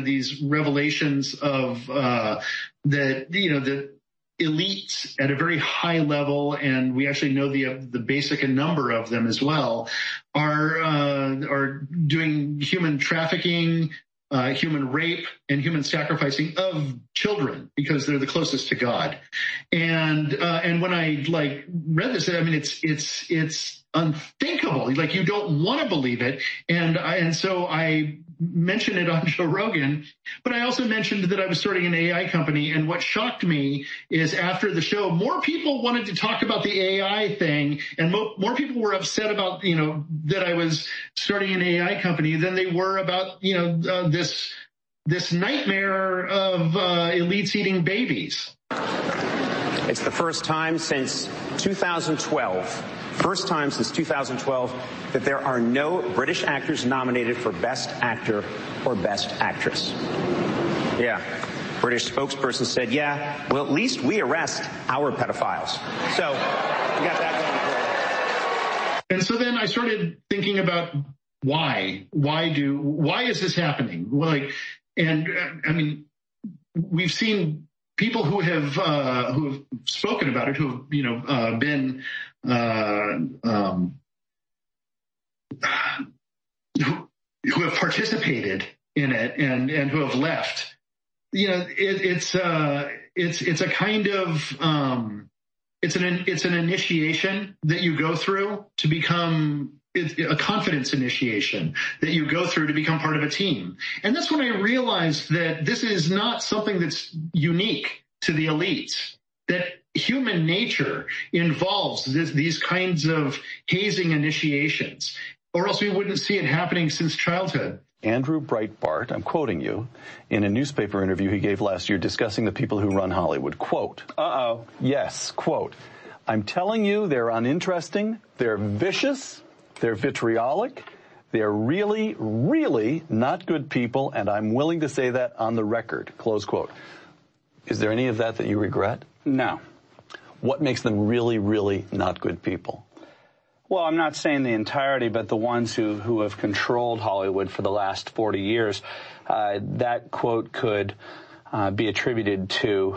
these revelations of that, the elites at a very high level, and we actually know the basic number of them as well, are doing human trafficking, human rape, and human sacrificing of children because they're the closest to God. And when I read this, I mean, it's unthinkable. You don't want to believe it. And so I mentioned it on Joe Rogan, but I also mentioned that I was starting an AI company. And what shocked me is after the show, more people wanted to talk about the AI thing, and more people were upset about, that I was starting an AI company than they were about, this nightmare of elites eating babies. It's the first time since 2012 that there are no British actors nominated for Best Actor or Best Actress. Yeah. British spokesperson said, well, at least we arrest our pedophiles. So we got that going for us. And so then I started thinking about why is this happening? We've seen people who have spoken about it, who have been who have participated in it and who have left. It's a kind of it's an initiation that you go through to become. It's a confidence initiation that you go through to become part of a team. And that's when I realized that this is not something that's unique to the elites, that human nature involves these kinds of hazing initiations, or else we wouldn't see it happening since childhood. Andrew Breitbart, I'm quoting you, in a newspaper interview he gave last year discussing the people who run Hollywood. Quote, yes, quote, I'm telling you they're uninteresting, they're vicious, they're vitriolic, they're really, really not good people, and I'm willing to say that on the record, close quote. Is there any of that you regret? No. What makes them really, really not good people? Well, I'm not saying the entirety, but the ones who have controlled Hollywood for the last 40 years, that quote could be attributed to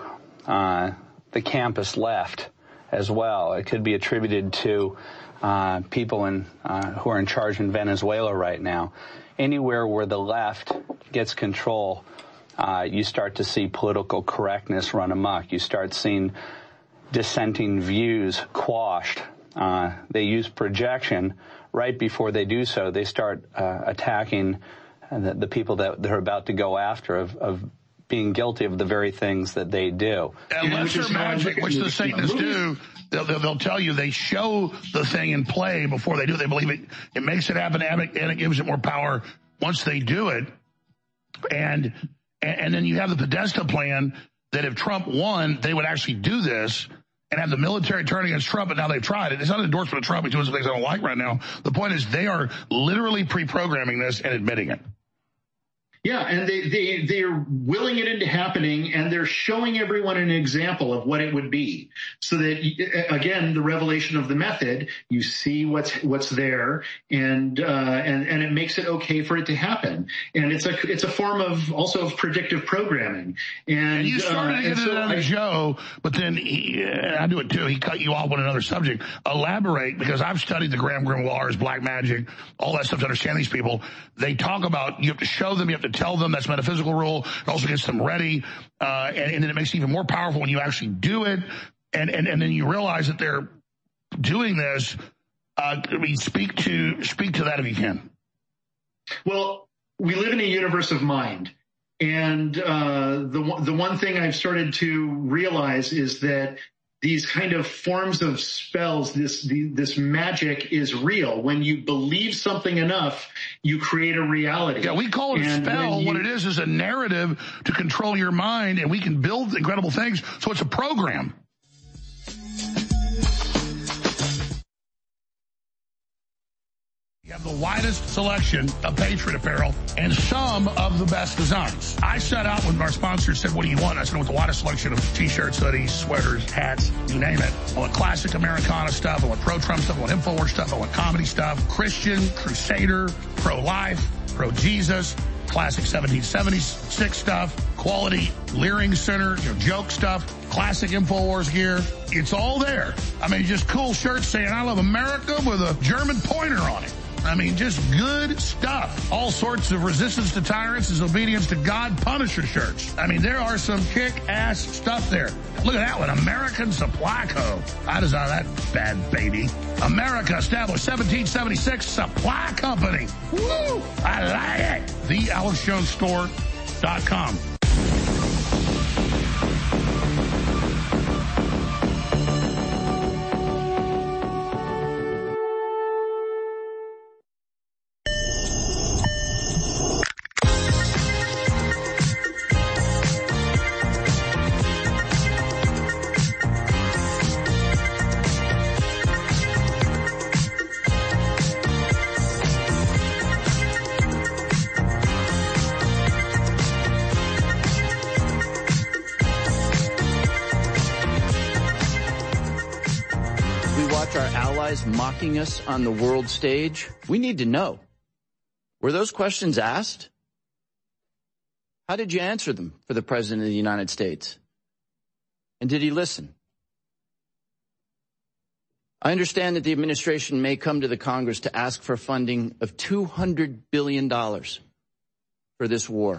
the campus left as well. It could be attributed to people who are in charge in Venezuela right now. Anywhere where the left gets control, you start to see political correctness run amok. You start seeing dissenting views quashed. They use projection. Right before they do so, they start attacking the people that they're about to go after of being guilty of the very things that they do. And lesser magic, which the Satanists do, they'll tell you they show the thing in play before they do it. They believe it. It makes it happen, and it gives it more power once they do it. And then you have the Podesta plan that if Trump won, they would actually do this and have the military turn against Trump, but now they've tried it. It's not an endorsement of Trump. He's doing some things I don't like right now. The point is they are literally pre-programming this and admitting it. Yeah, and they're willing it into happening, and they're showing everyone an example of what it would be. So that, again, the revelation of the method, you see what's there, and it makes it okay for it to happen. And it's a form of also of predictive programming. And you started to get it on the show, but then I do it too. He cut you off on another subject. Elaborate, because I've studied the Graham Grimoires, black magic, all that stuff to understand these people. They talk about you have to show them, you have to tell them. That's metaphysical rule. It also gets them ready, and then it makes it even more powerful when you actually do it, and then you realize that they're doing this. Speak to that if you can. Well, we live in a universe of mind, and the one thing I've started to realize is that these kind of forms of spells, this magic is real. When you believe something enough, you create a reality. Yeah, we call it a spell. What it is a narrative to control your mind, and we can build incredible things. So it's a program. You have the widest selection of Patriot apparel and some of the best designs. I set out when our sponsor said, what do you want? I said, with the widest selection of t-shirts, hoodies, sweaters, hats, you name it. I want classic Americana stuff. I want pro-Trump stuff. I want InfoWars stuff. I want comedy stuff. Christian, Crusader, pro-life, pro-Jesus, classic 1776 stuff, quality Leering Center, joke stuff, classic InfoWars gear. It's all there. I mean, just cool shirts saying, I love America with a German pointer on it. I mean, just good stuff. All sorts of resistance to tyrants is obedience to God Punisher shirts. I mean, there are some kick-ass stuff there. Look at that one, American Supply Co. I designed that bad baby. America established 1776 Supply Company. Woo! I like it. TheAlexJonesStore.com. Mocking us on the world stage, we need to know, were those questions asked? How did you answer them for the President of the United States? And did he listen? I understand that the administration may come to the Congress to ask for funding of $200 billion for this war.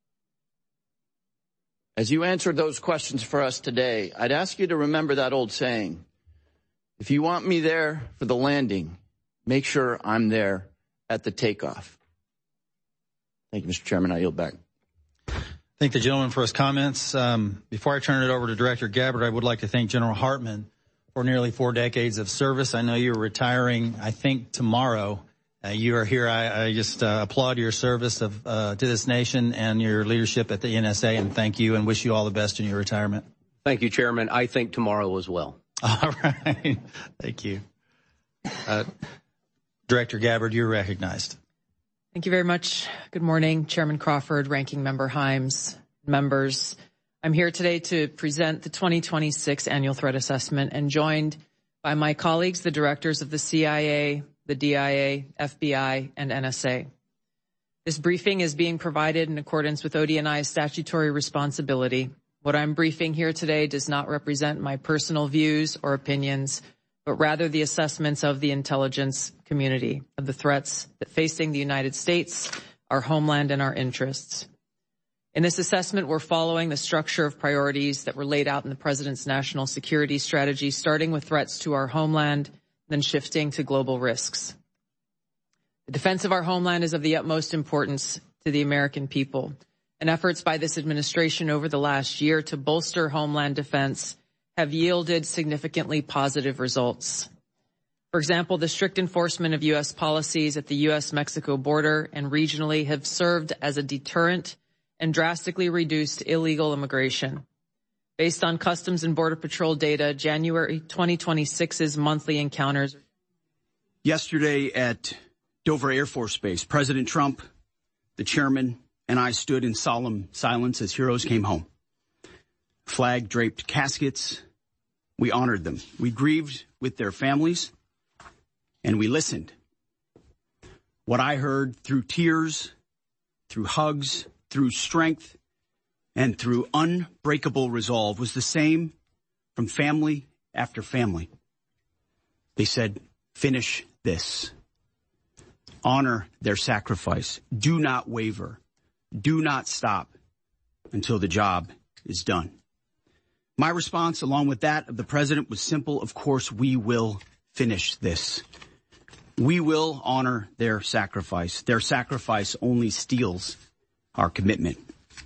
As you answer those questions for us today, I'd ask you to remember that old saying, if you want me there for the landing, make sure I'm there at the takeoff. Thank you, Mr. Chairman. I yield back. Thank the gentleman for his comments. Before I turn it over to Director Gabbard, I would like to thank General Hartman for nearly 4 decades of service. I know you're retiring, I think, tomorrow. You are here. I just applaud your service to this nation and your leadership at the NSA, and thank you and wish you all the best in your retirement. Thank you, Chairman. I think tomorrow as well. All right. Thank you. Director Gabbard, you're recognized. Thank you very much. Good morning, Chairman Crawford, Ranking Member Himes, members. I'm here today to present the 2026 Annual Threat Assessment and joined by my colleagues, the directors of the CIA, the DIA, FBI, and NSA. This briefing is being provided in accordance with ODNI's statutory responsibility. What I'm briefing here today does not represent my personal views or opinions, but rather the assessments of the intelligence community of the threats that facing the United States, our homeland, and our interests. In this assessment, we're following the structure of priorities that were laid out in the President's national security strategy, starting with threats to our homeland, then shifting to global risks. The defense of our homeland is of the utmost importance to the American people. And efforts by this administration over the last year to bolster homeland defense have yielded significantly positive results. For example, the strict enforcement of U.S. policies at the U.S.-Mexico border and regionally have served as a deterrent and drastically reduced illegal immigration. Based on Customs and Border Patrol data, January 2026's monthly encounters. Yesterday at Dover Air Force Base, President Trump, the chairman, and I stood in solemn silence as heroes came home. Flag-draped caskets, we honored them. We grieved with their families, and we listened. What I heard through tears, through hugs, through strength, and through unbreakable resolve was the same from family after family. They said, finish this. Honor their sacrifice. Do not waver. Do not stop until the job is done. My response, along with that of the president, was simple. Of course, we will finish this. We will honor their sacrifice. Their sacrifice only steals our commitment.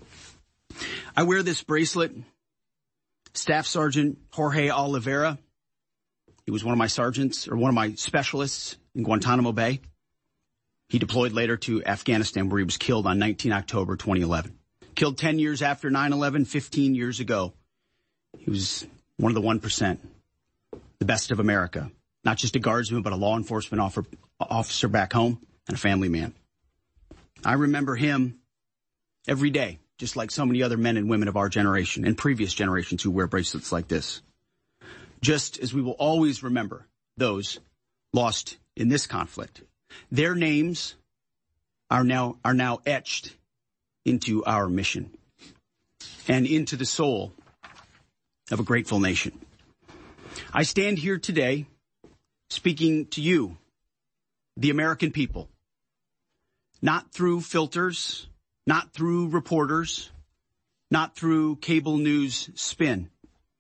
I wear this bracelet. Staff Sergeant Jorge Oliveira, he was one of my sergeants, or one of my specialists in Guantanamo Bay. He deployed later to Afghanistan, where he was killed on 19 October 2011. Killed 10 years after 9/11, 15 years ago. He was one of the 1%, the best of America. Not just a guardsman, but a law enforcement officer back home and a family man. I remember him every day, just like so many other men and women of our generation and previous generations who wear bracelets like this. Just as we will always remember those lost in this conflict. Their names are now etched into our mission and into the soul of a grateful nation. I stand here today speaking to you, the American people, not through filters, not through reporters, not through cable news spin.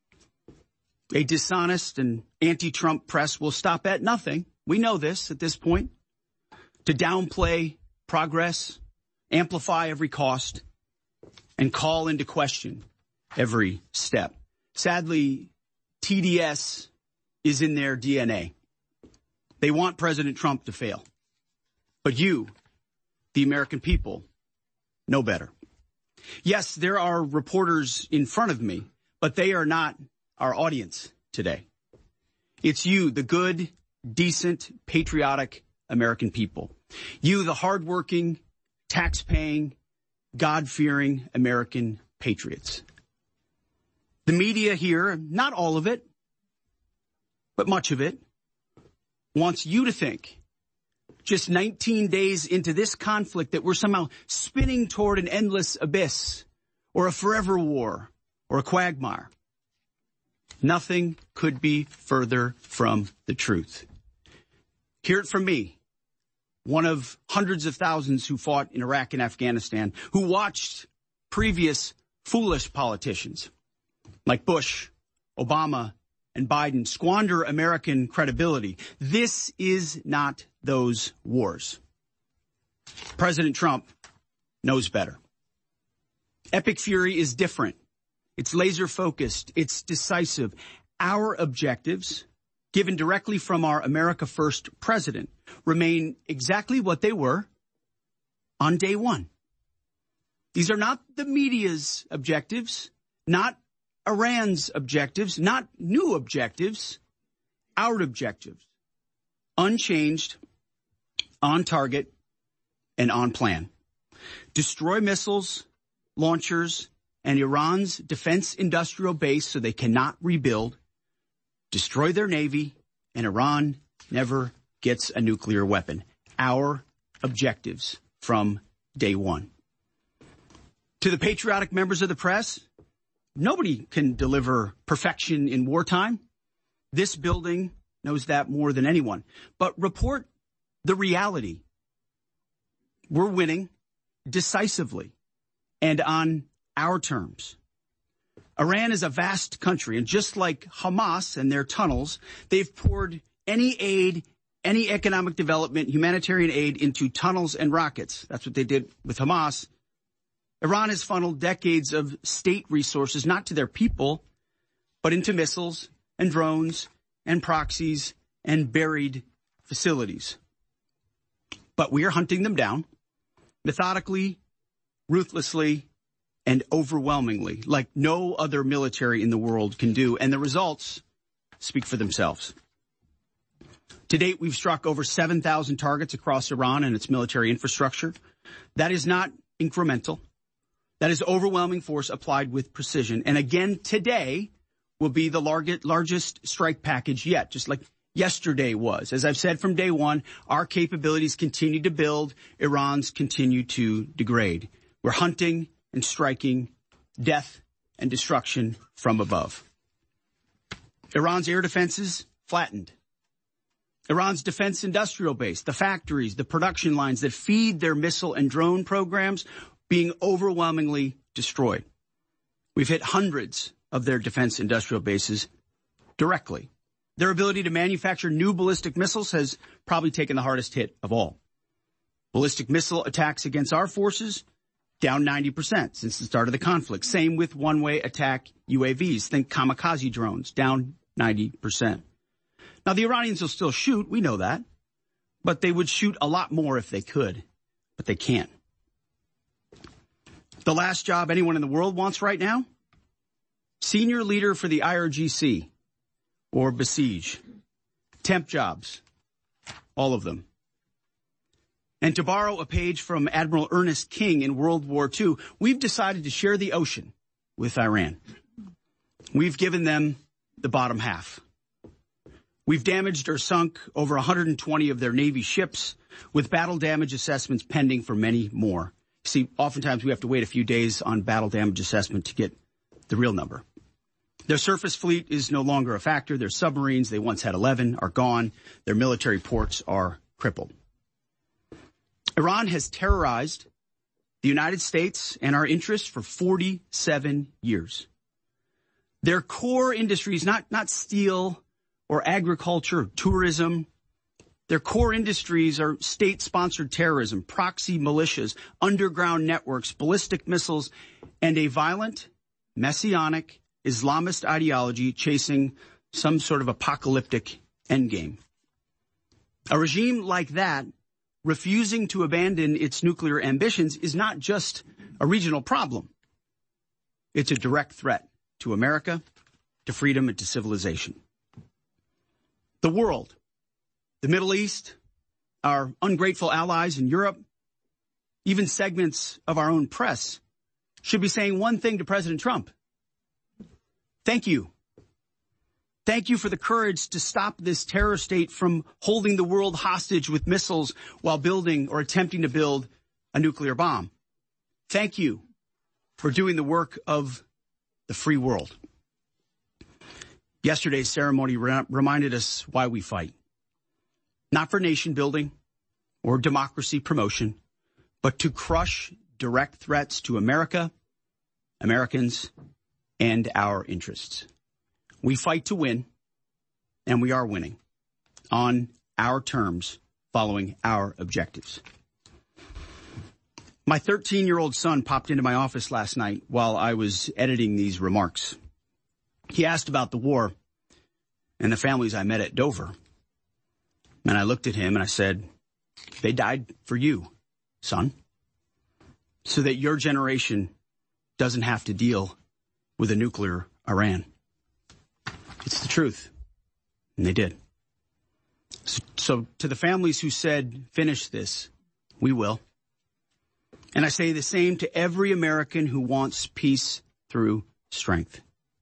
A dishonest and anti-Trump press will stop at nothing. We know this at this point. To downplay progress, amplify every cost, and call into question every step. Sadly, TDS is in their DNA. They want President Trump to fail. But you, the American people, know better. Yes, there are reporters in front of me, but they are not our audience today. It's you, the good, decent, patriotic American people. You, the hardworking, tax-paying, God-fearing American patriots. The media here, not all of it, but much of it, wants you to think, just 19 days into this conflict, that we're somehow spinning toward an endless abyss or a forever war or a quagmire. Nothing could be further from the truth. Hear it from me, one of hundreds of thousands who fought in Iraq and Afghanistan, who watched previous foolish politicians like Bush, Obama, and Biden squander American credibility. This is not those wars. President Trump knows better. Epic Fury is different. It's laser focused. It's decisive. Our objectives, given directly from our America First president, remain exactly what they were on day one. These are not the media's objectives, not Iran's objectives, not new objectives, our objectives. Unchanged, on target, and on plan. Destroy missiles, launchers, and Iran's defense industrial base so they cannot rebuild. Destroy their navy, and Iran never gets a nuclear weapon. Our objectives from day one. To the patriotic members of the press, nobody can deliver perfection in wartime. This building knows that more than anyone. But report the reality. We're winning decisively and on our terms. Iran is a vast country, and just like Hamas and their tunnels, they've poured any aid, any economic development, humanitarian aid into tunnels and rockets. That's what they did with Hamas. Iran has funneled decades of state resources, not to their people, but into missiles and drones and proxies and buried facilities. But we are hunting them down methodically, ruthlessly, and overwhelmingly, like no other military in the world can do. And the results speak for themselves. To date, we've struck over 7,000 targets across Iran and its military infrastructure. That is not incremental. That is overwhelming force applied with precision. And again, today will be the largest strike package yet, just like yesterday was. As I've said from day one, our capabilities continue to build. Iran's continue to degrade. We're hunting and striking death and destruction from above. Iran's air defenses flattened. Iran's defense industrial base, the factories, the production lines that feed their missile and drone programs, being overwhelmingly destroyed. We've hit hundreds of their defense industrial bases directly. Their ability to manufacture new ballistic missiles has probably taken the hardest hit of all. Ballistic missile attacks against our forces, down 90% since the start of the conflict. Same with one-way attack UAVs. Think kamikaze drones, down 90%. Now, the Iranians will still shoot, we know that, but they would shoot a lot more if they could, but they can't. The last job anyone in the world wants right now? Senior leader for the IRGC or Besiege. Temp jobs. All of them. And to borrow a page from Admiral Ernest King in World War II, we've decided to share the ocean with Iran. We've given them the bottom half. We've damaged or sunk over 120 of their Navy ships, with battle damage assessments pending for many more. See, oftentimes we have to wait a few days on battle damage assessment to get the real number. Their surface fleet is no longer a factor. Their submarines, they once had 11, are gone. Their military ports are crippled. Iran has terrorized the United States and our interests for 47 years. Their core industries, not steel or agriculture or tourism, their core industries are state-sponsored terrorism, proxy militias, underground networks, ballistic missiles, and a violent, messianic, Islamist ideology chasing some sort of apocalyptic endgame. A regime like that, refusing to abandon its nuclear ambitions, is not just a regional problem. It's a direct threat to America, to freedom, and to civilization. The world, the Middle East, our ungrateful allies in Europe, even segments of our own press should be saying one thing to President Trump. Thank you. Thank you for the courage to stop this terror state from holding the world hostage with missiles while building or attempting to build a nuclear bomb. Thank you for doing the work of the free world. Yesterday's ceremony reminded us why we fight. Not for nation building or democracy promotion, but to crush direct threats to America, Americans, and our interests. We fight to win, and we are winning on our terms, following our objectives. My 13-year-old son popped into my office last night while I was editing these remarks. He asked about the war and the families I met at Dover. And I looked at him and I said, they died for you, son, so that your generation doesn't have to deal with a nuclear Iran. It's the truth. And they did. So to the families who said, finish this, we will. And I say the same to every American who wants peace through strength.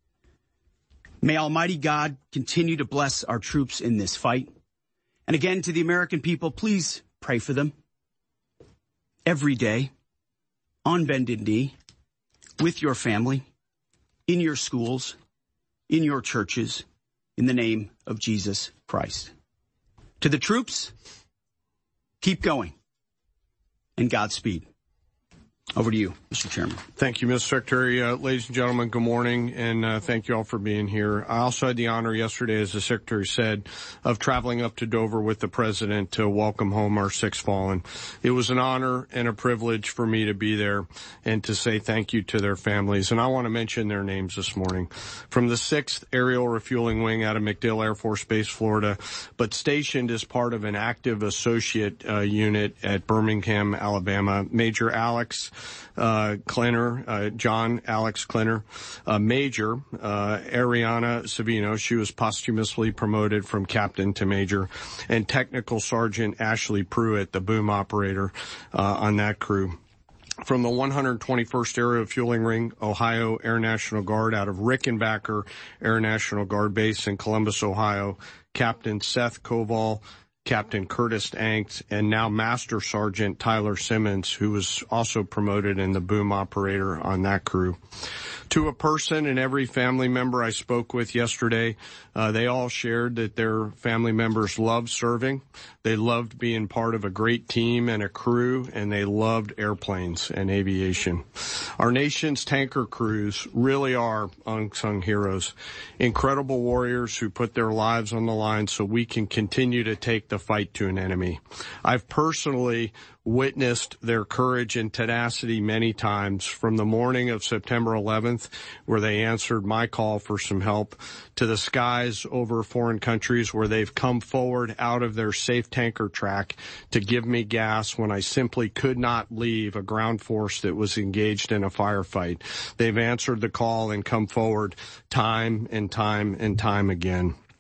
May Almighty God continue to bless our troops in this fight. And again, to the American people, please pray for them. Every day, on bended knee, with your family, in your schools, in your churches, in the name of Jesus Christ. To the troops, keep going, and Godspeed. Over to you, Mr. Chairman. Thank you, Mr. Secretary. Ladies and gentlemen, good morning, and thank you all for being here. I also had the honor yesterday, as the Secretary said, of traveling up to Dover with the President to welcome home our six fallen. It was an honor and a privilege for me to be there and to say thank you to their families. And I want to mention their names this morning. From the 6th Aerial Refueling Wing out of MacDill Air Force Base, Florida, but stationed as part of an active associate unit at Birmingham, Alabama, Major Alex Klenner, John Alex Klenner, Major Ariana Savino. She was posthumously promoted from captain to major, and Technical Sergeant Ashley Pruitt, the boom operator on that crew. From the 121st Aerial Refueling Ring, Ohio Air National Guard out of Rickenbacker Air National Guard Base in Columbus, Ohio, Captain Seth Koval, Captain Curtis Anks, and now Master Sergeant Tyler Simmons, who was also promoted in the boom operator on that crew. To a person and every family member I spoke with yesterday, they all shared that their family members loved serving. They loved being part of a great team and a crew, and they loved airplanes and aviation. Our nation's tanker crews really are unsung heroes, incredible warriors who put their lives on the line so we can continue to take the fight to an enemy. I've personally witnessed their courage and tenacity many times, from the morning of September 11th, where they answered my call for some help, to the skies over foreign countries where they've come forward out of their safe tanker track to give me gas when I simply could not leave a ground force that was engaged in a firefight. They've answered the call and come forward time and time and time again.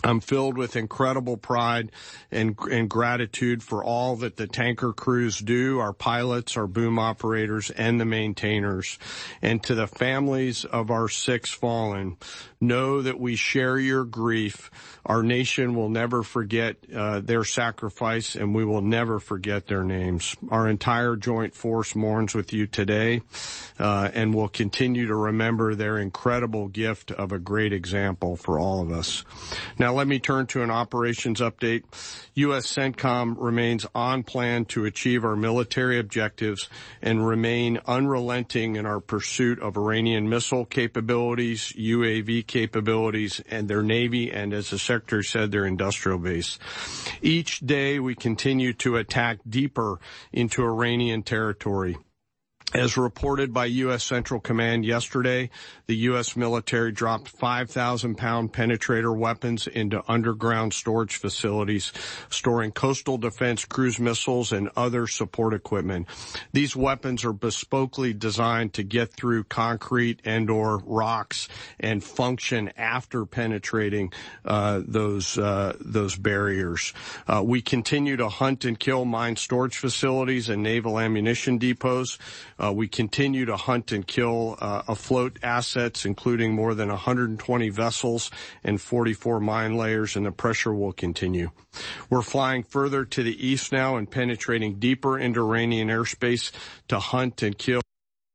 I'm filled with incredible pride and gratitude for all that the tanker crews do, our pilots, our boom operators, and the maintainers. And to the families of our 6 fallen, know that we share your grief. Our nation will never forget their sacrifice, and we will never forget their names. Our entire joint force mourns with you today, and will continue to remember their incredible gift of a great example for all of us. Now, let me turn to an operations update. U.S. CENTCOM remains on plan to achieve our military objectives and remain unrelenting in our pursuit of Iranian missile capabilities, UAV capabilities, and their Navy, and as the Secretary said, their industrial base. Each day we continue to attack deeper into Iranian territory. As reported by U.S. Central Command yesterday, the U.S. military dropped 5,000-pound penetrator weapons into underground storage facilities, storing coastal defense cruise missiles and other support equipment. These weapons are bespokely designed to get through concrete and/or rocks and function after penetrating those barriers. We continue to hunt and kill mine storage facilities and naval ammunition depots. We continue to hunt and kill afloat assets, including more than 120 vessels and 44 mine layers, and the pressure will continue. We're flying further to the east now and penetrating deeper into Iranian airspace to hunt and kill.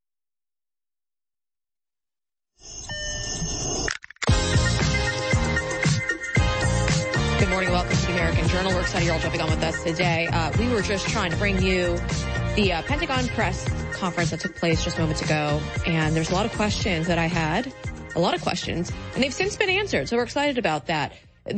Good morning. Welcome to the American Journal. We're excited you're all jumping on with us today. We were just trying to bring you the Pentagon press conference that took place just moments ago, and there's a lot of questions that I had, and they've since been answered, so we're excited about that.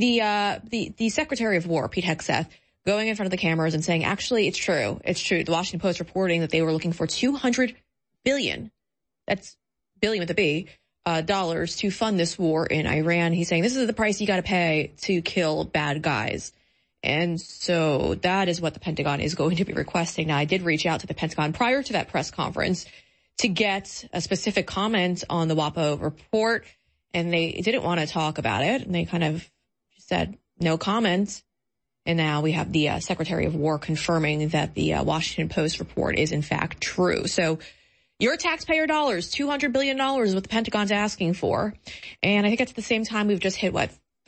The Secretary of War, Pete Hegseth, going in front of the cameras and saying, actually, it's true. The Washington Post reporting that they were looking for $200 billion, that's billion with a B, dollars to fund this war in Iran. He's saying this is the price you got to pay to kill bad guys. And so that is what the Pentagon is going to be requesting. Now, I did reach out to the Pentagon prior to that press conference to get a specific comment on the WAPO report, and they didn't want to talk about it. And they kind of said no comment. And now we have the Secretary of War confirming that the Washington Post report is in fact true. So your taxpayer dollars, $200 billion is what the Pentagon's asking for. And I think that's at the same time we've just hit,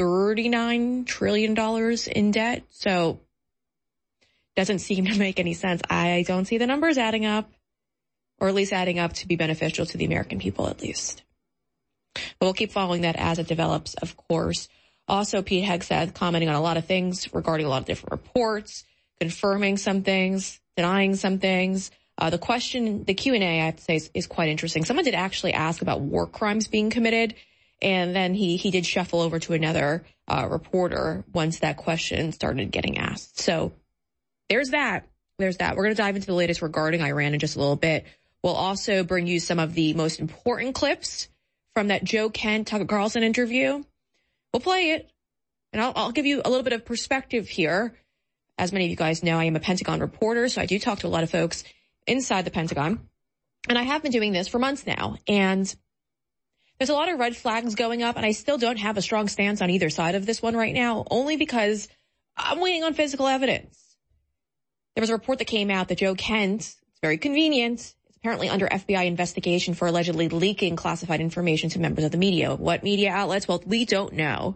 $39 trillion in debt. So doesn't seem to make any sense. I don't see the numbers adding up, or at least adding up to be beneficial to the American people, at least. But we'll keep following that as it develops, of course. Also, Pete Hegseth commenting on a lot of things regarding a lot of different reports, confirming some things, denying some things. The Q&A, I have to say, is quite interesting. Someone did actually ask about war crimes being committed, and then he did shuffle over to another reporter once that question started getting asked. So there's that. We're going to dive into the latest regarding Iran in just a little bit. We'll also bring you some of the most important clips from that Joe Kent Tucker Carlson interview. We'll play it, and I'll give you a little bit of perspective here. As many of you guys know, I am a Pentagon reporter, so I do talk to a lot of folks inside the Pentagon. And I have been doing this for months now, and there's a lot of red flags going up, and I still don't have a strong stance on either side of this one right now, only because I'm waiting on physical evidence. There was a report that came out that Joe Kent, it's very convenient, is apparently under FBI investigation for allegedly leaking classified information to members of the media. What media outlets? Well, we don't know.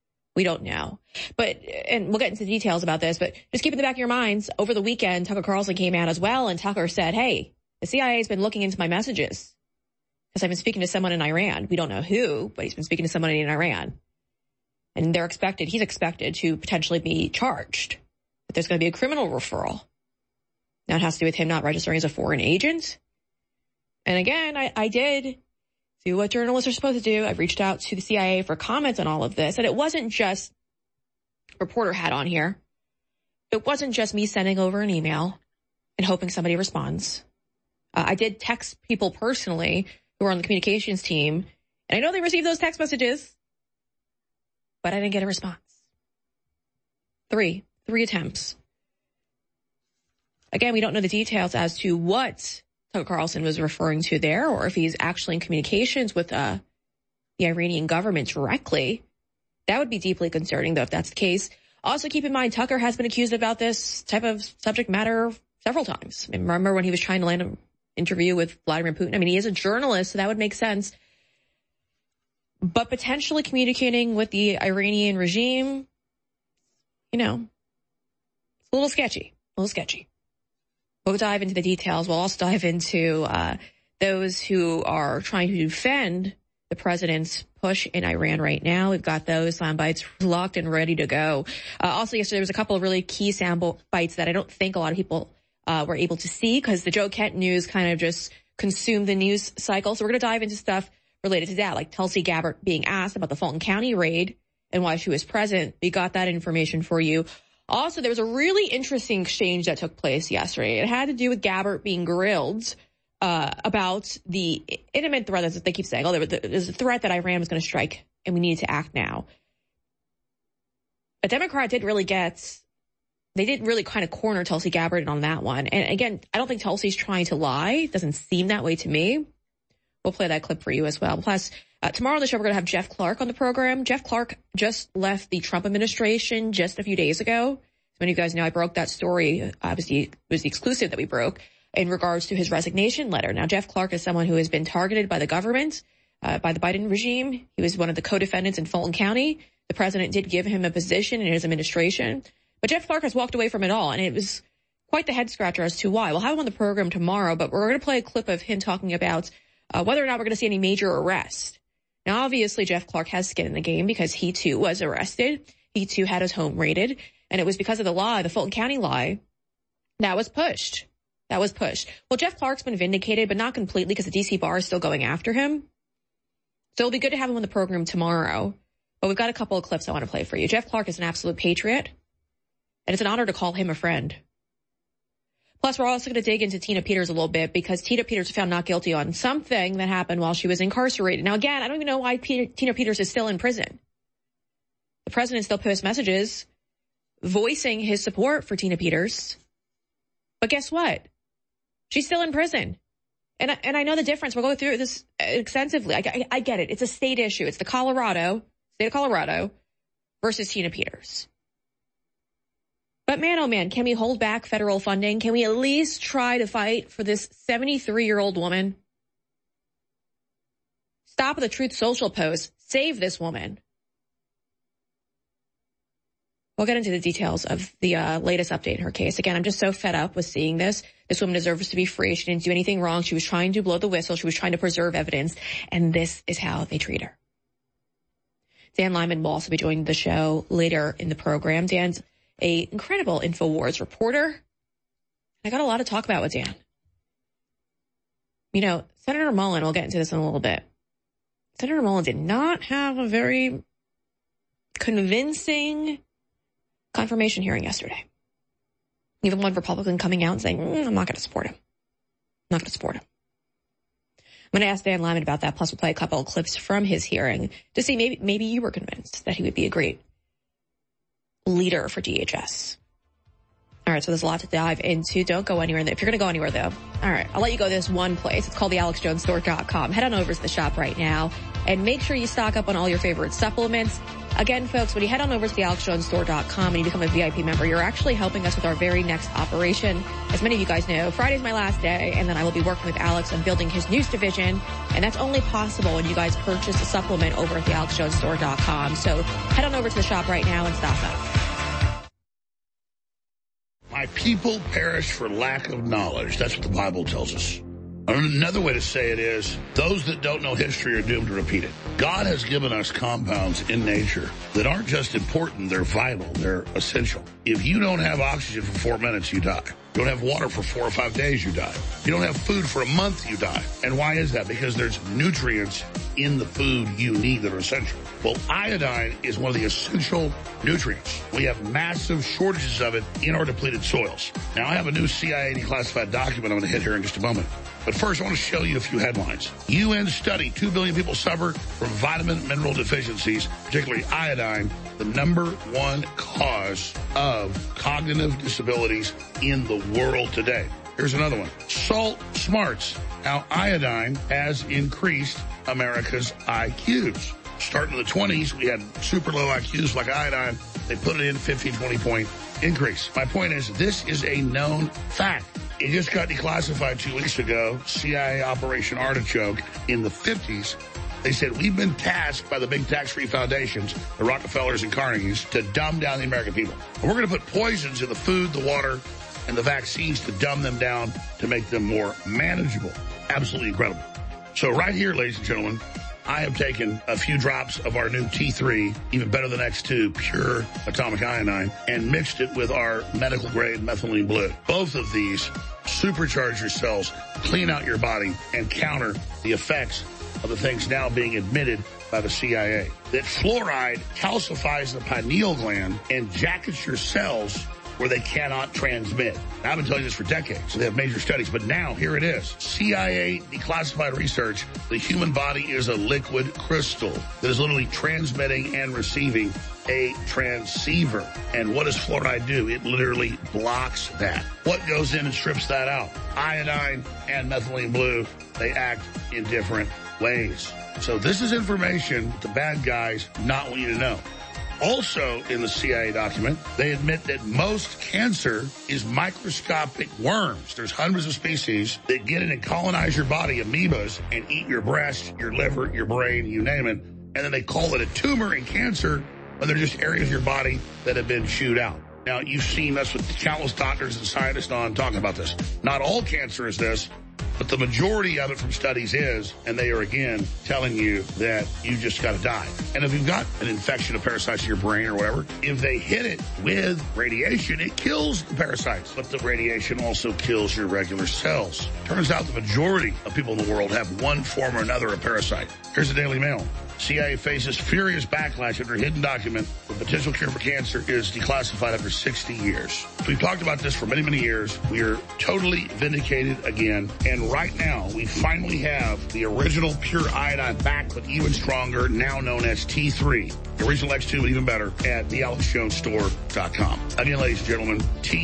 But, and we'll get into the details about this, but just keep in the back of your minds, over the weekend, Tucker Carlson came out as well, and Tucker said, hey, the CIA has been looking into my messages because I've been speaking to someone in Iran. We don't know who, but he's been speaking to someone in Iran. And he's expected to potentially be charged. But there's going to be a criminal referral. Now it has to do with him not registering as a foreign agent. And again, I did do what journalists are supposed to do. I've reached out to the CIA for comments on all of this. And it wasn't just reporter hat on here. It wasn't just me sending over an email and hoping somebody responds. I did text people personally who were on the communications team, and I know they received those text messages, but I didn't get a response. Three attempts. Again, we don't know the details as to what Tucker Carlson was referring to there, or if he's actually in communications with the Iranian government directly. That would be deeply concerning, though, if that's the case. Also, keep in mind, Tucker has been accused about this type of subject matter several times. I mean, remember when he was trying to land an interview with Vladimir Putin? I mean, he is a journalist, so that would make sense. But potentially communicating with the Iranian regime, you know, it's a little sketchy, We'll dive into the details. We'll also dive into those who are trying to defend the president's push in Iran right now. We've got those sound bites locked and ready to go. Also, yesterday there was a couple of really key sound bites that I don't think a lot of people were able to see because the Joe Kent news kind of just consumed the news cycle. So we're going to dive into stuff related to that, like Tulsi Gabbard being asked about the Fulton County raid and why she was present. We got that information for you. Also, there was a really interesting exchange that took place yesterday. It had to do with Gabbard being grilled about the imminent threat, as they keep saying. Oh, there's a threat that Iran was going to strike, and we needed to act now. A Democrat didn't really kind of corner Tulsi Gabbard on that one. And again, I don't think Tulsi's trying to lie. It doesn't seem that way to me. We'll play that clip for you as well. Plus, tomorrow on the show, we're going to have Jeff Clark on the program. Jeff Clark just left the Trump administration just a few days ago. Many of you guys know I broke that story. Obviously, it was the exclusive that we broke in regards to his resignation letter. Now, Jeff Clark is someone who has been targeted by the government, by the Biden regime. He was one of the co-defendants in Fulton County. The president did give him a position in his administration. But Jeff Clark has walked away from it all, and it was quite the head-scratcher as to why. We'll have him on the program tomorrow, but we're going to play a clip of him talking about whether or not we're going to see any major arrests. Now, obviously, Jeff Clark has skin in the game because he, too, was arrested. He, too, had his home raided. And it was because of the lie, the Fulton County lie, that was pushed. Well, Jeff Clark's been vindicated, but not completely because the D.C. bar is still going after him. So it'll be good to have him on the program tomorrow. But we've got a couple of clips I want to play for you. Jeff Clark is an absolute patriot, and it's an honor to call him a friend. Plus, we're also going to dig into Tina Peters a little bit because Tina Peters was found not guilty on something that happened while she was incarcerated. Now, again, I don't even know why Tina Peters is still in prison. The president still posts messages voicing his support for Tina Peters. But guess what? She's still in prison. And I know the difference. We'll go through this extensively. I get it. It's a state issue. It's the state of Colorado versus Tina Peters. But man, oh man, can we hold back federal funding? Can we at least try to fight for this 73-year-old woman? Stop the Truth Social post. Save this woman. We'll get into the details of the latest update in her case. Again, I'm just so fed up with seeing this. This woman deserves to be free. She didn't do anything wrong. She was trying to blow the whistle. She was trying to preserve evidence. And this is how they treat her. Dan Lyman will also be joining the show later in the program. Dan's an incredible InfoWars reporter. I got a lot to talk about with Dan. You know, Senator Mullen, we'll get into this in a little bit. Senator Mullen did not have a very convincing confirmation hearing yesterday. Even one Republican coming out and saying, I'm not going to support him. I'm going to ask Dan Lyman about that. Plus, we'll play a couple of clips from his hearing to see maybe you were convinced that he would be a great leader for DHS. All right, so there's a lot to dive into. Don't go anywhere. If you're going to go anywhere, though, all right, I'll let you go to this one place. It's called the AlexJonesStore.com. Head on over to the shop right now and make sure you stock up on all your favorite supplements. Again, folks, when you head on over to the AlexJonesStore.com and you become a VIP member, you're actually helping us with our very next operation. As many of you guys know, Friday's my last day, and then I will be working with Alex on building his news division, and that's only possible when you guys purchase a supplement over at the AlexJonesStore.com. So head on over to the shop right now and stock up. My people perish for lack of knowledge. That's what the Bible tells us. Another way to say it is, those that don't know history are doomed to repeat it. God has given us compounds in nature that aren't just important, they're vital, they're essential. If you don't have oxygen for 4 minutes, you die. You don't have water for 4 or 5 days, you die. You don't have food for a month, you die. And why is that? Because there's nutrients in the food you need that are essential. Well, iodine is one of the essential nutrients. We have massive shortages of it in our depleted soils. Now, I have a new CIA declassified document I'm going to hit here in just a moment. But first, I want to show you a few headlines. UN study, 2 billion people suffer from vitamin mineral deficiencies, particularly iodine, the #1 cause of cognitive disabilities in the world today. Here's another one. Salt smarts, how iodine has increased America's IQs. starting in the 20s, we had super low IQs like iodine. They put it in 15, 20-point increase. My point is, this is a known fact. It just got declassified 2 weeks ago, CIA Operation Artichoke in the 50s. They said, we've been tasked by the big tax-free foundations, the Rockefellers and Carnegies, to dumb down the American people. And we're going to put poisons in the food, the water, and the vaccines to dumb them down to make them more manageable. Absolutely incredible. So right here, ladies and gentlemen, I have taken a few drops of our new T3, even better than X2, pure atomic iodine, and mixed it with our medical-grade methylene blue. Both of these supercharge your cells, clean out your body, and counter the effects of the things now being admitted by the CIA. That fluoride calcifies the pineal gland and jackets your cells where they cannot transmit. Now, I've been telling you this for decades. They have major studies, but now here it is. CIA declassified research. The human body is a liquid crystal that is literally transmitting and receiving a transceiver. And what does fluoride do? It literally blocks that. What goes in and strips that out? Iodine and methylene blue, they act in different ways. So this is information the bad guys not want you to know. Also in the CIA document, they admit that most cancer is microscopic worms. There's hundreds of species that get in and colonize your body, amoebas, and eat your breast, your liver, your brain, you name it. And then they call it a tumor and cancer when they're just areas of your body that have been chewed out. Now, you've seen us with countless doctors and scientists on talking about this. Not all cancer is this, but the majority of it from studies is, and they are again telling you that you just got to die. And if you've got an infection of parasites in your brain or whatever, if they hit it with radiation, it kills the parasites. But the radiation also kills your regular cells. Turns out the majority of people in the world have one form or another of parasite. Here's the Daily Mail. CIA faces furious backlash after a hidden document. The potential cure for cancer is declassified after 60 years. We've talked about this for many, many years. We are totally vindicated again. And right now, we finally have the original pure iodine back, but even stronger, now known as T3. The original X2, but even better, at thealexjonesstore.com. Again, ladies and gentlemen,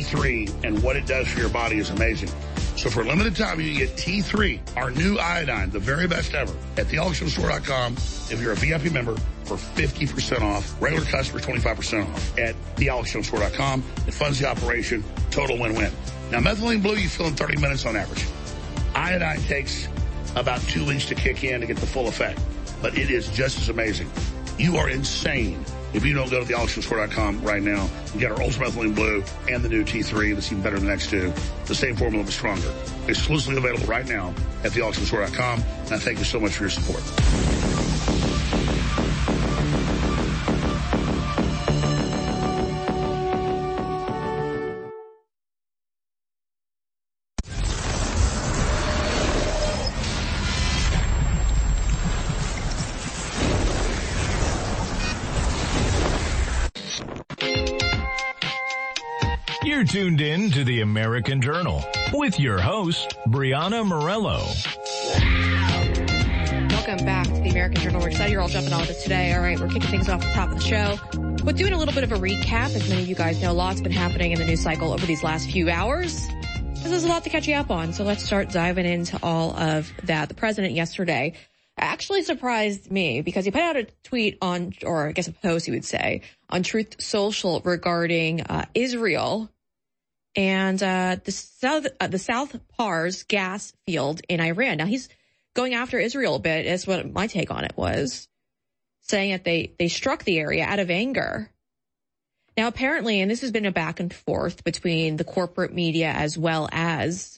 T3 and what it does for your body is amazing. So for a limited time, you can get T3, our new iodine, the very best ever, at thealexjonesstore.com. If you're a VIP member, for 50% off. Regular customers, 25% off at thealexjonesstore.com. It funds the operation. Total win-win. Now, methylene blue, you fill in 30 minutes on average. Iodine takes about 2 weeks to kick in to get the full effect. But it is just as amazing. You are insane if you don't go to thealexjonesstore.com right now and get our Ultra Methylene Blue and the new T3 that's even better than the next two. The same formula, but stronger. Exclusively available right now at thealexjonesstore.com. And I thank you so much for your support. You're tuned in to the American Journal with your host, Brianna Morello. Welcome back to the American Journal. We're excited you're all jumping on with us today. All right, we're kicking things off at the top of the show. We're doing a little bit of a recap. As many of you guys know, a lot's been happening in the news cycle over these last few hours. There's a lot to catch you up on, so let's start diving into all of that. The president yesterday actually surprised me because he put out a tweet on, or I guess a post, you would say, on Truth Social regarding Israel and the South Pars gas field in Iran. Now, he's going after Israel a bit, is what my take on it was, saying that they struck the area out of anger. Now, apparently, and this has been a back and forth between the corporate media as well as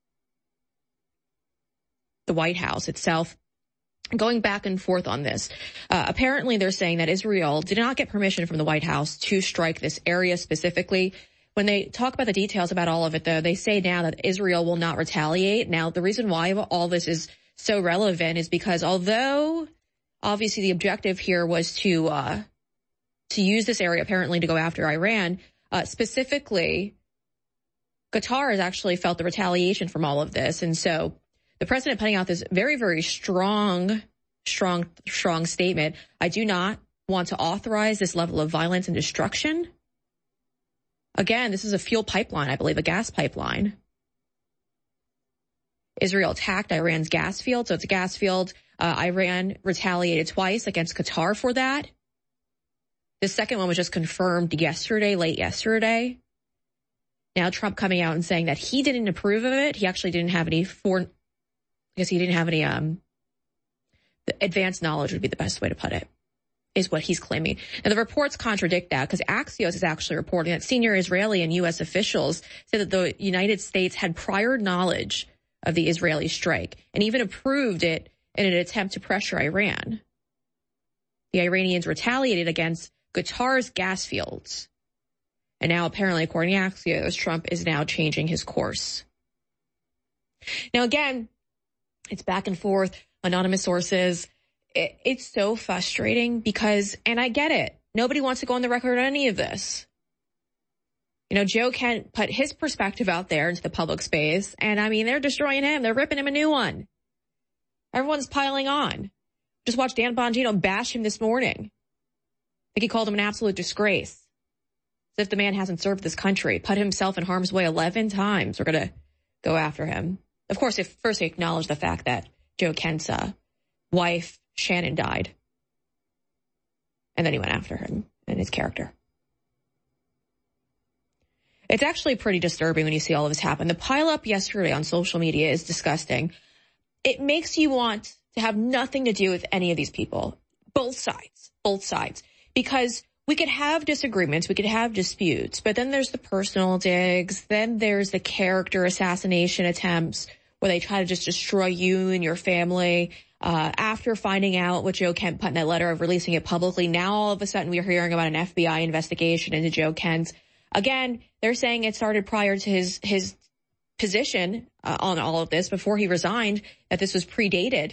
the White House itself, going back and forth on this. Apparently, they're saying that Israel did not get permission from the White House to strike this area specifically. When they talk about the details about all of it, though, they say now that Israel will not retaliate. Now, the reason why all this is so relevant is because although obviously the objective here was to use this area apparently to go after Iran, specifically, Qatar has actually felt the retaliation from all of this. And so the president putting out this very, very strong statement. I do not want to authorize this level of violence and destruction. Again, this is a fuel pipeline, I believe, a gas pipeline. Israel attacked Iran's gas field, so it's a gas field. Iran retaliated twice against Qatar for that. The second one was just confirmed yesterday, late yesterday. Now Trump coming out and saying that he didn't approve of it. He actually didn't have any advanced knowledge would be the best way to put it, is what he's claiming. And the reports contradict that, because Axios is actually reporting that senior Israeli and U.S. officials said that the United States had prior knowledge of the Israeli strike and even approved it in an attempt to pressure Iran. The Iranians retaliated against Qatar's gas fields. And now, apparently, according to Axios, Trump is now changing his course. Now, again, it's back and forth, anonymous sources. It's so frustrating because, and I get it, nobody wants to go on the record on any of this. You know, Joe Kent put his perspective out there into the public space, and I mean, they're destroying him. They're ripping him a new one. Everyone's piling on. Just watched Dan Bongino bash him this morning. I think he called him an absolute disgrace. As if the man hasn't served this country, put himself in harm's way 11 times. We're going to go after him. Of course, if first they acknowledge the fact that Joe Kent's wife, Shannon, died. And then he went after him and his character. It's actually pretty disturbing when you see all of this happen. The pileup yesterday on social media is disgusting. It makes you want to have nothing to do with any of these people. Both sides. Because we could have disagreements, we could have disputes, but then there's the personal digs, then there's the character assassination attempts where they try to just destroy you and your family. After finding out what Joe Kent put in that letter of releasing it publicly, now all of a sudden we're hearing about an FBI investigation into Joe Kent. Again, they're saying it started prior to his position on all of this, before he resigned, that this was predated.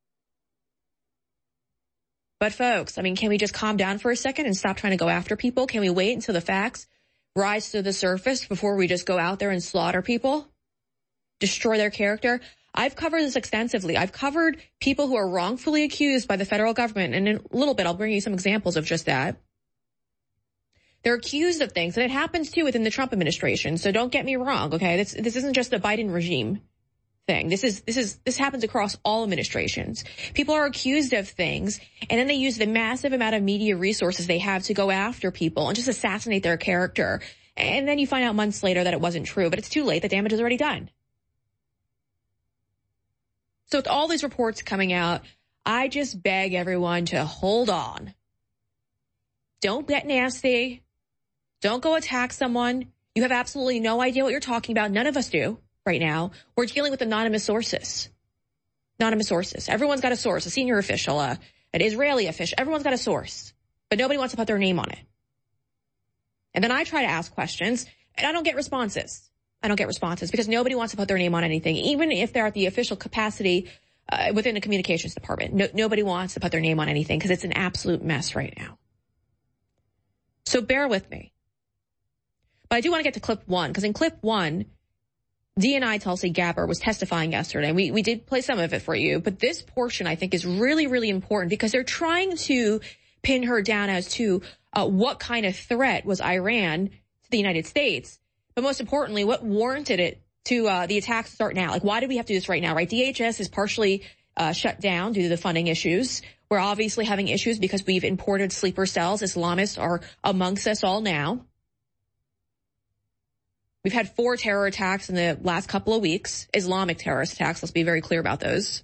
But folks, I mean, can we just calm down for a second and stop trying to go after people? Can we wait until the facts rise to the surface before we just go out there and slaughter people, destroy their character? I've covered this extensively. I've covered people who are wrongfully accused by the federal government. And in a little bit, I'll bring you some examples of just that. They're accused of things, and it happens too within the Trump administration. So don't get me wrong, okay? This isn't just a Biden regime thing. This happens across all administrations. People are accused of things, and then they use the massive amount of media resources they have to go after people and just assassinate their character. And then you find out months later that it wasn't true, but it's too late. The damage is already done. So with all these reports coming out, I just beg everyone to hold on. Don't get nasty. Don't go attack someone. You have absolutely no idea what you're talking about. None of us do right now. We're dealing with anonymous sources. Anonymous sources. Everyone's got a source, a senior official, an Israeli official. Everyone's got a source, but nobody wants to put their name on it. And then I try to ask questions, and I don't get responses. Because nobody wants to put their name on anything, even if they're at the official capacity within the communications department. Nobody wants to put their name on anything because it's an absolute mess right now. So bear with me. But I do want to get to clip one, because in clip one, DNI Tulsi Gabbard was testifying yesterday. We did play some of it for you, but this portion I think is really, really important because they're trying to pin her down as to what kind of threat was Iran to the United States. But most importantly, what warranted it to the attacks start now? Like, why do we have to do this right now, right? DHS is partially shut down due to the funding issues. We're obviously having issues because we've imported sleeper cells. Islamists are amongst us all now. We've had 4 terror attacks in the last couple of weeks, Islamic terrorist attacks. Let's be very clear about those.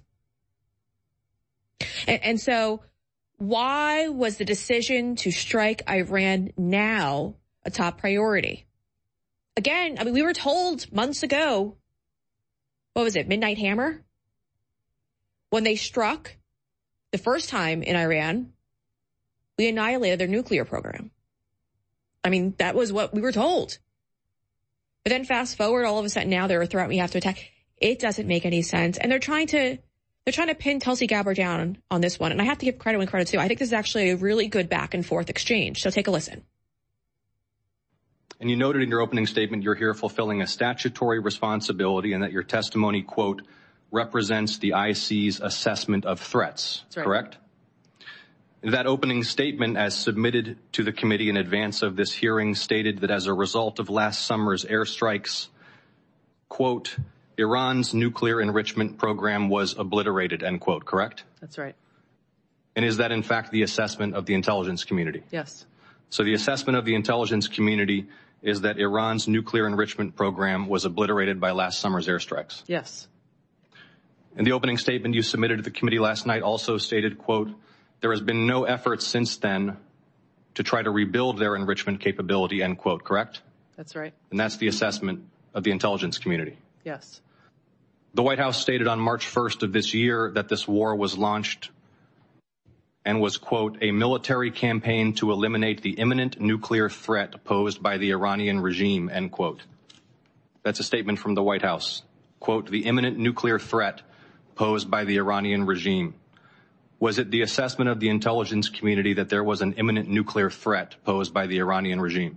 And so why was the decision to strike Iran now a top priority? Again, I mean, we were told months ago, what was it, Midnight Hammer? When they struck the first time in Iran, we annihilated their nuclear program. I mean, that was what we were told. But then fast forward, all of a sudden now they're a threat, we have to attack. It doesn't make any sense. And they're trying to pin Tulsi Gabbard down on this one. And I have to give credit when credit's due. I think this is actually a really good back and forth exchange. So take a listen. And you noted in your opening statement you're here fulfilling a statutory responsibility and that your testimony, quote, represents the IC's assessment of threats, right. Correct? That opening statement, as submitted to the committee in advance of this hearing, stated that as a result of last summer's airstrikes, quote, Iran's nuclear enrichment program was obliterated, end quote, correct? That's right. And is that in fact the assessment of the intelligence community? Yes. So the assessment of the intelligence community is that Iran's nuclear enrichment program was obliterated by last summer's airstrikes? Yes. In the opening statement you submitted to the committee last night also stated, quote, there has been no effort since then to try to rebuild their enrichment capability, end quote, correct? That's right. And that's the assessment of the intelligence community. Yes. The White House stated on March 1st of this year that this war was launched and was, quote, a military campaign to eliminate the imminent nuclear threat posed by the Iranian regime, end quote. That's a statement from the White House. Quote, the imminent nuclear threat posed by the Iranian regime. Was it the assessment of the intelligence community that there was an imminent nuclear threat posed by the Iranian regime?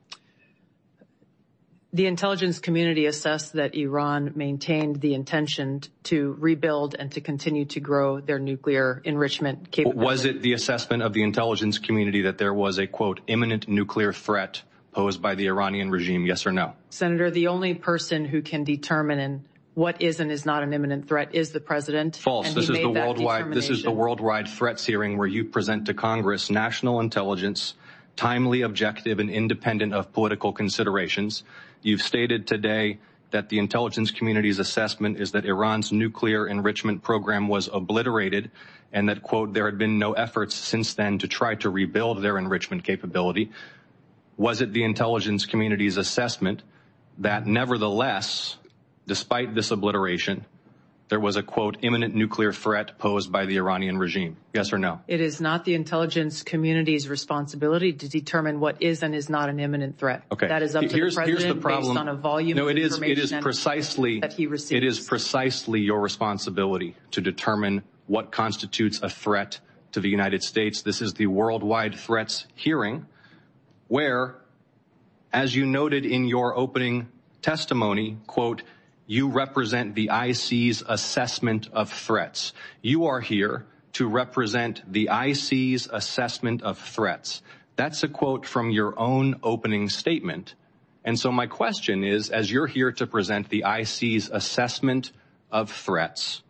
The intelligence community assessed that Iran maintained the intention to rebuild and to continue to grow their nuclear enrichment capability. Was it the assessment of the intelligence community that there was a, quote, imminent nuclear threat posed by the Iranian regime, yes or no? Senator, the only person who can determine what is and is not an imminent threat is the president. False. This is the worldwide threats hearing where you present to Congress national intelligence, timely, objective, and independent of political considerations. You've stated today that the intelligence community's assessment is that Iran's nuclear enrichment program was obliterated and that, quote, there had been no efforts since then to try to rebuild their enrichment capability. Was it the intelligence community's assessment that nevertheless, despite this obliteration, there was a, quote, imminent nuclear threat posed by the Iranian regime? Yes or no? It is not the intelligence community's responsibility to determine what is and is not an imminent threat. Okay. That is up to the president based on a volume of information that he receives. It is precisely your responsibility to determine what constitutes a threat to the United States. This is the worldwide threats hearing where, as you noted in your opening testimony, quote, you represent the IC's assessment of threats. You are here to represent the IC's assessment of threats. That's a quote from your own opening statement. And so my question is, as you're here to present the IC's assessment of threats,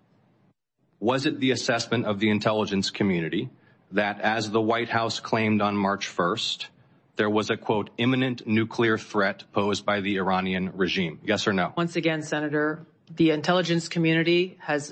was it the assessment of the intelligence community that, as the White House claimed on March 1st, there was a, quote, imminent nuclear threat posed by the Iranian regime? Yes or no? Once again, Senator, the intelligence community has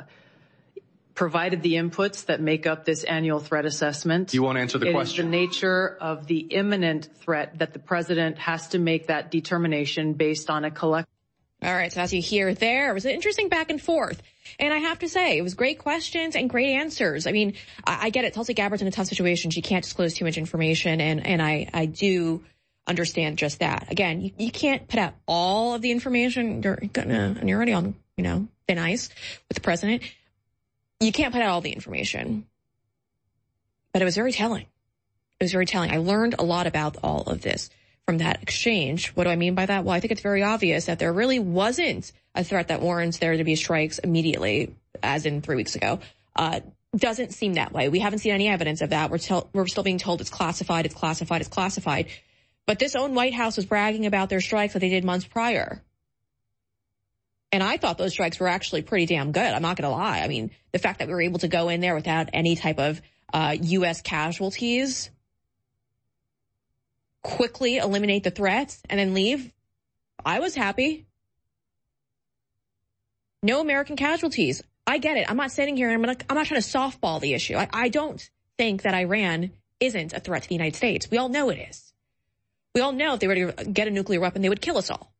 provided the inputs that make up this annual threat assessment. You won't answer the question. It is the nature of the imminent threat that the president has to make that determination based on a collective. All right, so as you hear there, it was an interesting back and forth. And I have to say, it was great questions and great answers. I mean, I get it. Tulsi Gabbard's in a tough situation. She can't disclose too much information, and I do understand just that. Again, you can't put out all of the information. And you're already on, thin ice with the president. You can't put out all the information. But it was very telling. It was very telling. I learned a lot about all of this from that exchange. What do I mean by that? Well, I think it's very obvious that there really wasn't a threat that warrants there to be strikes immediately, as in 3 weeks ago. Doesn't seem that way. We haven't seen any evidence of that. We're still being told it's classified, it's classified, it's classified. But this own White House was bragging about their strikes that they did months prior. And I thought those strikes were actually pretty damn good. I'm not going to lie. I mean, the fact that we were able to go in there without any type of U.S. casualties, quickly eliminate the threats, and then leave, I was happy. No American casualties. I get it. I'm not sitting here and I'm not trying to softball the issue. I don't think that Iran isn't a threat to the United States. We all know it is. We all know if they were to get a nuclear weapon, they would kill us all.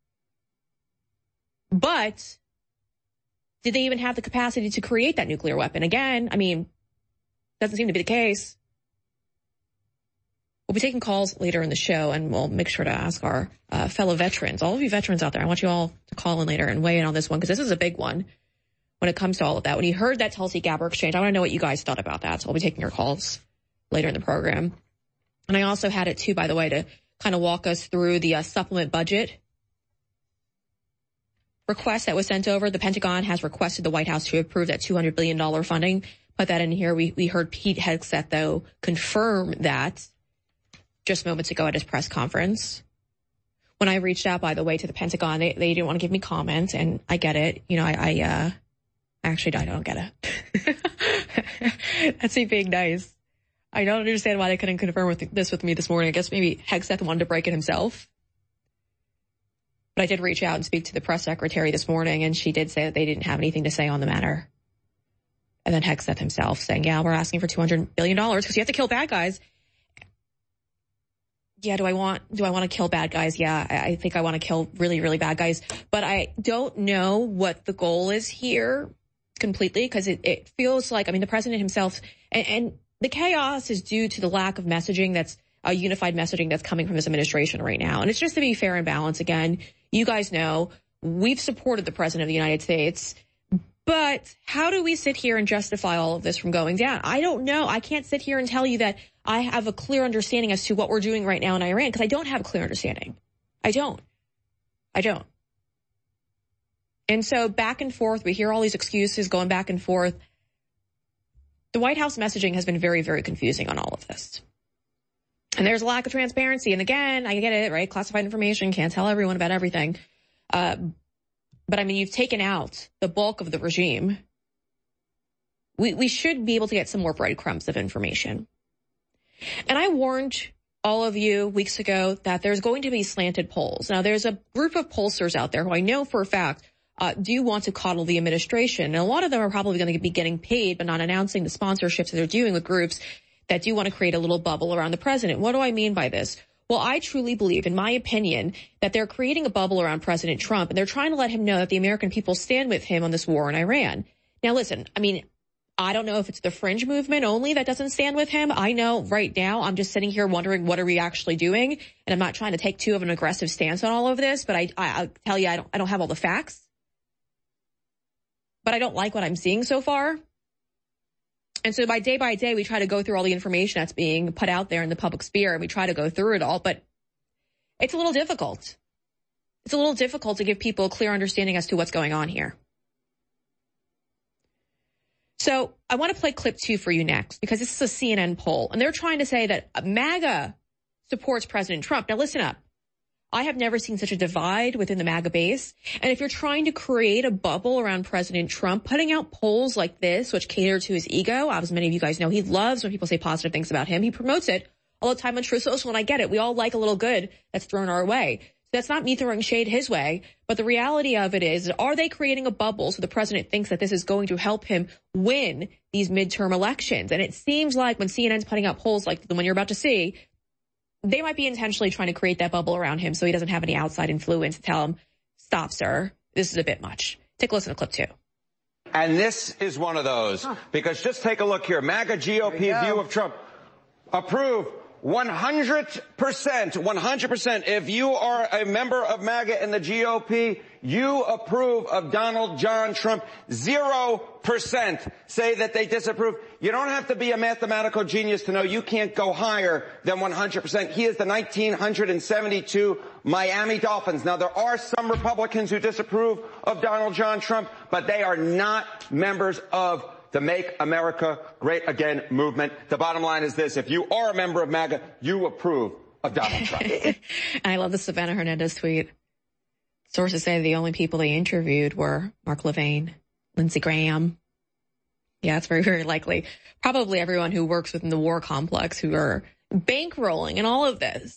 But did they even have the capacity to create that nuclear weapon? Again, I mean, doesn't seem to be the case. We'll be taking calls later in the show, and we'll make sure to ask our fellow veterans, all of you veterans out there, I want you all to call in later and weigh in on this one, because this is a big one when it comes to all of that. When you heard that Tulsi Gabbard exchange, I want to know what you guys thought about that. So I'll be taking your calls later in the program. And I also had it, too, by the way, to kind of walk us through the supplement budget request that was sent over. The Pentagon has requested the White House to approve that $200 billion funding. Put that in here. We heard Pete Hegseth, though, confirm that just moments ago at his press conference. when I reached out, by the way, to the Pentagon, they didn't want to give me comment, and I get it. You know, I don't get it. That's me being nice. I don't understand why they couldn't confirm this with me this morning. I guess maybe Hegseth wanted to break it himself. But I did reach out and speak to the press secretary this morning, and she did say that they didn't have anything to say on the matter. And then Hegseth himself saying, yeah, we're asking for $200 billion because you have to kill bad guys. Yeah, do I want to kill bad guys? Yeah, I think I want to kill really, really bad guys. But I don't know what the goal is here completely, because it feels like, I mean, the president himself, and the chaos is due to the lack of messaging that's unified messaging that's coming from this administration right now. And it's just to be fair and balanced. Again, you guys know we've supported the president of the United States. But how do we sit here and justify all of this from going down? I don't know. I can't sit here and tell you that I have a clear understanding as to what we're doing right now in Iran, because I don't have a clear understanding. I don't. And so back and forth, we hear all these excuses going back and forth. The White House messaging has been very, very confusing on all of this. And there's a lack of transparency. And again, I get it, right? Classified information, can't tell everyone about everything. But I mean, you've taken out the bulk of the regime. We should be able to get some more breadcrumbs of information. And I warned all of you weeks ago that there's going to be slanted polls. Now, there's a group of pollsters out there who I know for a fact do want to coddle the administration. And a lot of them are probably going to be getting paid, but not announcing the sponsorships that they're doing with groups that do want to create a little bubble around the president. What do I mean by this? Well, I truly believe, in my opinion, that they're creating a bubble around President Trump, and they're trying to let him know that the American people stand with him on this war in Iran. Now, listen, I mean, I don't know if it's the fringe movement only that doesn't stand with him. I know right now I'm just sitting here wondering, what are we actually doing? And I'm not trying to take too of an aggressive stance on all of this, but I'll tell you, I don't have all the facts. But I don't like what I'm seeing so far. And so by day, we try to go through all the information that's being put out there in the public sphere, and we try to go through it all, but it's a little difficult. It's a little difficult to give people a clear understanding as to what's going on here. So I want to play clip 2 for you next, because this is a CNN poll, and they're trying to say that MAGA supports President Trump. Now listen up. I have never seen such a divide within the MAGA base. And if you're trying to create a bubble around President Trump, putting out polls like this, which cater to his ego, as many of you guys know, he loves when people say positive things about him. He promotes it all the time on Truth Social, and I get it. We all like a little good that's thrown our way. So that's not me throwing shade his way. But the reality of it is, are they creating a bubble so the president thinks that this is going to help him win these midterm elections? And it seems like when CNN's putting out polls like the one you're about to see, they might be intentionally trying to create that bubble around him so he doesn't have any outside influence to tell him, stop, sir, this is a bit much. Take a listen to clip 2. And this is one of those, because just take a look here. MAGA GOP view of Trump. Approve 100%. If you are a member of MAGA and the GOP, you approve of Donald John Trump. 0% say that they disapprove. You don't have to be a mathematical genius to know you can't go higher than 100%. He is the 1972 Miami Dolphins. Now, there are some Republicans who disapprove of Donald John Trump, but they are not members of the Make America Great Again movement. The bottom line is this. If you are a member of MAGA, you approve of Donald Trump. And I love the Savannah Hernandez tweet. Sources say the only people they interviewed were Mark Levine, Lindsey Graham. Yeah, it's very, very likely. Probably everyone who works within the war complex who are bankrolling and all of this.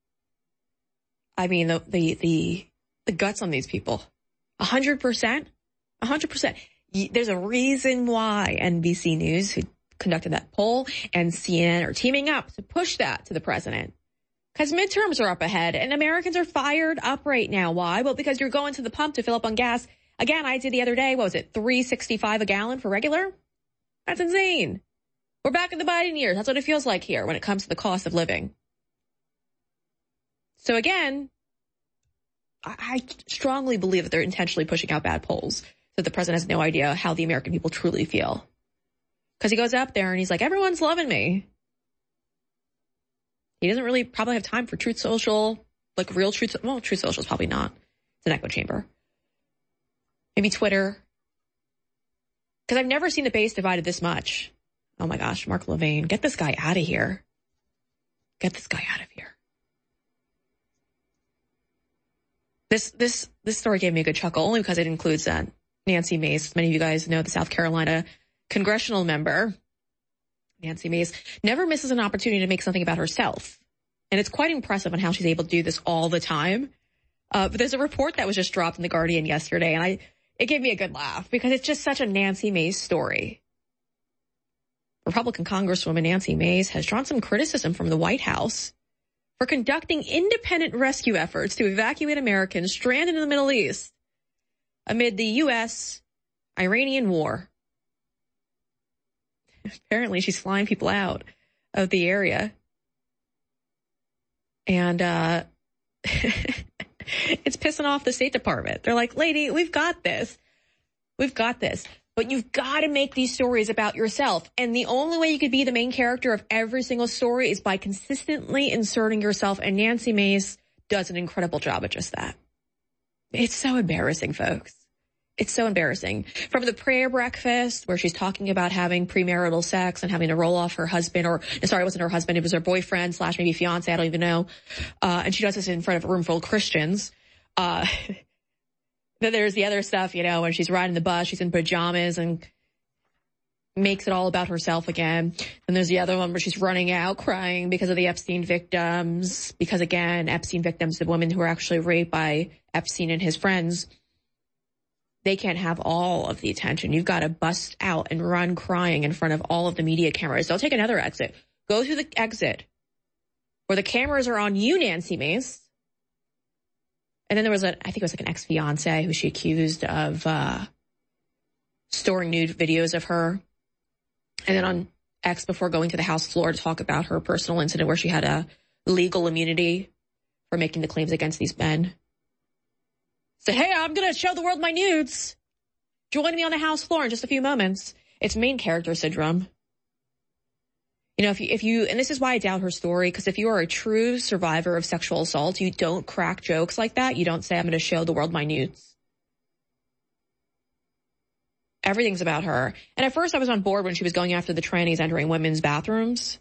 I mean, the guts on these people. 100%. 100%. There's a reason why NBC News, who conducted that poll, and CNN are teaming up to push that to the president. Because midterms are up ahead, and Americans are fired up right now. Why? Well, because you're going to the pump to fill up on gas. Again, I did the other day, what was it, $3.65 a gallon for regular? That's insane. We're back in the Biden years. That's what it feels like here when it comes to the cost of living. So again, I strongly believe that they're intentionally pushing out bad polls. So the president has no idea how the American people truly feel. Because he goes up there and he's like, everyone's loving me. He doesn't really probably have time for Truth Social, like real Truth. Well, Truth Social is probably not. It's an echo chamber. Maybe Twitter. Because I've never seen the base divided this much. Oh my gosh, Mark Levine, get this guy out of here. Get this guy out of here. This story gave me a good chuckle, only because it includes Nancy Mace. Many of you guys know the South Carolina congressional member. Nancy Mace never misses an opportunity to make something about herself. And it's quite impressive on how she's able to do this all the time. But there's a report that was just dropped in The Guardian yesterday, and it gave me a good laugh because it's just such a Nancy Mace story. Republican Congresswoman Nancy Mace has drawn some criticism from the White House for conducting independent rescue efforts to evacuate Americans stranded in the Middle East amid the U.S.-Iranian war. Apparently, she's flying people out of the area. And it's pissing off the State Department. They're like, lady, we've got this. We've got this. But you've got to make these stories about yourself. And the only way you could be the main character of every single story is by consistently inserting yourself. And Nancy Mace does an incredible job at just that. It's so embarrassing, folks. It's so embarrassing. From the prayer breakfast where she's talking about having premarital sex and having to roll off her husband, it wasn't her husband, it was her boyfriend / maybe fiance, I don't even know. And she does this in front of a room full of Christians. Then there's the other stuff, when she's riding the bus, she's in pajamas and makes it all about herself again. And there's the other one where she's running out crying because of the Epstein victims. Because again, Epstein victims, the women who were actually raped by Epstein and his friends, they can't have all of the attention. You've got to bust out and run crying in front of all of the media cameras. Don't take another exit. Go through the exit where the cameras are on you, Nancy Mace. And then there was I think it was like an ex-fiance who she accused of storing nude videos of her. And then on X before going to the House floor to talk about her personal incident where she had a legal immunity for making the claims against these men. So, hey, I'm going to show the world my nudes. Join me on the House floor in just a few moments. It's main character syndrome. If you, and this is why I doubt her story, because if you are a true survivor of sexual assault, you don't crack jokes like that. You don't say, I'm going to show the world my nudes. Everything's about her. And at first I was on board when she was going after the trannies entering women's bathrooms.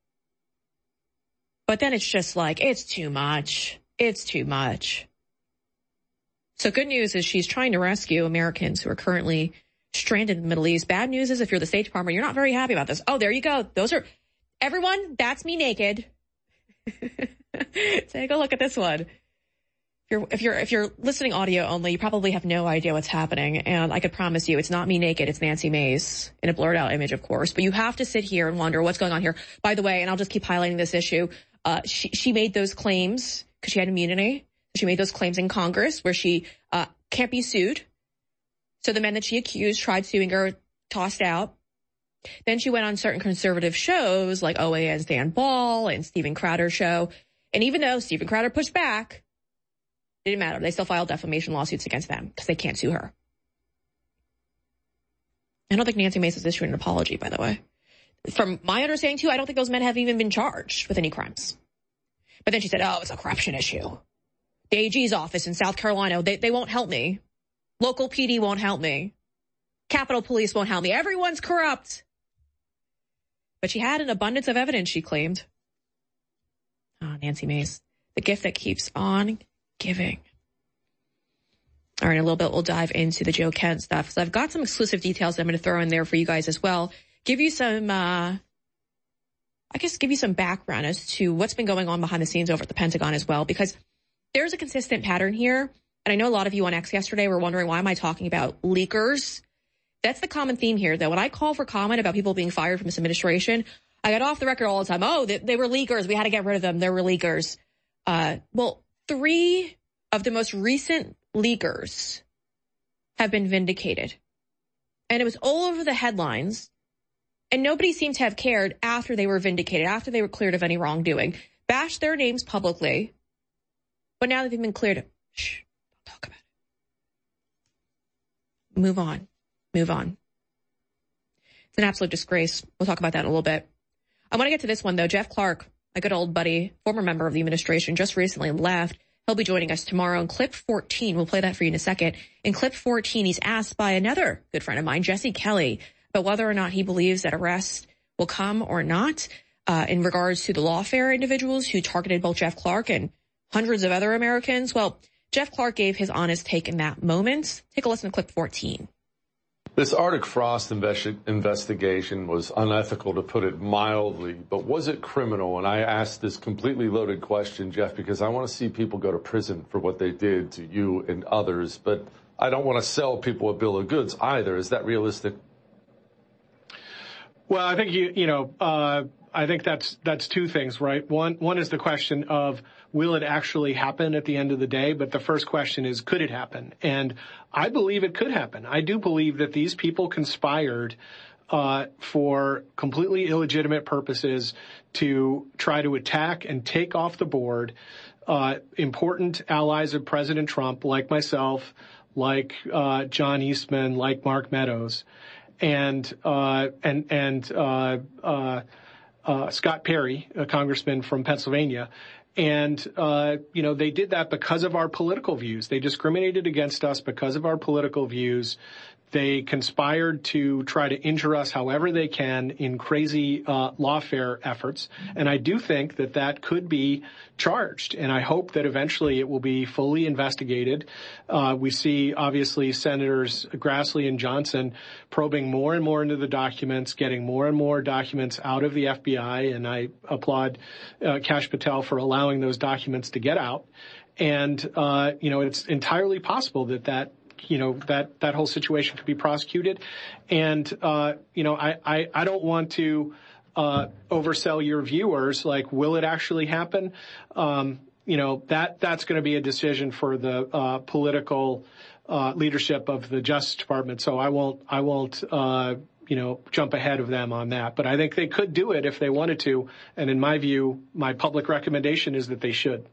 But then it's just like, it's too much. It's too much. So good news is she's trying to rescue Americans who are currently stranded in the Middle East. Bad news is if you're the State Department, you're not very happy about this. Oh, there you go. Those are, everyone, that's me naked. Take a look at this one. If you're listening audio only, you probably have no idea what's happening. And I could promise you it's not me naked. It's Nancy Mace in a blurred out image, of course. But you have to sit here and wonder what's going on here. By the way, and I'll just keep highlighting this issue. She made those claims because she had immunity. She made those claims in Congress where she can't be sued. So the men that she accused tried suing her, tossed out. Then she went on certain conservative shows like OAN's Dan Ball and Steven Crowder's show. And even though Steven Crowder pushed back, it didn't matter. They still filed defamation lawsuits against them because they can't sue her. I don't think Nancy Mace is issuing an apology, by the way. From my understanding, too, I don't think those men have even been charged with any crimes. But then she said, oh, it's a corruption issue. The AG's office in South Carolina, they won't help me. Local PD won't help me. Capitol Police won't help me. Everyone's corrupt. But she had an abundance of evidence, she claimed. Oh, Nancy Mace, the gift that keeps on giving. All right, in a little bit, we'll dive into the Joe Kent stuff. So I've got some exclusive details I'm going to throw in there for you guys as well. Give you some, give you some background as to what's been going on behind the scenes over at the Pentagon as well, because there's a consistent pattern here. And I know a lot of you on X yesterday were wondering, why am I talking about leakers? That's the common theme here, though. When I call for comment about people being fired from this administration, I get off the record all the time. Oh, they were leakers. We had to get rid of them. They were leakers. Well, 3 of the most recent leakers have been vindicated. And it was all over the headlines. And nobody seemed to have cared after they were vindicated, after they were cleared of any wrongdoing. Bashed their names publicly. But now that they've been cleared, shh, don't talk about it. Move on. Move on. It's an absolute disgrace. We'll talk about that in a little bit. I want to get to this one, though. Jeff Clark, my good old buddy, former member of the administration, just recently left. He'll be joining us tomorrow in clip 14. We'll play that for you in a second. In clip 14, he's asked by another good friend of mine, Jesse Kelly, about whether or not he believes that arrest will come or not in regards to the lawfare individuals who targeted both Jeff Clark and hundreds of other Americans. Well, Jeff Clark gave his honest take in that moment. Take a listen to clip 14. This Arctic Frost investigation was unethical, to put it mildly, but was it criminal? And I asked this completely loaded question, Jeff, because I want to see people go to prison for what they did to you and others, but I don't want to sell people a bill of goods either. Is that realistic? Well, I think I think that's two things, right? One is the question of, will it actually happen at the end of the day? But the first question is, could it happen? And I believe it could happen. I do believe that these people conspired for completely illegitimate purposes to try to attack and take off the board important allies of President Trump, like myself, like John Eastman, like Mark Meadows, and Scott Perry, a congressman from Pennsylvania. And, they did that because of our political views. They discriminated against us because of our political views. They conspired to try to injure us however they can in crazy lawfare efforts. And I do think that could be charged. And I hope that eventually it will be fully investigated. We see, obviously, Senators Grassley and Johnson probing more and more into the documents, getting more and more documents out of the FBI. And I applaud Kash Patel for allowing those documents to get out. And, it's entirely possible that whole situation could be prosecuted. And, I don't want to oversell your viewers. Like, will it actually happen? That's going to be a decision for the political leadership of the Justice Department. So I won't jump ahead of them on that. But I think they could do it if they wanted to. And in my view, my public recommendation is that they should.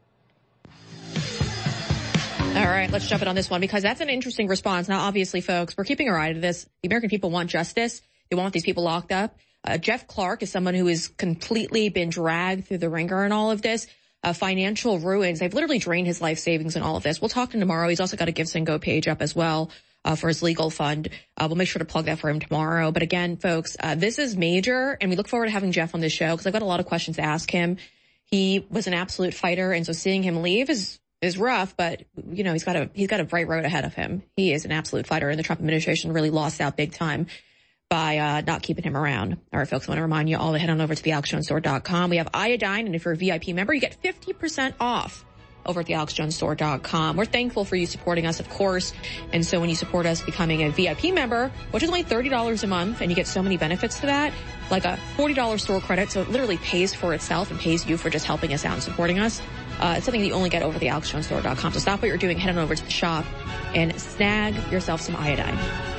All right, let's jump in on this one because that's an interesting response. Now, obviously, folks, we're keeping our eye to this. The American people want justice. They want these people locked up. Jeff Clark is someone who has completely been dragged through the ringer in all of this. Financial ruins. They've literally drained his life savings in all of this. We'll talk to him tomorrow. He's also got a Give, Send, Go page up as well for his legal fund. We'll make sure to plug that for him tomorrow. But again, folks, this is major, and we look forward to having Jeff on this show because I've got a lot of questions to ask him. He was an absolute fighter, and so seeing him leave is rough, but he's got a bright road ahead of him. He is an absolute fighter, and the Trump administration really lost out big time by not keeping him around. All right, folks, I want to remind you all to head on over to thealexjonesstore.com. We have iodine, and if you're a VIP member, you get 50% off over at thealexjonesstore.com. We're thankful for you supporting us, of course. And so when you support us becoming a VIP member, which is only $30 a month, and you get so many benefits to that, like a $40 store credit, so it literally pays for itself and pays you for just helping us out and supporting us. It's something that you only get over at thealexjonesstore.com. So stop what you're doing, head on over to the shop, and snag yourself some iodine.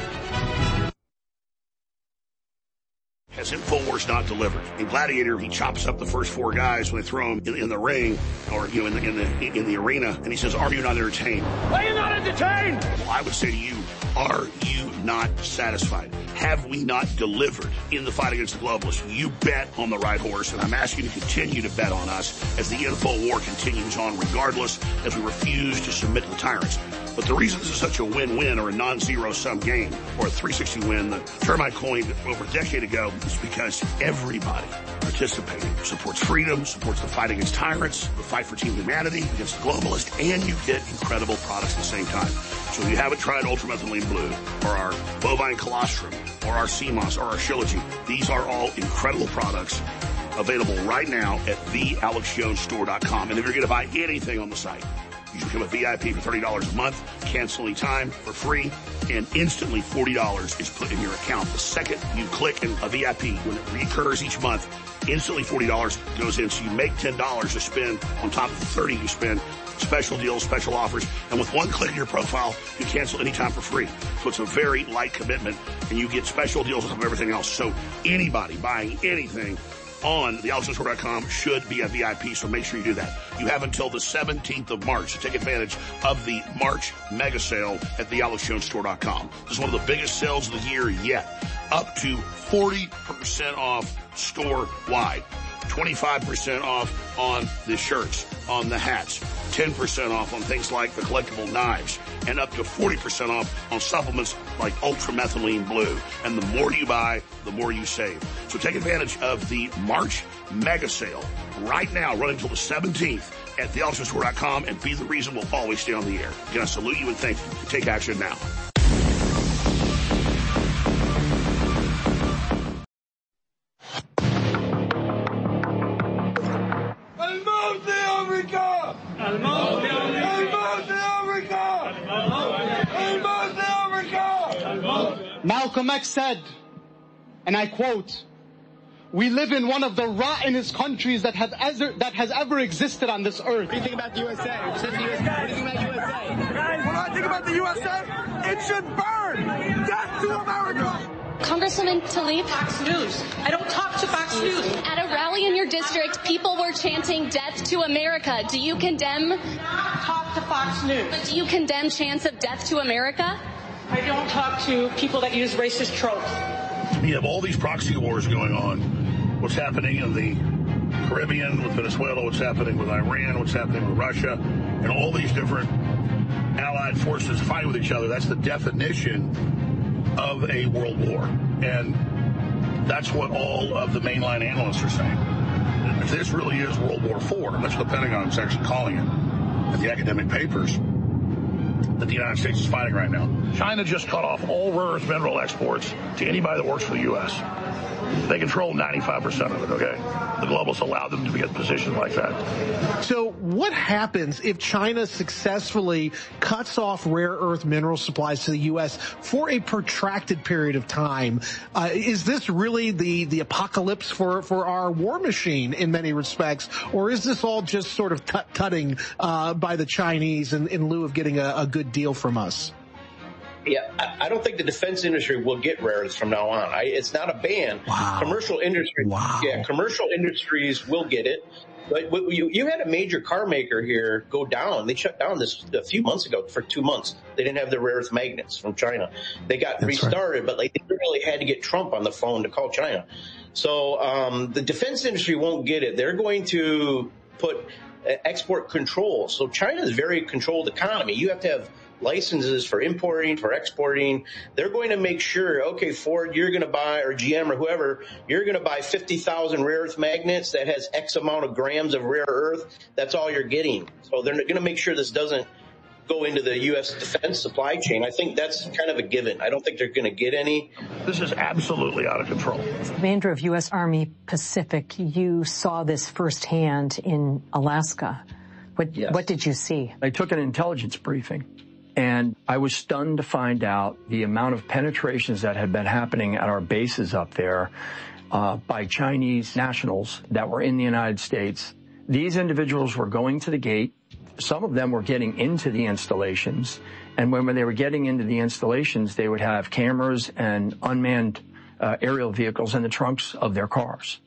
Has InfoWars not delivered? In Gladiator, he chops up the first four guys when they throw him in the ring or in the arena, and he says, "Are you not entertained?" Are you not entertained? Well, I would say to you, are you not satisfied? Have we not delivered in the fight against the globalists? You bet on the right horse, and I'm asking you to continue to bet on us as the info war continues on, regardless, as we refuse to submit to the tyrants. But the reason this is such a win-win or a non-zero-sum game or a 360 win the termite coined over a decade ago is because everybody participating supports freedom, supports the fight against tyrants, the fight for team humanity against the globalists, and you get incredible products at the same time. So if you haven't tried ultramethylene blue or our bovine colostrum or our CMOS or our Shilajit, these are all incredible products available right now at thealexjonesstore.com. And if you're going to buy anything on the site, you should become a VIP for $30 a month, cancel any time for free, and instantly $40 is put in your account. The second you click in a VIP, when it recurs each month, instantly $40 goes in, so you make $10 to spend on top of the $30 you spend. Special deals, special offers, and with one click of your profile, you cancel anytime for free. So it's a very light commitment, and you get special deals on top of everything else. So anybody buying anything on thealexjonesstore.com should be a VIP, so make sure you do that. You have until the 17th of March to take advantage of the March mega sale at thealexjonesstore.com. This is one of the biggest sales of the year yet. Up to 40% off store-wide. 25% off on the shirts, on the hats, 10% off on things like the collectible knives, and up to 40% off on supplements like ultramethylene blue. And the more you buy, the more you save. So take advantage of the March mega sale right now, running until the 17th at theultimatescore.com, and Be the Reason will always stay on the air. Again, I salute you and thank you. Take action now. Malcolm X said, and I quote, "We live in one of the rottenest countries that has ever existed on this earth." What do you think about the USA? What do you think about USA? Guys, when I think about the USA, it should burn. Death to America. Congresswoman Tlaib. Fox News. I don't talk to Fox News. At a rally in your district, people were chanting "Death to America." Do you condemn? Talk to Fox News. But do you condemn chants of "Death to America"? I don't talk to people that use racist tropes. You have all these proxy wars going on. What's happening in the Caribbean with Venezuela, what's happening with Iran, what's happening with Russia, and all these different allied forces fighting with each other. That's the definition of a world war. And that's what all of the mainline analysts are saying. If this really is World War IV, that's what the Pentagon's actually calling it, and the academic papers, that the United States is fighting right now. China just cut off all rare earth mineral exports to anybody that works for the U.S. They control 95% of it, okay? The globalists allow them to get positions like that. So what happens if China successfully cuts off rare earth mineral supplies to the U.S. for a protracted period of time? Is this really the apocalypse for our war machine in many respects? Or is this all just sort of tut-tutting by the Chinese in lieu of getting a good deal from us? Yeah, I don't think the defense industry will get rare earths from now on. It's not a ban. Wow. Commercial industry, yeah, commercial industries will get it. But you had a major car maker here go down. They shut down this a few months ago for 2 months. They didn't have the rare earth magnets from China. They got restarted, but they literally had to get Trump on the phone to call China. So the defense industry won't get it. They're going to put export control. So China is a very controlled economy. You have to have licenses for importing, for exporting. They're going to make sure, okay, Ford, you're going to buy, or GM or whoever, you're going to buy 50,000 rare earth magnets that has X amount of grams of rare earth. That's all you're getting. So they're going to make sure this doesn't go into the U.S. defense supply chain. I think that's kind of a given. I don't think they're going to get any. This is absolutely out of control. Commander of U.S. Army Pacific, you saw this firsthand in Alaska. What did you see? I took an intelligence briefing, and I was stunned to find out the amount of penetrations that had been happening at our bases up there by Chinese nationals that were in the United States. These individuals were going to the gate. Some of them were getting into the installations. And when they were getting into the installations, they would have cameras and unmanned aerial vehicles in the trunks of their cars.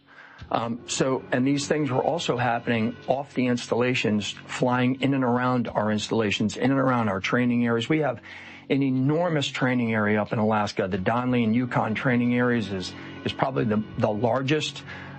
And these things were also happening off the installations, flying in and around our installations, in and around our training areas. We have an enormous training area up in Alaska. The Donley and Yukon training areas is probably the largest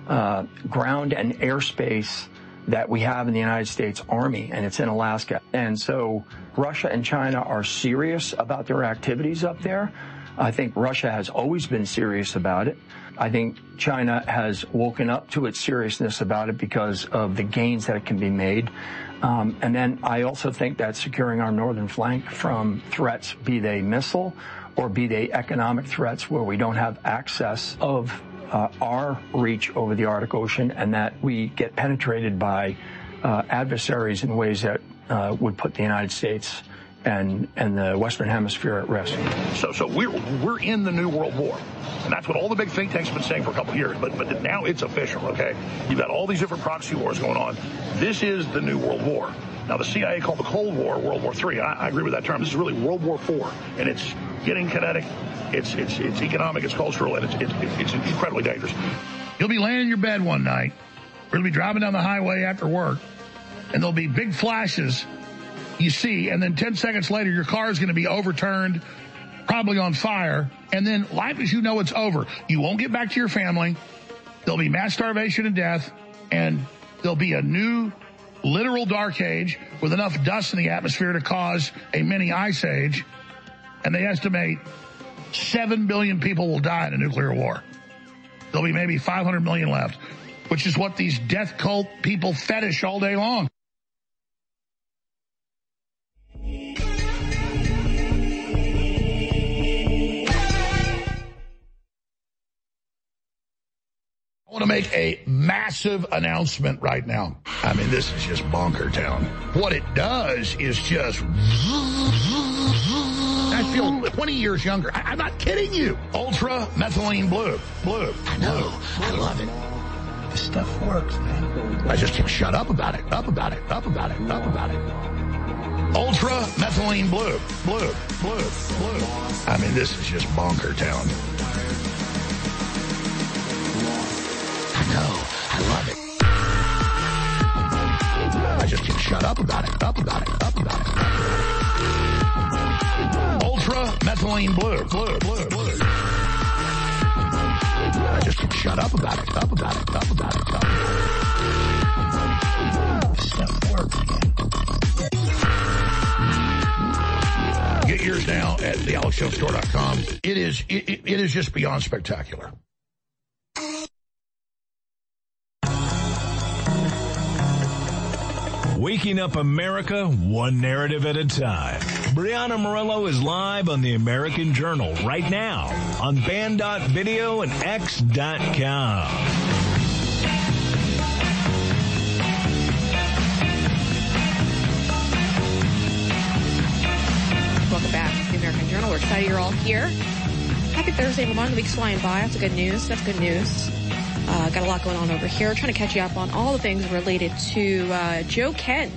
ground and airspace that we have in the United States Army, and it's in Alaska. And so Russia and China are serious about their activities up there. I think Russia has always been serious about it. I think China has woken up to its seriousness about it because of the gains that can be made. And then I also think that securing our northern flank from threats, be they missile or be they economic threats where we don't have access of our reach over the Arctic Ocean, and that we get penetrated by adversaries in ways that would put the United States and the Western Hemisphere at risk. So we're in the new world war. And that's what all the big think tanks have been saying for a couple of years. But now it's official, okay? You've got all these different proxy wars going on. This is the new world war. Now, the CIA called the Cold War World War III. I agree with that term. This is really World War IV. And it's getting kinetic. It's economic. It's cultural. And it's incredibly dangerous. You'll be laying in your bed one night. We're going to be driving down the highway after work. And there'll be big flashes you see. And then 10 seconds later, your car is going to be overturned, probably on fire. And then life as you know it's over. You won't get back to your family. There'll be mass starvation and death. And there'll be a new literal dark age with enough dust in the atmosphere to cause a mini ice age. And they estimate 7 billion people will die in a nuclear war. There'll be maybe 500 million left, which is what these death cult people fetish all day long. make a massive announcement right now. I mean, this is just bonker town. What it does is just... I feel 20 years younger. I'm not kidding you. Ultra methylene blue. I know. I love it. This stuff works, man. I just can't shut up about it. Up about it. Ultra methylene blue. I mean, this is just bonker town. I know. I love it. I just can't shut up about it. Up about it. Ultra methylene blue. I just can't shut up about it. Up about it. This stuff works, man. Get yours now at thealexjonesstore.com. It is just beyond spectacular. Waking up America, one narrative at a time. Brianna Morello is live on the American Journal right now on band.video and x.com. Welcome back to the American Journal. We're excited you're all here. Happy Thursday, Lamont. The week's flying by. That's good news. Got a lot going on over here. Trying to catch you up on all the things related to Joe Kent.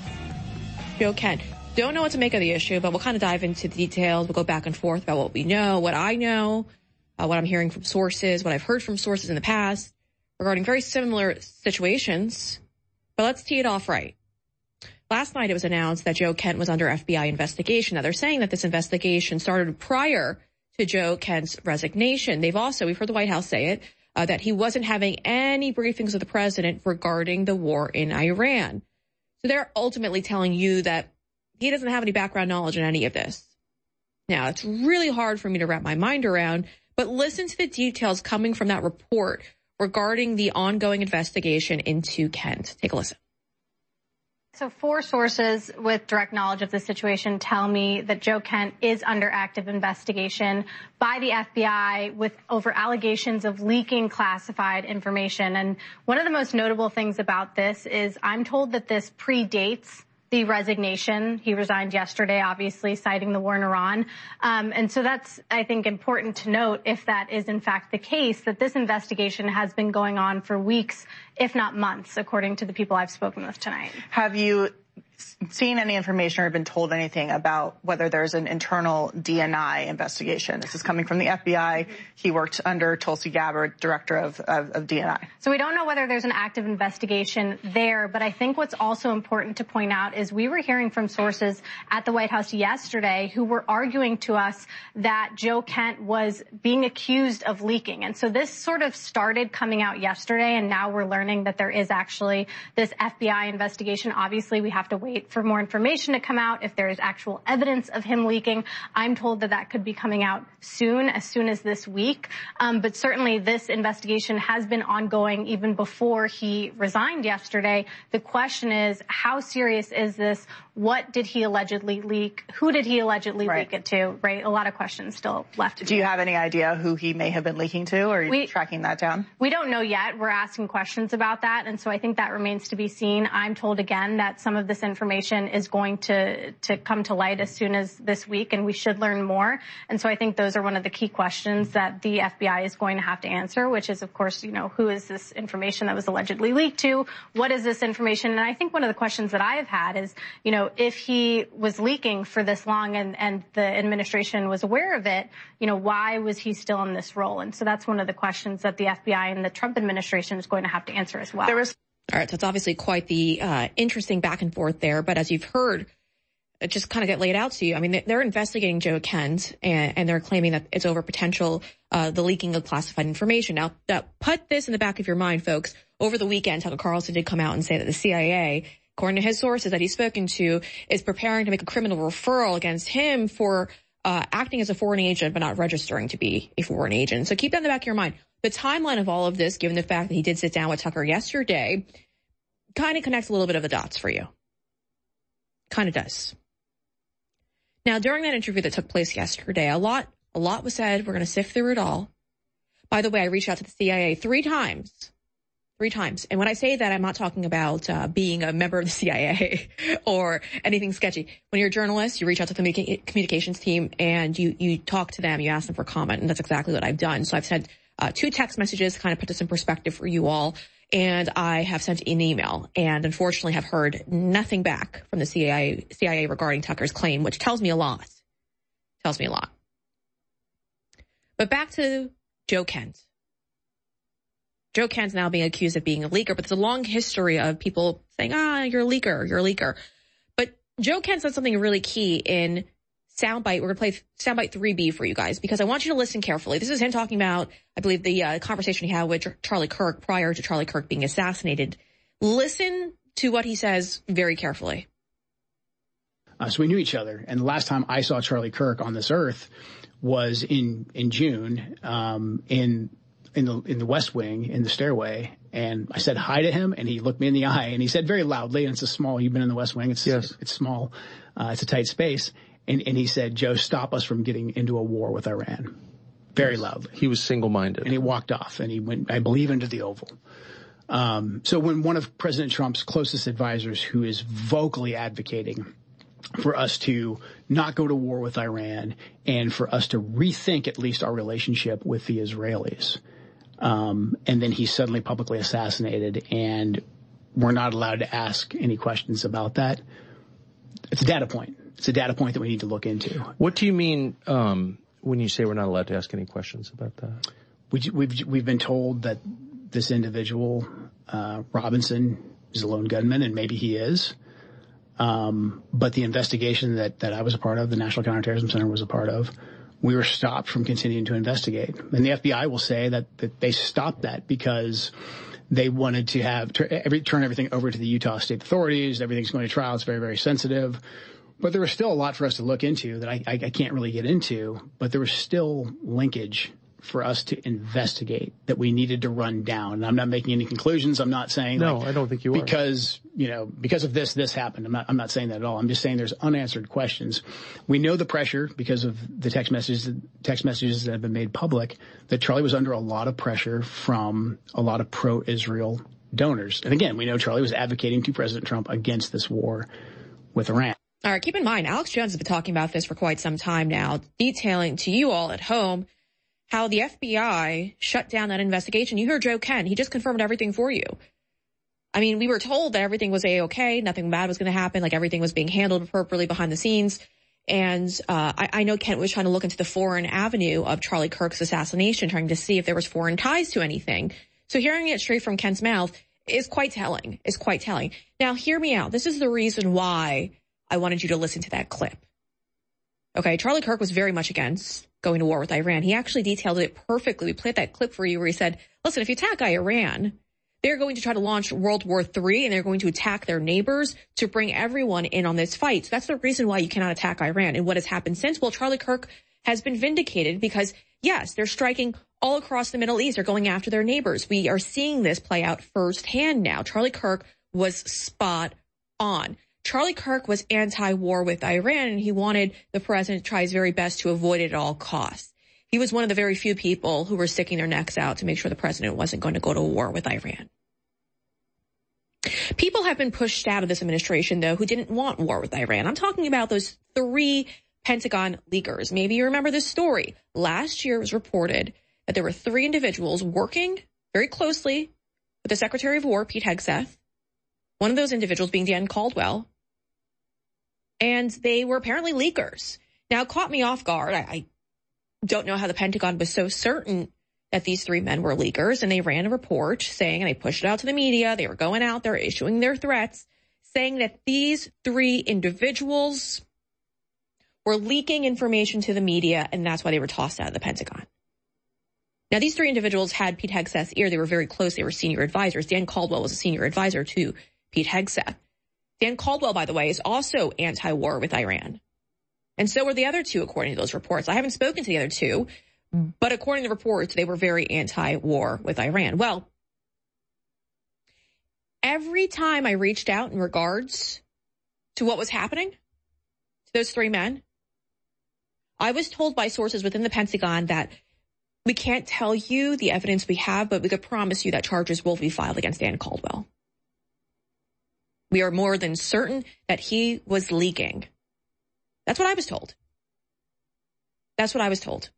Don't know what to make of the issue, but we'll kind of dive into the details. We'll go back and forth about what we know, what I know, what I'm hearing from sources, what I've heard from sources in the past regarding very similar situations. But let's tee it off right. Last night it was announced that Joe Kent was under FBI investigation. Now they're saying that this investigation started prior to Joe Kent's resignation. We've heard the White House say it, that he wasn't having any briefings with the president regarding the war in Iran. So they're ultimately telling you that he doesn't have any background knowledge in any of this. Now, it's really hard for me to wrap my mind around, but listen to the details coming from that report regarding the ongoing investigation into Kent. Take a listen. So 4 sources with direct knowledge of the situation tell me that Joe Kent is under active investigation by the FBI with over allegations of leaking classified information. And one of the most notable things about this is I'm told that this predates the resignation. He resigned yesterday, obviously citing the war in Iran. And so that's, I think, important to note, if that is in fact the case, that this investigation has been going on for weeks, if not months, according to the people I've spoken with tonight. Have you seen any information or been told anything about whether there's an internal DNI investigation? This is coming from the FBI. He worked under Tulsi Gabbard, director of DNI. So we don't know whether there's an active investigation there, but I think what's also important to point out is we were hearing from sources at the White House yesterday who were arguing to us that Joe Kent was being accused of leaking. And so this sort of started coming out yesterday, and now we're learning that there is actually this FBI investigation. Obviously, we have to wait for more information to come out if there is actual evidence of him leaking. I'm told that that could be coming out soon as this week. But certainly this investigation has been ongoing even before he resigned yesterday. The question is, how serious is this? What did he allegedly leak? Who did he allegedly leak it to? Right? A lot of questions still left. Do you have any idea who he may have been leaking to, or are you tracking that down? We don't know yet. We're asking questions about that. And so I think that remains to be seen. I'm told again that some of this information is going to come to light as soon as this week, and we should learn more. And so I think those are one of the key questions that the FBI is going to have to answer, which is, of course, who is this information that was allegedly leaked to? What is this information? And I think one of the questions that I have had is, if he was leaking for this long and the administration was aware of it, why was he still in this role? And so that's one of the questions that the FBI and the Trump administration is going to have to answer as well. All right, so it's obviously quite the interesting back and forth there. But as you've heard, it just kind of get laid out to you. I mean, they're investigating Joe Kent, and they're claiming that it's over potential the leaking of classified information. Now, put this in the back of your mind, folks. Over the weekend, Tucker Carlson did come out and say that the CIA, according to his sources that he's spoken to, is preparing to make a criminal referral against him for acting as a foreign agent but not registering to be a foreign agent. So keep that in the back of your mind. The timeline of all of this, given the fact that he did sit down with Tucker yesterday, kind of connects a little bit of the dots for you. Kind of does. Now, during that interview that took place yesterday, a lot was said. We're going to sift through it all. By the way, I reached out to the CIA 3 times 3 times. And when I say that, I'm not talking about being a member of the CIA or anything sketchy. When you're a journalist, you reach out to the communications team and you talk to them, you ask them for comment, and that's exactly what I've done. So I've sent 2 text messages to kind of put this in perspective for you all, and I have sent an email, and unfortunately have heard nothing back from the CIA regarding Tucker's claim, which tells me a lot. But back to Joe Kent. Joe Kent's now being accused of being a leaker, but there's a long history of people saying, you're a leaker. But Joe Kent said something really key in soundbite. We're going to play soundbite 3B for you guys, because I want you to listen carefully. This is him talking about, I believe, the conversation he had with Charlie Kirk prior to Charlie Kirk being assassinated. Listen to what he says very carefully. So we knew each other. And the last time I saw Charlie Kirk on this earth was in June, in the West Wing, in the stairway, and I said hi to him, and he looked me in the eye, and he said very loudly, and you've been in the West Wing, it's small, it's a tight space, and he said, Joe, stop us from getting into a war with Iran. Very loudly. He was single-minded. And he walked off, and he went, I believe, into the Oval. So when one of President Trump's closest advisors, who is vocally advocating for us to not go to war with Iran and for us to rethink at least our relationship with the Israelis, and then he's suddenly publicly assassinated, and we're not allowed to ask any questions about that. It's a data point. It's a data point that we need to look into. What do you mean when you say we're not allowed to ask any questions about that? We've been told that this individual, Robinson, is a lone gunman, and maybe he is. But the investigation that I was a part of, the National Counterterrorism Center was a part of, we were stopped from continuing to investigate. And the FBI will say that they stopped that because they wanted to turn everything over to the Utah state authorities. Everything's going to trial. It's very, very sensitive. But there was still a lot for us to look into that I can't really get into. But there was still linkage for us to investigate that we needed to run down. And I'm not making any conclusions. I'm not saying I don't think you are. Because of this happened. I'm not saying that at all. I'm just saying there's unanswered questions. We know the pressure because of the text messages that have been made public, that Charlie was under a lot of pressure from a lot of pro-Israel donors. And again, we know Charlie was advocating to President Trump against this war with Iran. All right, keep in mind, Alex Jones has been talking about this for quite some time now, detailing to you all at home how the FBI shut down that investigation. You heard Joe Kent. He just confirmed everything for you. I mean, we were told that everything was A-okay, nothing bad was going to happen, like everything was being handled appropriately behind the scenes. And I know Kent was trying to look into the foreign avenue of Charlie Kirk's assassination, trying to see if there was foreign ties to anything. So hearing it straight from Kent's mouth is quite telling, Now, hear me out. This is the reason why I wanted you to listen to that clip. Okay, Charlie Kirk was very much against going to war with Iran. He actually detailed it perfectly. We played that clip for you where he said, listen, if you attack Iran, they're going to try to launch World War III, and they're going to attack their neighbors to bring everyone in on this fight. So that's the reason why you cannot attack Iran. And what has happened since? Well, Charlie Kirk has been vindicated because, yes, they're striking all across the Middle East. They're going after their neighbors. We are seeing this play out firsthand now. Charlie Kirk was spot on. Charlie Kirk was anti-war with Iran, and he wanted the president to try his very best to avoid it at all costs. He was one of the very few people who were sticking their necks out to make sure the president wasn't going to go to war with Iran. People have been pushed out of this administration, though, who didn't want war with Iran. I'm talking about those 3 Pentagon leakers. Maybe you remember this story. Last year it was reported that there were 3 individuals working very closely with the Secretary of War, Pete Hegseth, one of those individuals being Dan Caldwell, and they were apparently leakers. Now, it caught me off guard. I don't know how the Pentagon was so certain that these 3 men were leakers, and they ran a report saying, and they pushed it out to the media, they were going out there issuing their threats, saying that these 3 individuals were leaking information to the media, and that's why they were tossed out of the Pentagon. Now, these 3 individuals had Pete Hegseth's ear. They were very close. They were senior advisors. Dan Caldwell was a senior advisor to Pete Hegseth. Dan Caldwell, by the way, is also anti-war with Iran. And so were the other 2, according to those reports. I haven't spoken to the other 2, but according to the reports, they were very anti-war with Iran. Well, every time I reached out in regards to what was happening to those 3 men, I was told by sources within the Pentagon that We can't tell you the evidence we have, but we could promise you that charges will be filed against Dan Caldwell. We are more than certain that he was leaking. That's what I was told. That's what I was told.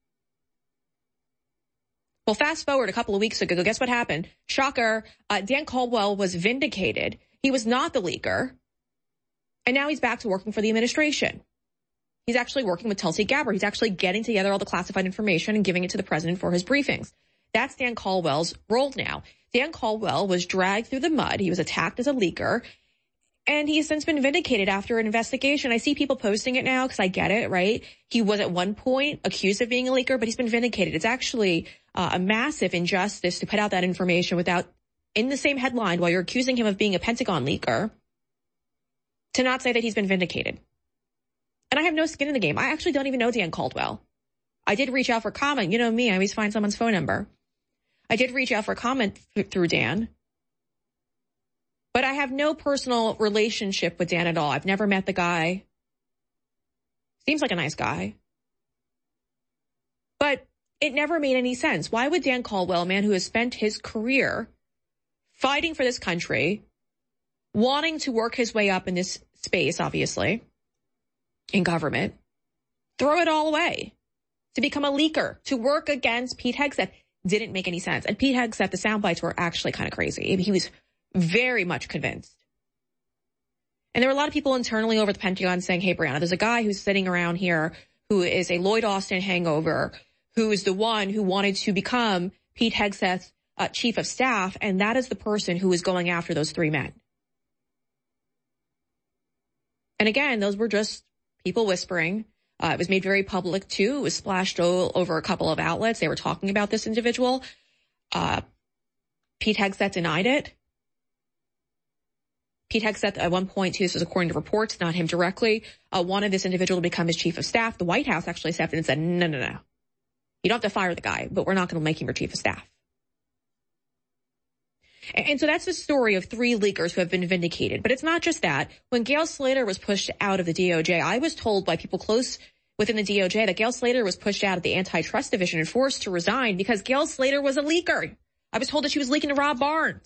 Well, fast forward a couple of weeks ago, guess what happened? Shocker, Dan Caldwell was vindicated. He was not the leaker. And now he's back to working for the administration. He's actually working with Tulsi Gabbard. He's actually getting together all the classified information and giving it to the president for his briefings. That's Dan Caldwell's role now. Dan Caldwell was dragged through the mud. He was attacked as a leaker. And he has since been vindicated after an investigation. I see people posting it now because I get it, right? He was at one point accused of being a leaker, but he's been vindicated. It's actually a massive injustice to put out that information without, in the same headline, while you're accusing him of being a Pentagon leaker, to not say that he's been vindicated. And I have no skin in the game. I actually don't even know Dan Caldwell. I did reach out for comment. You know me, I always find someone's phone number. I did reach out for comment through Dan. But I have no personal relationship with Dan at all. I've never met the guy. Seems like a nice guy. But it never made any sense. Why would Dan Caldwell, a man who has spent his career fighting for this country, wanting to work his way up in this space, obviously, in government, throw it all away to become a leaker, to work against Pete Hegseth? Didn't make any sense. And Pete Hegseth, the sound bites were actually kind of crazy. He was very much convinced. And there were a lot of people internally over the Pentagon saying, hey, Brianna, there's a guy who's sitting around here who is a Lloyd Austin hangover, who is the one who wanted to become Pete Hegseth's chief of staff, and that is the person who is going after those three men. And again, those were just people whispering. It was made very public, too. It was splashed all over a couple of outlets. They were talking about this individual. Pete Hegseth denied it. Pete Hegseth, at one point, too, this was according to reports, not him directly, wanted this individual to become his chief of staff. The White House actually stepped in and said, no. You don't have to fire the guy, but we're not going to make him your chief of staff. And so that's the story of three leakers who have been vindicated. But it's not just that. When Gail Slater was pushed out of the DOJ, I was told by people close within the DOJ that Gail Slater was pushed out of the antitrust division and forced to resign because Gail Slater was a leaker. I was told that she was leaking to Rob Barnes.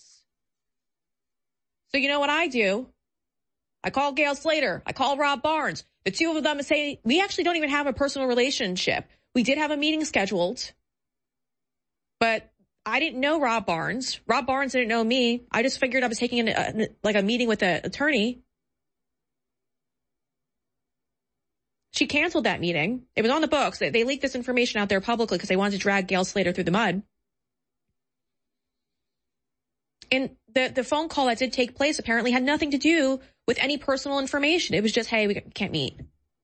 So you know what I do? I call Gail Slater. I call Rob Barnes. The two of them say, we actually don't even have a personal relationship. We did have a meeting scheduled, but I didn't know Rob Barnes. Rob Barnes didn't know me. I just figured I was taking a meeting with an attorney. She canceled that meeting. It was on the books. They leaked this information out there publicly because they wanted to drag Gail Slater through the mud. And the phone call that did take place apparently had nothing to do with any personal information. It was just, hey, we can't meet.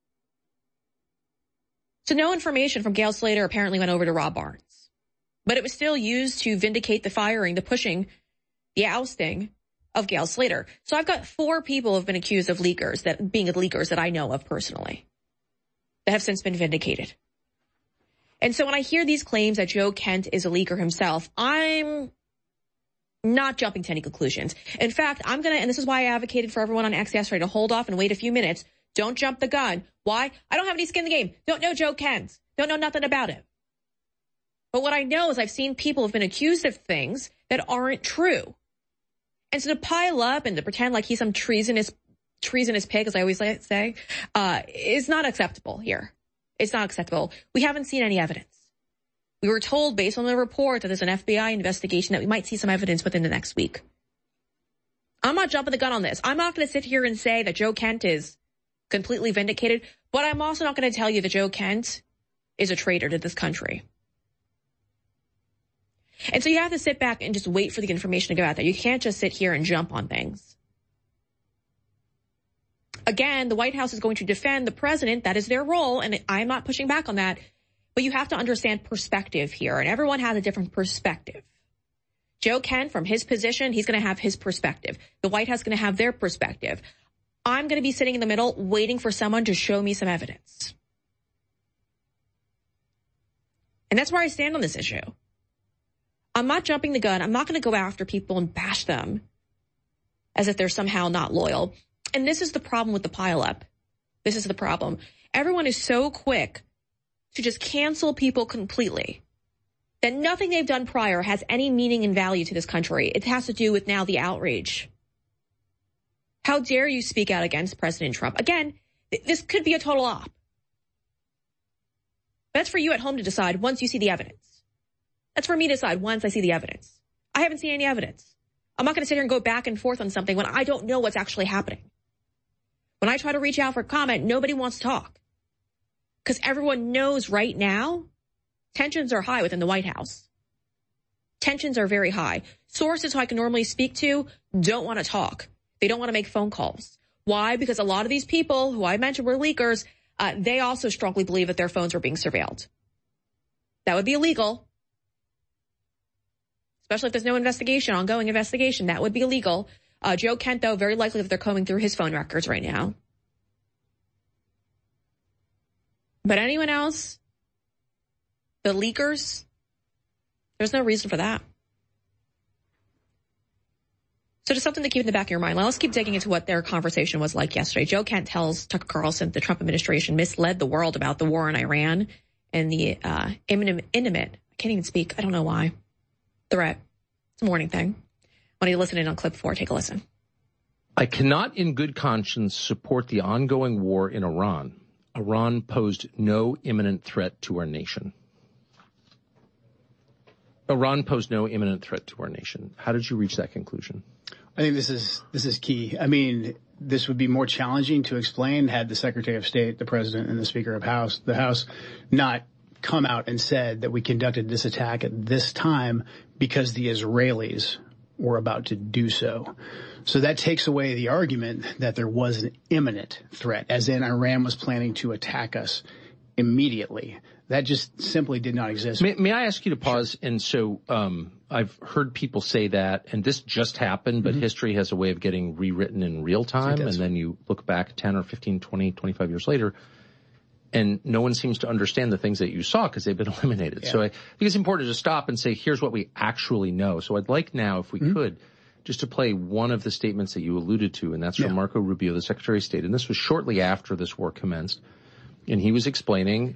So no information from Gail Slater apparently went over to Rob Barnes. But it was still used to vindicate the firing, the pushing, the ousting of Gail Slater. So I've got 4 people who have been accused of leakers, being leakers that I know of personally, that have since been vindicated. And so when I hear these claims that Joe Kent is a leaker himself, I'm not jumping to any conclusions. In fact, and this is why I advocated for everyone on X yesterday to hold off and wait a few minutes. Don't jump the gun. Why? I don't have any skin in the game. Don't know Joe Kent. Don't know nothing about him. But what I know is I've seen people have been accused of things that aren't true. And so to pile up and to pretend like he's some treasonous pig, as I always like to say, is not acceptable here. It's not acceptable. We haven't seen any evidence. We were told based on the report that there's an FBI investigation that we might see some evidence within the next week. I'm not jumping the gun on this. I'm not going to sit here and say that Joe Kent is completely vindicated, but I'm also not going to tell you that Joe Kent is a traitor to this country. And so you have to sit back and just wait for the information to go out there. You can't just sit here and jump on things. Again, the White House is going to defend the president. That is their role, and I'm not pushing back on that. But you have to understand perspective here, and everyone has a different perspective. Joe Kent, from his position, he's going to have his perspective. The White House is going to have their perspective. I'm going to be sitting in the middle waiting for someone to show me some evidence. And that's where I stand on this issue. I'm not jumping the gun. I'm not going to go after people and bash them as if they're somehow not loyal. And this is the problem with the pileup. This is the problem. Everyone is so quick to just cancel people completely. that nothing they've done prior has any meaning and value to this country. It has to do with now the outrage. How dare you speak out against President Trump? Again, this could be a total op. That's for you at home to decide once you see the evidence. That's for me to decide once I see the evidence. I haven't seen any evidence. I'm not going to sit here and go back and forth on something when I don't know what's actually happening. When I try to reach out for comment, nobody wants to talk. Because everyone knows right now, tensions are high within the White House. Tensions are very high. Sources who I can normally speak to don't want to talk. They don't want to make phone calls. Why? Because a lot of these people who I mentioned were leakers, they also strongly believe that their phones were being surveilled. That would be illegal. Especially if there's no investigation, ongoing investigation, that would be illegal. Joe Kent, though, very likely that they're combing through his phone records right now. But anyone else? The leakers? There's no reason for that. So just something to keep in the back of your mind. Let's keep digging into what their conversation was like yesterday. Joe Kent tells Tucker Carlson the Trump administration misled the world about the war in Iran and the imminent, I can't even speak, I don't know why, threat. It's a morning thing. When you listen in on clip 4, take a listen. I cannot in good conscience support the ongoing war in Iran. Iran posed no imminent threat to our nation. Iran posed no imminent threat to our nation. How did you reach that conclusion? I think this is key. I mean, this would be more challenging to explain had the Secretary of State, the President, and the Speaker of the House not come out and said that we conducted this attack at this time because the Israelis were about to do so. So that takes away the argument that there was an imminent threat, as in Iran was planning to attack us immediately. That just simply did not exist. May I ask you to pause? Sure. And so I've heard people say that, and this just happened, but history has a way of getting rewritten in real time, and then you look back 10 or 15, 20, 25 years later, and no one seems to understand the things that you saw because they've been eliminated. Yeah. So I think it's important to stop and say, here's what we actually know. So I'd like now, if we could, just to play one of the statements that you alluded to, and that's from Marco Rubio, the Secretary of State, and this was shortly after this war commenced, and he was explaining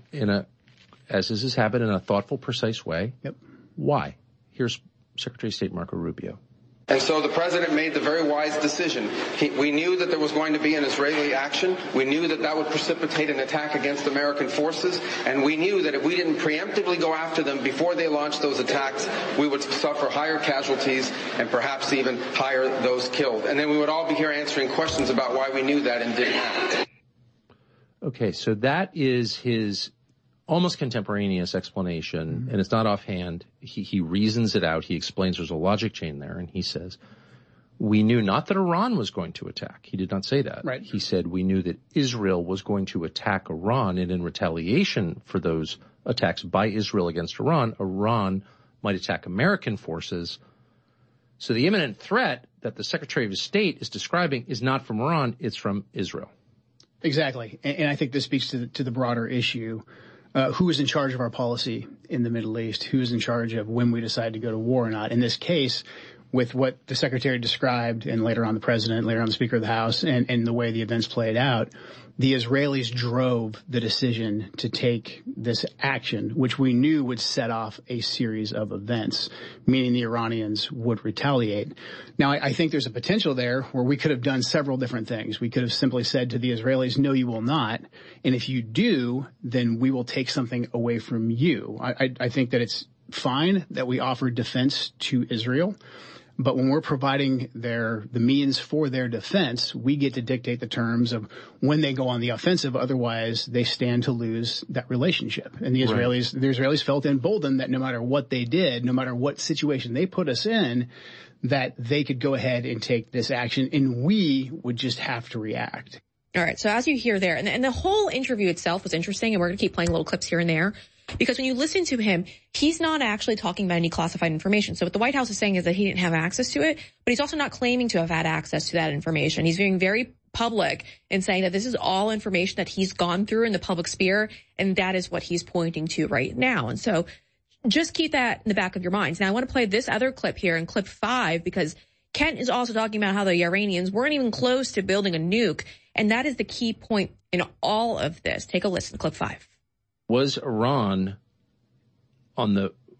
as is his habit, in a thoughtful, precise way. Why? Here's Secretary of State Marco Rubio. And so the president made the very wise decision. We knew that there was going to be an Israeli action. We knew that that would precipitate an attack against American forces. And we knew that if we didn't preemptively go after them before they launched those attacks, we would suffer higher casualties and perhaps even higher those killed. And then we would all be here answering questions about why we knew that and didn't act. Okay, so that is his almost contemporaneous explanation, and it's not offhand. He reasons it out. He explains there's a logic chain there, and he says, we knew not that Iran was going to attack. He did not say that. Right. He said we knew that Israel was going to attack Iran, and in retaliation for those attacks by Israel against Iran, Iran might attack American forces. So the imminent threat that the Secretary of State is describing is not from Iran, it's from Israel. Exactly. And I think this speaks to the broader issue. Who is in charge of our policy in the Middle East? Who is in charge of when we decide to go to war or not? In this case, with what the Secretary described, and later on the President, later on the Speaker of the House, and the way the events played out, the Israelis drove the decision to take this action, which we knew would set off a series of events, meaning the Iranians would retaliate. Now, I think there's a potential there where we could have done several different things. We could have simply said to the Israelis, no, you will not. And if you do, then we will take something away from you. I think that it's fine that we offer defense to Israel. But when we're providing the means for their defense, we get to dictate the terms of when they go on the offensive. Otherwise, they stand to lose that relationship. And the Israelis felt emboldened that no matter what they did, no matter what situation they put us in, that they could go ahead and take this action, and we would just have to react. All right. So as you hear there, and the whole interview itself was interesting, and we're going to keep playing little clips here and there. Because when you listen to him, he's not actually talking about any classified information. So what the White House is saying is that he didn't have access to it, but he's also not claiming to have had access to that information. He's being very public in saying that this is all information that he's gone through in the public sphere, and that is what he's pointing to right now. And so just keep that in the back of your minds. Now, I want to play this other clip here in clip 5, because Kent is also talking about how the Iranians weren't even close to building a nuke, and that is the key point in all of this. Take a listen, clip 5. Was Iran on the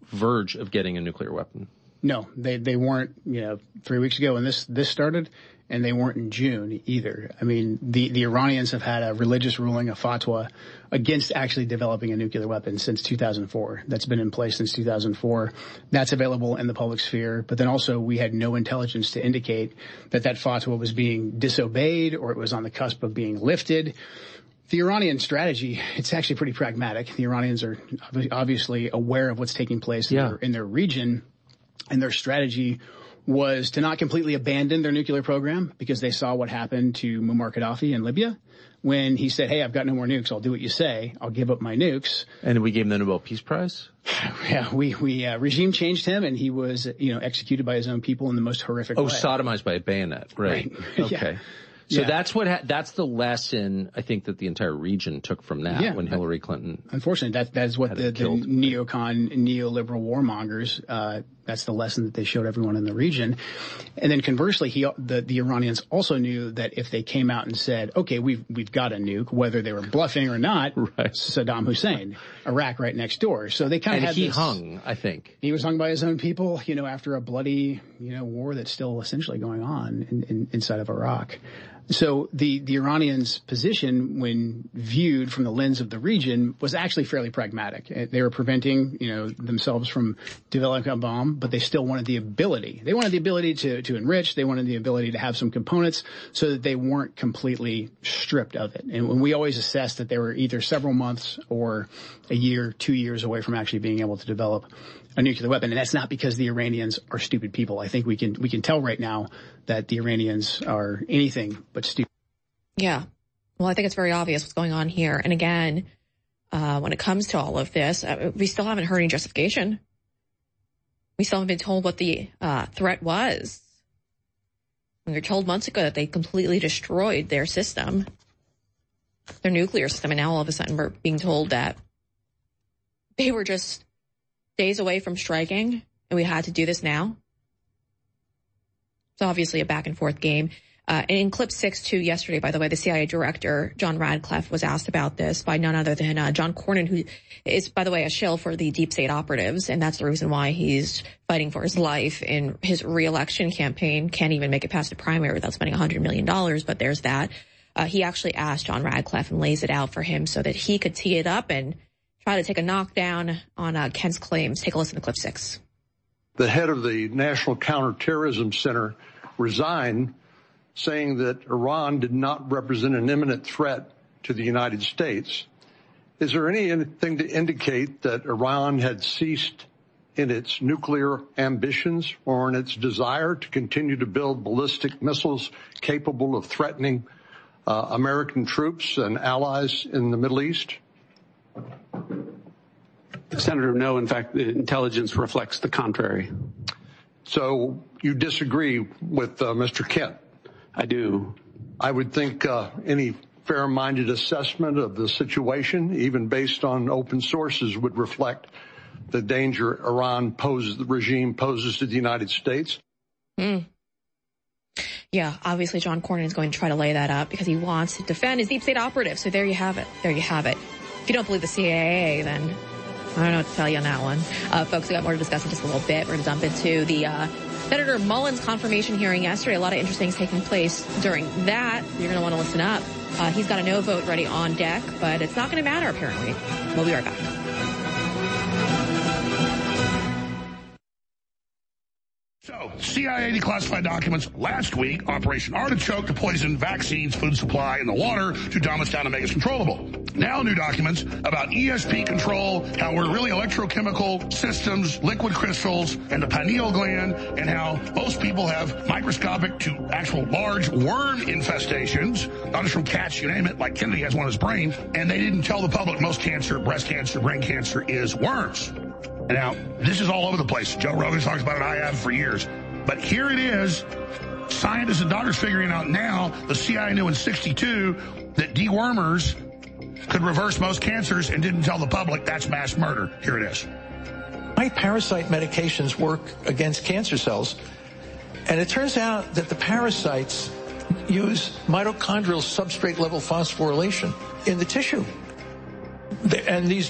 verge of getting a nuclear weapon. No, they weren't, 3 weeks ago when this started, and they weren't in June either. I mean, the Iranians have had a religious ruling, a fatwa, against actually developing a nuclear weapon since 2004. That's been in place since 2004. That's available in the public sphere. But then also we had no intelligence to indicate that fatwa was being disobeyed or it was on the cusp of being lifted. The Iranian strategy, it's actually pretty pragmatic. The Iranians are obviously aware of what's taking place in their region, and their strategy was to not completely abandon their nuclear program because they saw what happened to Muammar Gaddafi in Libya when he said, hey, I've got no more nukes. I'll do what you say. I'll give up my nukes. And we gave him the Nobel Peace Prize? Yeah, we regime changed him, and he was, executed by his own people in the most horrific way. Oh, sodomized by a bayonet. Right. Okay. Yeah. So that's the lesson I think that the entire region took from that when Hillary Clinton. Unfortunately, that's what the neocon, neoliberal warmongers, that's the lesson that they showed everyone in the region. And then conversely, the Iranians also knew that if they came out and said, okay, we've got a nuke, whether they were bluffing or not, Saddam Hussein, Iraq right next door. So they kind of had he hung, I think. He was hung by his own people, after a bloody, war that's still essentially going on inside of Iraq. So the Iranians' position, when viewed from the lens of the region, was actually fairly pragmatic. They were preventing, themselves from developing a bomb, but they still wanted the ability. They wanted the ability to enrich. They wanted the ability to have some components so that they weren't completely stripped of it. And when we always assessed that they were either several months or a year, 2 years away from actually being able to develop a nuclear weapon. And that's not because the Iranians are stupid people. I think we can tell right now that the Iranians are anything but stupid. Yeah. Well, I think it's very obvious what's going on here. And again, when it comes to all of this, we still haven't heard any justification. We still haven't been told what the threat was. We were told months ago that they completely destroyed their system, their nuclear system, and now all of a sudden we're being told that they were just days away from striking, and we had to do this now. It's obviously a back and forth game. And in clip 6, yesterday, by the way, the CIA director, John Radcliffe, was asked about this by none other than John Cornyn, who is, by the way, a shill for the deep state operatives. And that's the reason why he's fighting for his life in his re-election campaign. Can't even make it past the primary without spending $100 million. But there's that. He actually asked John Radcliffe and lays it out for him so that he could tee it up and try to take a knockdown on Kent's claims. Take a listen to clip 6. The head of the National Counterterrorism Center resigned, saying that Iran did not represent an imminent threat to the United States. Is there anything to indicate that Iran had ceased in its nuclear ambitions or in its desire to continue to build ballistic missiles capable of threatening American troops and allies in the Middle East? Senator, no. In fact, the intelligence reflects the contrary. So you disagree with Mr. Kent? I do. I would think any fair-minded assessment of the situation, even based on open sources, would reflect the danger the regime poses to the United States. Yeah, obviously John Cornyn is going to try to lay that up because he wants to defend his deep state operative. So there you have it. If you don't believe the CIA, then I don't know what to tell you on that one. Folks, we got more to discuss in just a little bit. We're going to jump into the Senator Mullins confirmation hearing yesterday. A lot of interesting things taking place during that. You're going to want to listen up. He's got a no vote ready on deck, but it's not going to matter, apparently. We'll be right back. So, CIA declassified documents last week, Operation Artichoke to poison vaccines, food supply, and the water to dumb us down and make us controllable. Now new documents about ESP control, how we're really electrochemical systems, liquid crystals, and the pineal gland, and how most people have microscopic to actual large worm infestations, not just from cats, you name it, like Kennedy has one in his brain, and they didn't tell the public most cancer, breast cancer, brain cancer is worms. Now, this is all over the place. Joe Rogan talks about it. I have for years. But here it is. Scientists and doctors figuring out now, the CIA knew in 1962 that dewormers could reverse most cancers and didn't tell the public. That's mass murder. Here it is. My parasite medications work against cancer cells. And it turns out that the parasites use mitochondrial substrate level phosphorylation in the tissue. And these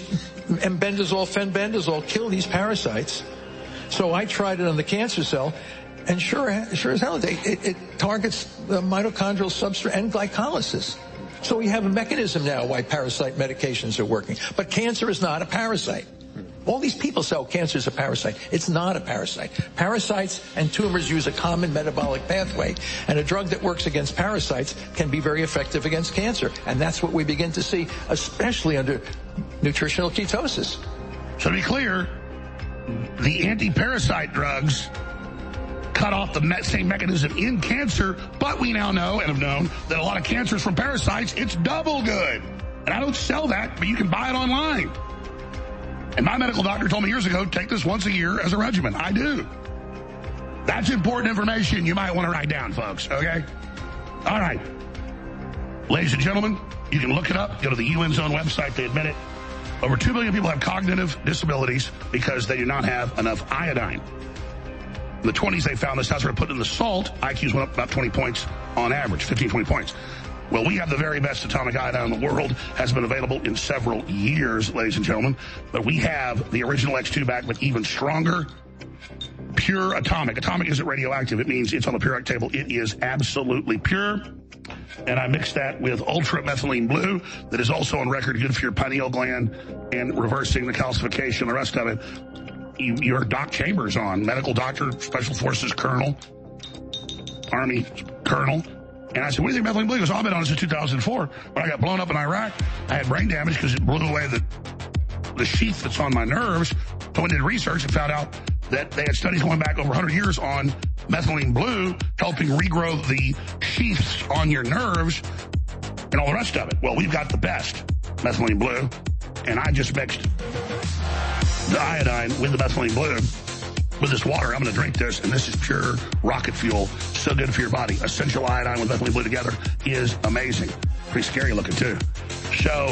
Embendazole, fenbendazole kill these parasites. So I tried it on the cancer cell, and sure as hell, it targets the mitochondrial substrate and glycolysis. So we have a mechanism now why parasite medications are working. But cancer is not a parasite. All these people say, oh, cancer is a parasite. It's not a parasite. Parasites and tumors use a common metabolic pathway, and a drug that works against parasites can be very effective against cancer. And that's what we begin to see, especially under nutritional ketosis. So to be clear, the anti-parasite drugs cut off the same mechanism in cancer, but we now know and have known that a lot of cancers from parasites, it's double good. And I don't sell that, but you can buy it online. And my medical doctor told me years ago, take this once a year as a regimen. I do. That's important information you might want to write down, folks, okay? All right. Ladies and gentlemen, you can look it up. Go to the UN's own website. They admit it. Over 2 billion people have cognitive disabilities because they do not have enough iodine. In the 20s, they found this. That's where they put in the salt. IQs went up about 20 points on average, 15, 20 points. Well, we have the very best atomic iodine in the world. Has been available in several years, ladies and gentlemen. But we have the original X2 back with even stronger, pure atomic. Atomic isn't radioactive. It means it's on the periodic table. It is absolutely pure. And I mixed that with Ultra Methylene Blue that is also on record good for your pineal gland and reversing the calcification, the rest of it. Your Doc Chambers on, medical doctor, Special Forces Colonel, Army Colonel. And I said, what do you think methylene blue? He goes, I've been on it since 2004. When I got blown up in Iraq, I had brain damage because it blew away the sheath that's on my nerves. So I did research and found out that they had studies going back over 100 years on methylene blue, helping regrow the sheaths on your nerves and all the rest of it. Well, we've got the best methylene blue, and I just mixed the iodine with the methylene blue. With this water, I'm going to drink this, and this is pure rocket fuel. So good for your body. Essential iodine with methylene blue together is amazing. Pretty scary looking, too. So,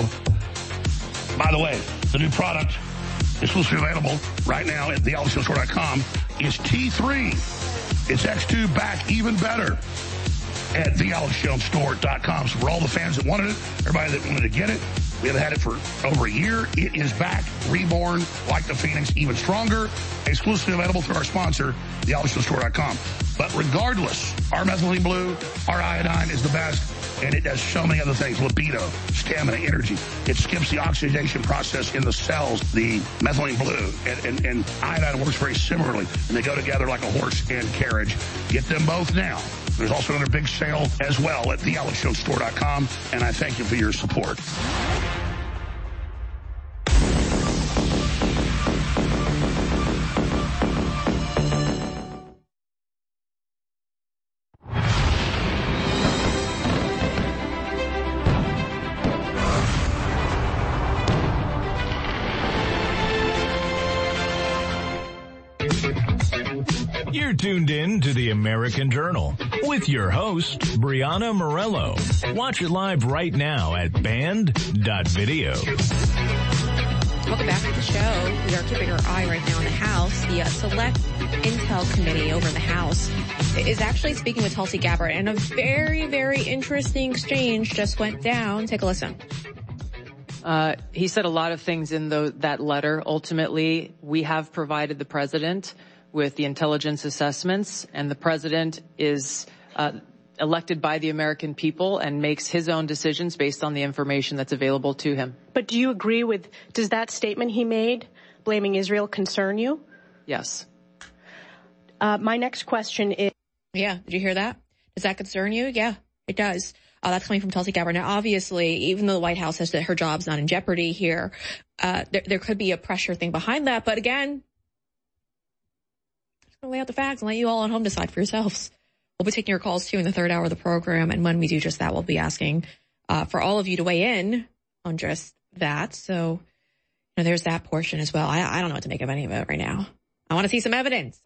by the way, the new product, exclusively available right now at thealexjonesstore.com, is T3. It's X2 back even better at thealexjonesstore.com. So for all the fans that wanted it, everybody that wanted to get it, we have had it for over a year. It is back, reborn, like the Phoenix, even stronger. Exclusively available through our sponsor, thealexjonesstore.com. But regardless, our methylene blue, our iodine is the best, and it does so many other things. Libido, stamina, energy. It skips the oxidation process in the cells, the methylene blue. And iodine works very similarly, and they go together like a horse and carriage. Get them both now. There's also another big sale as well at thealexjonesstore.com, and I thank you for your support. You're tuned in to the American Journal with your host, Brianna Morello. Watch it live right now at band.video. Welcome back to the show. We are keeping our eye right now on the House. The Select Intel Committee over in the House is actually speaking with Tulsi Gabbard, and a very, very interesting exchange just went down. Take a listen. He said a lot of things in that letter. Ultimately, we have provided the president with the intelligence assessments, and the president is elected by the American people and makes his own decisions based on the information that's available to him. But do you agree with, does that statement he made, blaming Israel, concern you? Yes. My next question is... Yeah, did you hear that? Does that concern you? Yeah, it does. That's coming from Tulsi Gabbard. Now, obviously, even though the White House says that her job's not in jeopardy here, there could be a pressure thing behind that. But again, I'm going to lay out the facts and let you all at home decide for yourselves. We'll be taking your calls, too, in the third hour of the program. And when we do just that, we'll be asking for all of you to weigh in on just that. So, there's that portion as well. I don't know what to make of any of it right now. I want to see some evidence.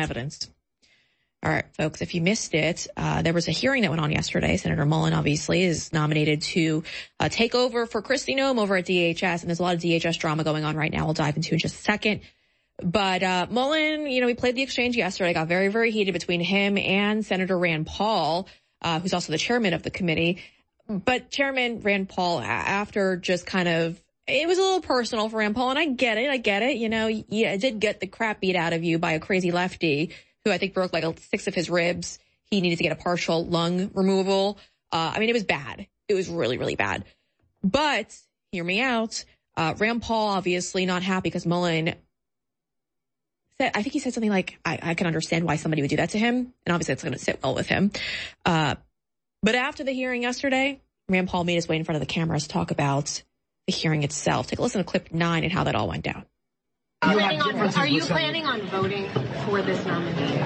All right, folks, if you missed it, there was a hearing that went on yesterday. Senator Mullen, obviously, is nominated to take over for Kristi Noem over at DHS, and there's a lot of DHS drama going on right now. We'll dive into in just a second. But Mullen, he played the exchange yesterday, got very, very heated between him and Senator Rand Paul, who's also the chairman of the committee. But Chairman Rand Paul, after just kind of it was a little personal for Rand Paul, and I get it. You know, it did get the crap beat out of you by a crazy lefty who I think broke like 6 of his ribs. He needed to get a partial lung removal. I mean, it was bad. It was really, really bad. But hear me out. Rand Paul obviously not happy because Mullen said, I think he said something like, I can understand why somebody would do that to him. And obviously it's going to sit well with him. But after the hearing yesterday, Rand Paul made his way in front of the cameras to talk about the hearing itself. Take a listen to clip 9 and how that all went down. Are you planning on voting for this nominee?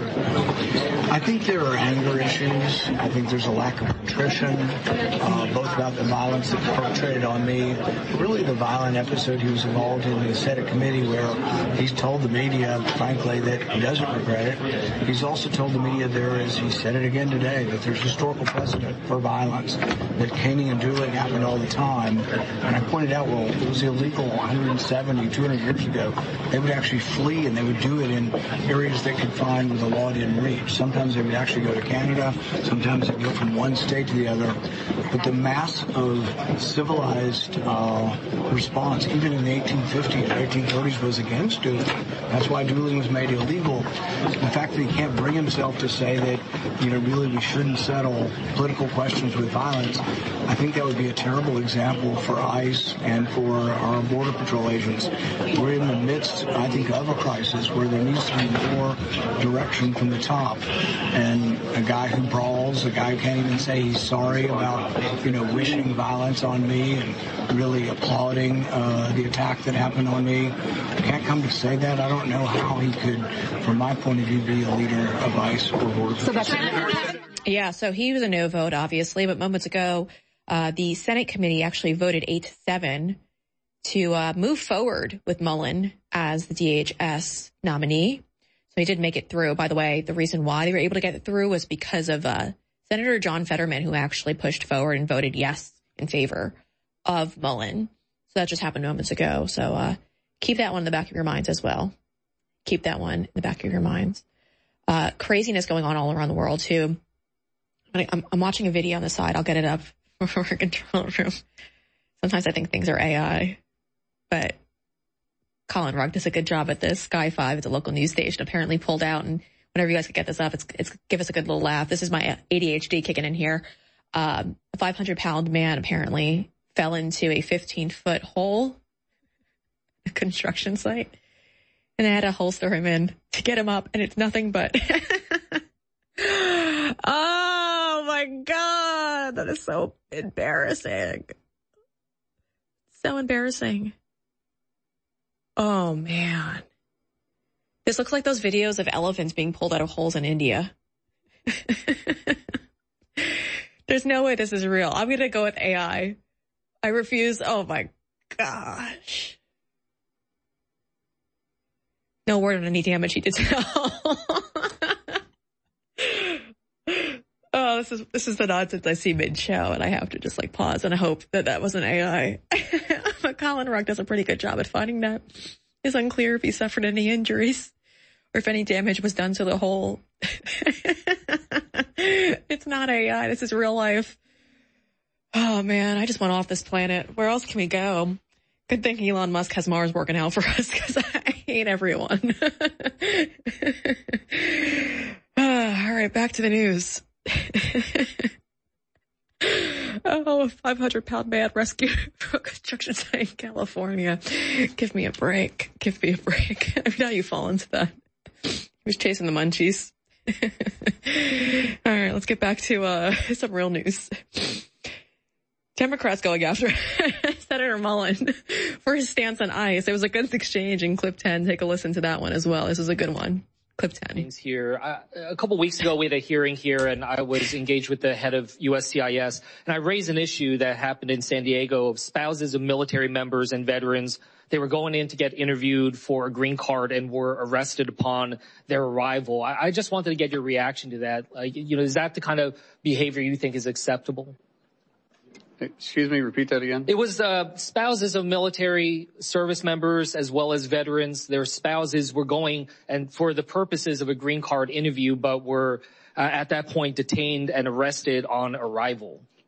I think there are anger issues. I think there's a lack of contrition, both about the violence that's perpetrated on me, but really the violent episode he was involved in the Senate committee where he's told the media, frankly, that he doesn't regret it. He's also told the media there is, he said it again today, that there's historical precedent for violence, that caning and dueling happened all the time. And I pointed out, well, it was illegal 170, 200 years ago. They would actually flee, and they would do it in areas they could find where the law didn't reach. Sometimes they would actually go to Canada. Sometimes they'd go from one state to the other. But the mass of civilized response, even in the 1850s, 1830s, was against dueling. That's why dueling was made illegal. The fact that he can't bring himself to say that, you know, really we shouldn't settle political questions with violence, I think that would be a terrible example for ICE and for our Border Patrol agents. We're in the midst, I think, of a crisis where there needs to be more direction from the top. And a guy who brawls, a guy who can't even say he's sorry about, you know, wishing violence on me and really applauding the attack that happened on me, can't come to say that. I don't know how he could, from my point of view, be a leader of ICE or Border Patrol. Yeah, so he was a no vote, obviously, but moments ago, the Senate committee actually voted 8-7 to move forward with Mullen as the DHS nominee. So he did make it through. By the way, the reason why they were able to get it through was because of Senator John Fetterman, who actually pushed forward and voted yes in favor of Mullen. So that just happened moments ago. So keep that one in the back of your minds as well. Keep that one in the back of your minds. Craziness going on all around the world, too. I'm watching a video on the side. I'll get it up for our control room. Sometimes I think things are AI, but Colin Rugg does a good job at this. Sky 5, it's a local news station, apparently pulled out. And whenever you guys could get this up, it's give us a good little laugh. This is my ADHD kicking in here. A 500-pound man apparently fell into a 15-foot hole, a construction site, and they had to holster him in to get him up. And it's nothing but, oh my God, that is so embarrassing. So embarrassing. Oh, man. This looks like those videos of elephants being pulled out of holes in India. There's no way this is real. I'm going to go with AI. I refuse. Oh, my gosh. No word on any damage he did to Oh, this is the nonsense I see mid-show, and I have to just like pause and I hope that wasn't AI. But Colin Rugg does a pretty good job at finding that. It's unclear if he suffered any injuries or if any damage was done to the hole. It's not AI. This is real life. Oh, man, I just want off this planet. Where else can we go? Good thing Elon Musk has Mars working out for us because I hate everyone. All right, back to the news. Oh, a 500-pound man rescued from a construction site in California. Give me a break. Give me a break. I mean, how you fall into that? He was chasing the munchies. All right, let's get back to some real news. Democrats going after Senator Mullen for his stance on ICE. It was a good exchange in clip 10. Take a listen to that one as well. This is a good one. Clip 10. Here. A couple weeks ago, we had a hearing here, and I was engaged with the head of USCIS, and I raised an issue that happened in San Diego of spouses of military members and veterans. They were going in to get interviewed for a green card and were arrested upon their arrival. I just wanted to get your reaction to that. Is that the kind of behavior you think is acceptable? Excuse me, repeat that again. It was spouses of military service members as well as veterans. Their spouses were going and for the purposes of a green card interview, but were at that point detained and arrested on arrival.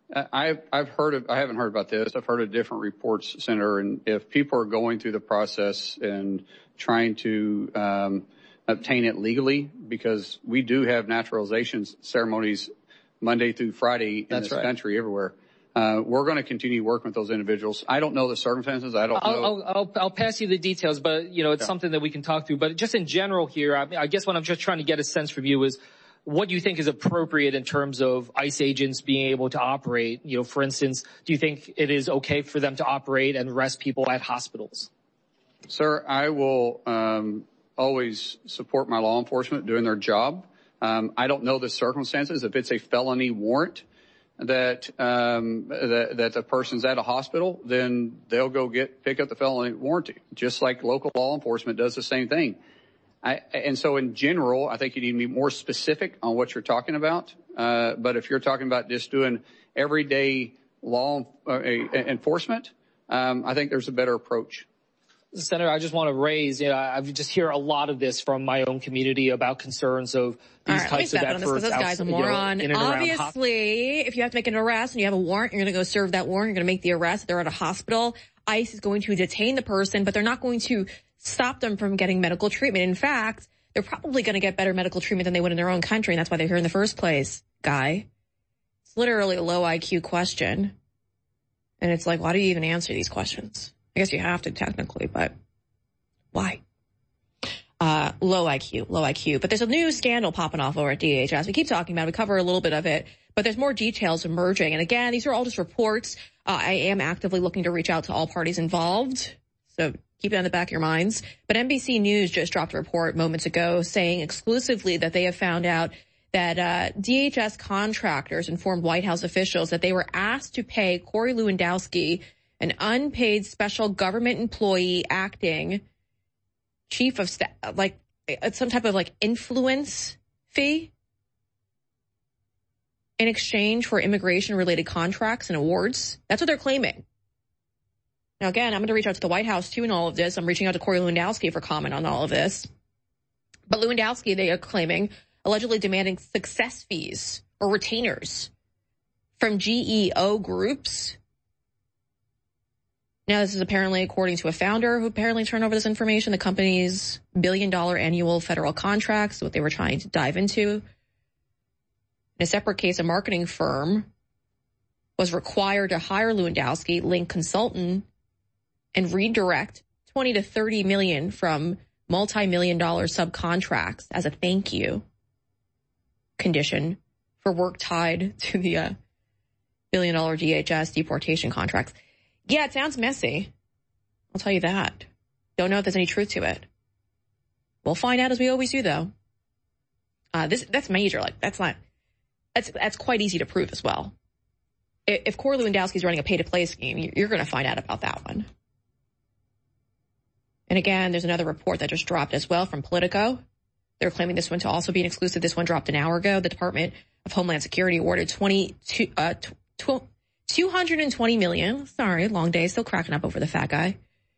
I haven't heard about this. I've heard of different reports, Senator, and if people are going through the process and trying to obtain it legally, because we do have naturalization ceremonies Monday through Friday in this country everywhere. We're going to continue working with those individuals. I don't know the circumstances. I don't know. I'll pass you the details, but it's something that we can talk through. But just in general here, I guess what I'm just trying to get a sense from you is what you think is appropriate in terms of ICE agents being able to operate. For instance, do you think it is okay for them to operate and arrest people at hospitals? Sir, I will always support my law enforcement doing their job. I don't know the circumstances. If it's a felony warrant that the person's at a hospital, then they'll go pick up the felony warranty, just like local law enforcement does the same thing. And so in general, I think you need to be more specific on what you're talking about. But if you're talking about just doing everyday law enforcement, I think there's a better approach. Senator, I just want to raise, I just hear a lot of this from my own community about concerns of these types of efforts. This guy's a moron. Obviously, if you have to make an arrest and you have a warrant, you're going to go serve that warrant. You're going to make the arrest. They're at a hospital. ICE is going to detain the person, but they're not going to stop them from getting medical treatment. In fact, they're probably going to get better medical treatment than they would in their own country, and that's why they're here in the first place, guy. It's literally a low IQ question. And it's like, why do you even answer these questions? I guess you have to technically, but why? Low IQ. But there's a new scandal popping off over at DHS. We keep talking about it. We cover a little bit of it, but there's more details emerging. And again, these are all just reports. I am actively looking to reach out to all parties involved. So keep it on the back of your minds. But NBC News just dropped a report moments ago saying exclusively that they have found out that DHS contractors informed White House officials that they were asked to pay Corey Lewandowski, an unpaid special government employee acting chief of staff, like some type of influence fee in exchange for immigration related contracts and awards. That's what they're claiming. Now, again, I'm going to reach out to the White House too in all of this. I'm reaching out to Corey Lewandowski for comment on all of this. But Lewandowski, they are claiming, allegedly demanding success fees or retainers from GEO groups. Now, this is apparently according to a founder who apparently turned over this information. The company's $1 billion annual federal contracts, what they were trying to dive into. In a separate case, a marketing firm was required to hire Lewandowski, Link Consultant, and redirect $20 to $30 million from multi-million-dollar subcontracts as a thank you condition for work tied to the $1 billion DHS deportation contracts. Yeah, it sounds messy. I'll tell you that. Don't know if there's any truth to it. We'll find out as we always do, though. That's major. That's quite easy to prove as well. If Corey Lewandowski is running a pay-to-play scheme, you're going to find out about that one. And again, there's another report that just dropped as well from Politico. They're claiming this one to also be an exclusive. This one dropped an hour ago. The Department of Homeland Security awarded $220 million. Sorry, long day. Still cracking up over the fat guy.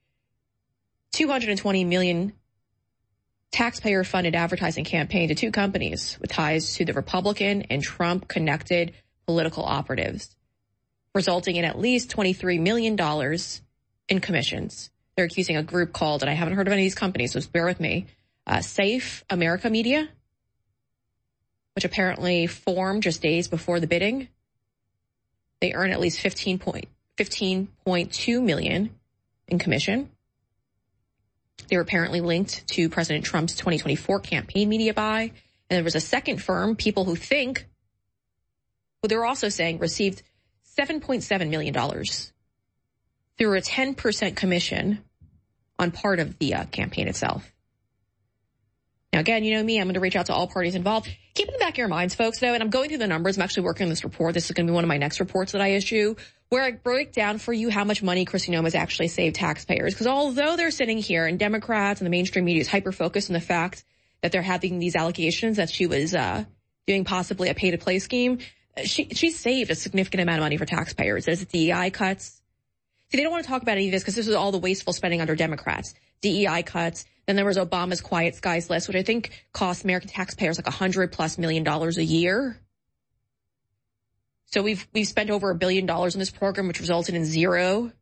$220 million taxpayer-funded advertising campaign to two companies with ties to the Republican and Trump-connected political operatives, resulting in at least $23 million in commissions. They're accusing a group called, and I haven't heard of any of these companies, so bear with me, Safe America Media, which apparently formed just days before the bidding. They earn at least $15.2 million in commission. They were apparently linked to President Trump's 2024 campaign media buy. And there was a second firm, People Who Think, who they're also saying received $7.7 million through a 10% commission on part of the campaign itself. Now, again, you know me, I'm going to reach out to all parties involved. Keep in the back of your minds, folks, though, and I'm going through the numbers. I'm actually working on this report. This is going to be one of my next reports that I issue, where I break down for you how much money Kristi Noem has actually saved taxpayers. Because although they're sitting here and Democrats and the mainstream media is hyper-focused on the fact that they're having these allegations that she was doing possibly a pay-to-play scheme, she saved a significant amount of money for taxpayers. There's DEI cuts. See, they don't want to talk about any of this because this is all the wasteful spending under Democrats. DEI cuts. Then there was Obama's Quiet Skies list, which I think cost American taxpayers like $100+ million a year. So we've spent over $1 billion in this program, which resulted in zero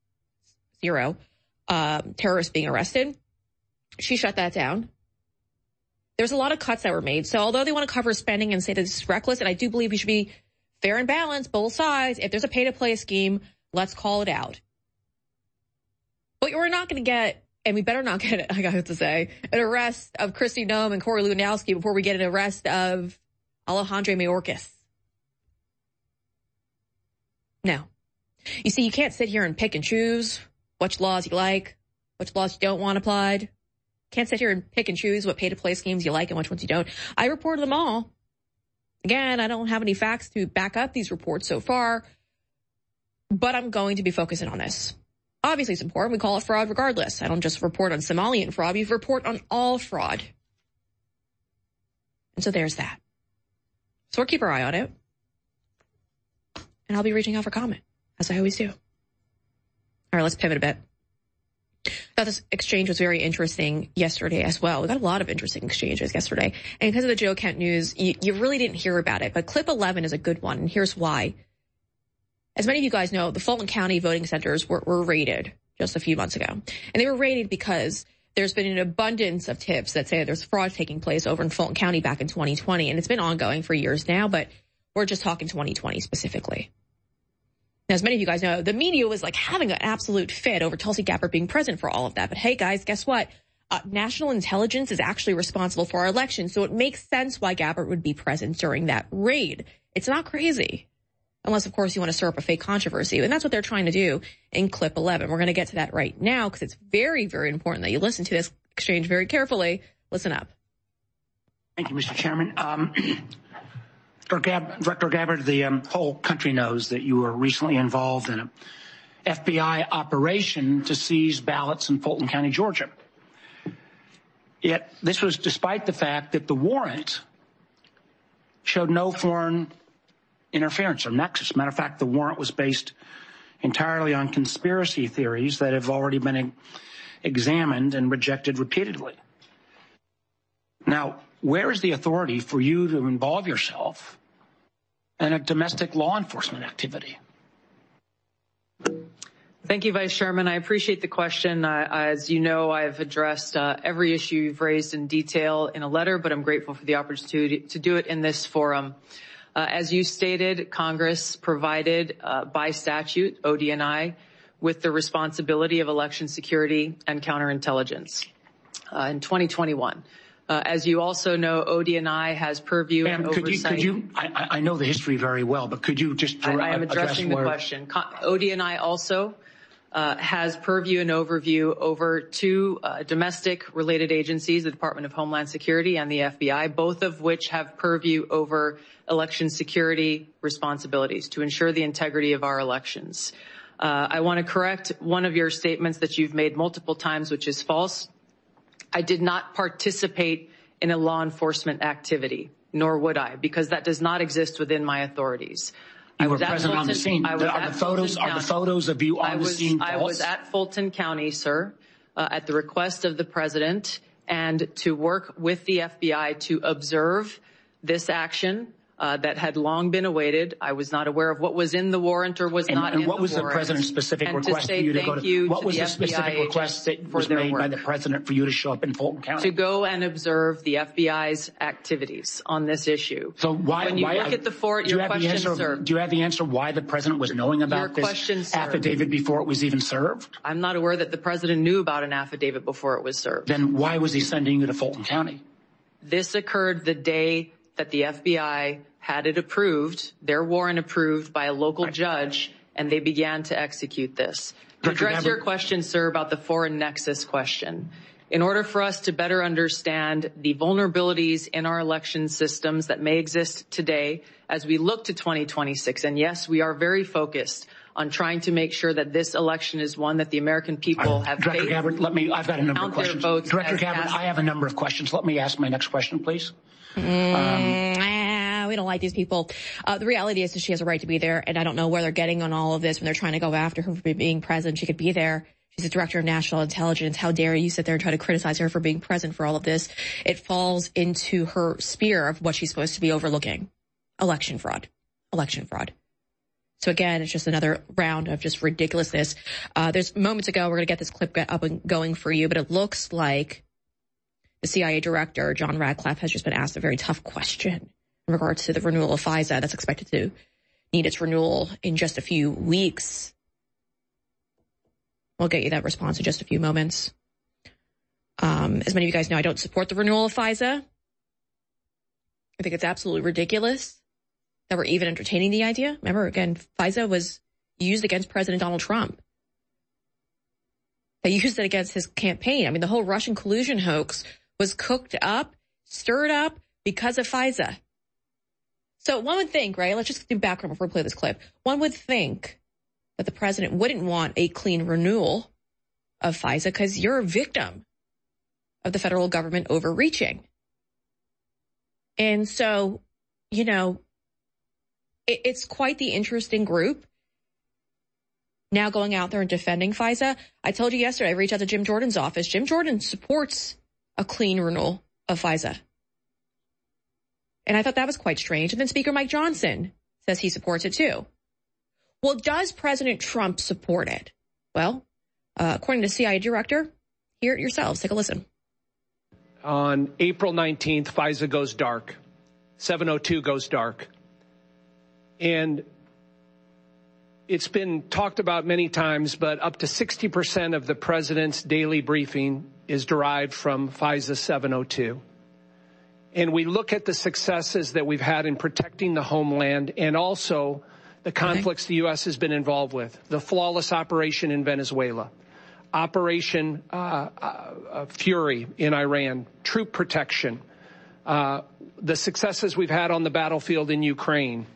terrorists being arrested. She shut that down. There's a lot of cuts that were made. So although they want to cover spending and say that this is reckless, and I do believe we should be fair and balanced, both sides, if there's a pay-to-play scheme, let's call it out. But we're not going to get, and we better not get, I have to say, an arrest of Kristi Noem and Corey Lewandowski before we get an arrest of Alejandro Mayorkas. No. You see, you can't sit here and pick and choose which laws you like, which laws you don't want applied. Can't sit here and pick and choose what pay-to-play schemes you like and which ones you don't. I reported them all. Again, I don't have any facts to back up these reports so far, but I'm going to be focusing on this. Obviously, it's important. We call it fraud regardless. I don't just report on Somalian fraud. We report on all fraud. And so there's that. So we'll keep our eye on it. And I'll be reaching out for comment, as I always do. All right, let's pivot a bit. I thought this exchange was very interesting yesterday as well. We got a lot of interesting exchanges yesterday. And because of the Joe Kent news, you really didn't hear about it. But clip 11 is a good one, and here's why. As many of you guys know, the Fulton County voting centers were raided just a few months ago. And they were raided because there's been an abundance of tips that say there's fraud taking place over in Fulton County back in 2020. And it's been ongoing for years now, but we're just talking 2020 specifically. Now, as many of you guys know, the media was like having an absolute fit over Tulsi Gabbard being present for all of that. But hey, guys, guess what? National intelligence is actually responsible for our election. So it makes sense why Gabbard would be present during that raid. It's not crazy. Unless, of course, you want to stir up a fake controversy. And that's what they're trying to do in clip 11. We're going to get to that right now because it's very, very important that you listen to this exchange very carefully. Listen up. Thank you, Mr. Chairman. Director Gabbard, the whole country knows that you were recently involved in an FBI operation to seize ballots in Fulton County, Georgia. Yet this was despite the fact that the warrant showed no foreign interference or nexus. Matter of fact, the warrant was based entirely on conspiracy theories that have already been examined and rejected repeatedly. Now, where is the authority for you to involve yourself in a domestic law enforcement activity? Thank you, Vice Chairman. I appreciate the question. As you know, I've addressed every issue you've raised in detail in a letter, but I'm grateful for the opportunity to do it in this forum. As you stated, Congress provided by statute, ODNI, with the responsibility of election security and counterintelligence in 2021. As you also know, ODNI has purview and oversight. I know the history very well, but could you just I am addressing the question. ODNI also has purview and overview over two domestic-related agencies, the Department of Homeland Security and the FBI, both of which have purview over election security responsibilities to ensure the integrity of our elections. I want to correct one of your statements that you've made multiple times, which is false. I did not participate in a law enforcement activity, nor would I, because that does not exist within my authorities. You were present on the scene. Are the photos of you on the scene false? I was at Fulton County, sir, at the request of the president, and to work with the FBI to observe this action that had long been awaited. I was not aware of what was in the warrant or was not in the warrant. And what was the president's specific request for you to go to? What was the specific request that was made by the president for you to show up in Fulton County? To go and observe the FBI's activities on this issue. So why? When you look at the your question, sir. Do you have the answer why the president was knowing about this affidavit before it was even served? I'm not aware that the president knew about an affidavit before it was served. Then why was he sending you to Fulton County? This occurred the day that the FBI had it approved, their warrant approved by a local judge, and they began to execute this. To address your question, sir, about the foreign nexus question, in order for us to better understand the vulnerabilities in our election systems that may exist today as we look to 2026, and yes, we are very focused on trying to make sure that this election is one that the American people have faith. Director Gabbard, I've got a number of questions. Director Gabbard, I have a number of questions. Let me ask my next question, please. We don't like these people. The reality is that she has a right to be there, and I don't know where they're getting on all of this when they're trying to go after her for being present. She could be there. She's the director of national intelligence. How dare you sit there and try to criticize her for being present for all of this? It falls into her sphere of what she's supposed to be overlooking. Election fraud. Election fraud. So again, it's just another round of just ridiculousness. There's moments ago, we're going to get this clip up and going for you, but it looks like the CIA director, John Radcliffe, has just been asked a very tough question in regards to the renewal of FISA that's expected to need its renewal in just a few weeks. We'll get you that response in just a few moments. As many of you guys know, I don't support the renewal of FISA. I think it's absolutely ridiculous that we're even entertaining the idea. Remember, again, FISA was used against President Donald Trump. They used it against his campaign. I mean, the whole Russian collusion hoax was cooked up, stirred up because of FISA. So one would think, right, let's just do background before we play this clip. One would think that the president wouldn't want a clean renewal of FISA because you're a victim of the federal government overreaching. And so, you know, it's quite the interesting group now going out there and defending FISA. I told you yesterday, I reached out to Jim Jordan's office. Jim Jordan supports a clean renewal of FISA. And I thought that was quite strange. And then Speaker Mike Johnson says he supports it too. Well, does President Trump support it? Well, according to CIA director, hear it yourselves. Take a listen. On April 19th, FISA goes dark. 702 goes dark. And it's been talked about many times, but up to 60% of the president's daily briefing is derived from FISA 702. And we look at the successes that we've had in protecting the homeland and also the conflicts the U.S. has been involved with. The flawless operation in Venezuela, Operation Fury in Iran, troop protection, the successes we've had on the battlefield in Ukraine,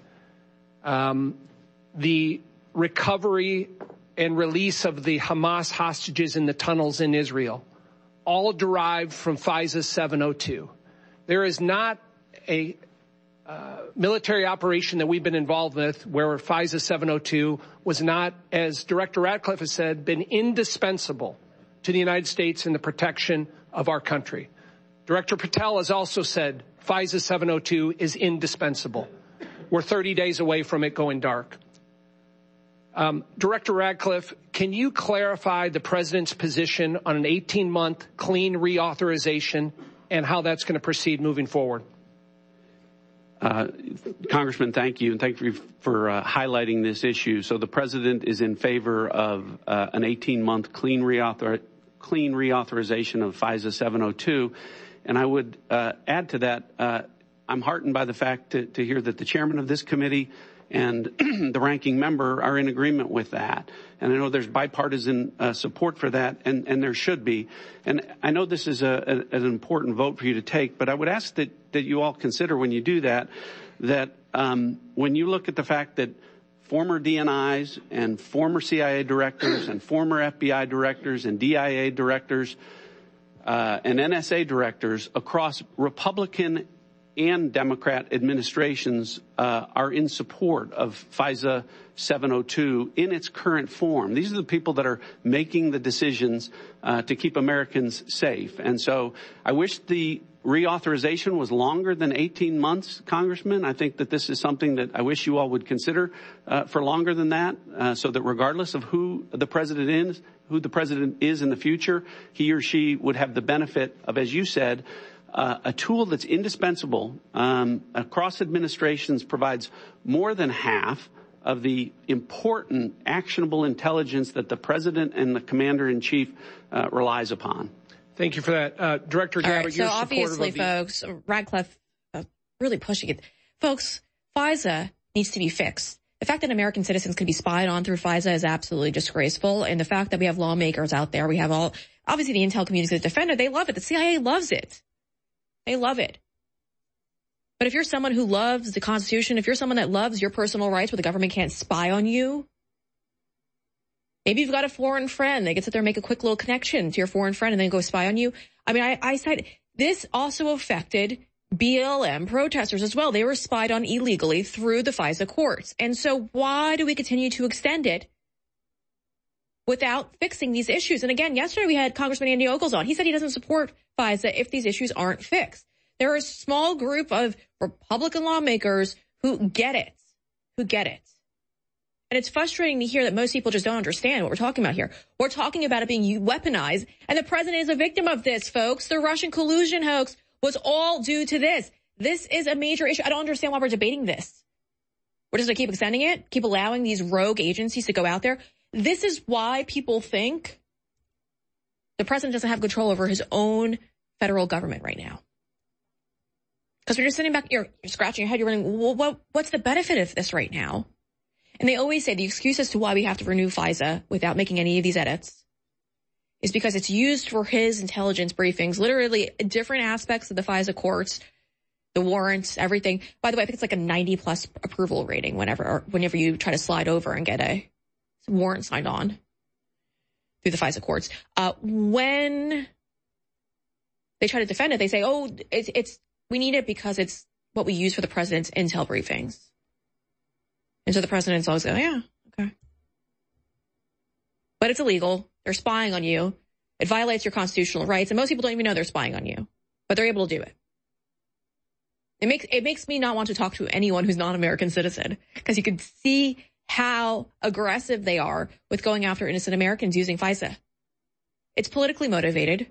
the recovery and release of the Hamas hostages in the tunnels in Israel, all derived from FISA 702. There is not a military operation that we've been involved with where FISA 702 was not, as Director Radcliffe has said, been indispensable to the United States in the protection of our country. Director Patel has also said FISA 702 is indispensable. We're 30 days away from it going dark. Director Radcliffe, can you clarify the president's position on an 18-month clean reauthorization and how that's going to proceed moving forward? Congressman, thank you, and thank you for highlighting this issue. So the president is in favor of an 18-month clean reauthorization of FISA 702. And I would add to that, I'm heartened by the fact to hear that the chairman of this committee and the ranking member are in agreement with that. And I know there's bipartisan support for that, and there should be. And I know this is an important vote for you to take, but I would ask that you all consider when you do that when you look at the fact that former DNIs and former CIA directors and former FBI directors and DIA directors and NSA directors across Republican and Democrat administrations are in support of FISA 702 in its current form. These are the people that are making the decisions to keep Americans safe. And so I wish the reauthorization was longer than 18 months, Congressman. I think that this is something that I wish you all would consider for longer than that, so that regardless of who the president is in the future, he or she would have the benefit of, as you said, a tool that's indispensable across administrations, provides more than half of the important actionable intelligence that the president and the commander-in-chief relies upon. Thank you for that. Director Gabbard, right, so obviously, folks, Radcliffe really pushing it. Folks, FISA needs to be fixed. The fact that American citizens can be spied on through FISA is absolutely disgraceful. And the fact that we have lawmakers out there, we have obviously the intel community that defend it, they love it. The CIA loves it. They love it. But if you're someone who loves the Constitution, if you're someone that loves your personal rights where the government can't spy on you, maybe you've got a foreign friend. They can sit there and make a quick little connection to your foreign friend and then go spy on you. I mean, I said this also affected BLM protesters as well. They were spied on illegally through the FISA courts. And so why do we continue to extend it without fixing these issues? And again, yesterday we had Congressman Andy Ogles on. He said he doesn't support FISA if these issues aren't fixed. There are a small group of Republican lawmakers who get it. And it's frustrating to hear that most people just don't understand what we're talking about here. We're talking about it being weaponized, and the president is a victim of this, folks. The Russian collusion hoax was all due to this. This is a major issue. I don't understand why we're debating this. We're just going to keep extending it, keep allowing these rogue agencies to go out there. This is why people think the president doesn't have control over his own federal government right now. Because you're just sitting back, you're scratching your head, you're wondering, well, what's the benefit of this right now? And they always say the excuse as to why we have to renew FISA without making any of these edits is because it's used for his intelligence briefings, literally different aspects of the FISA courts, the warrants, everything. By the way, I think it's like a 90+ approval rating whenever you try to slide over and get a warrant signed on through the FISA courts. When they try to defend it, they say, oh, we need it because it's what we use for the president's intel briefings. And so the president's always going, yeah, okay. But it's illegal. They're spying on you. It violates your constitutional rights. And most people don't even know they're spying on you. But they're able to do it. It makes me not want to talk to anyone who's not an American citizen. Because you can see how aggressive they are with going after innocent Americans using FISA. It's politically motivated.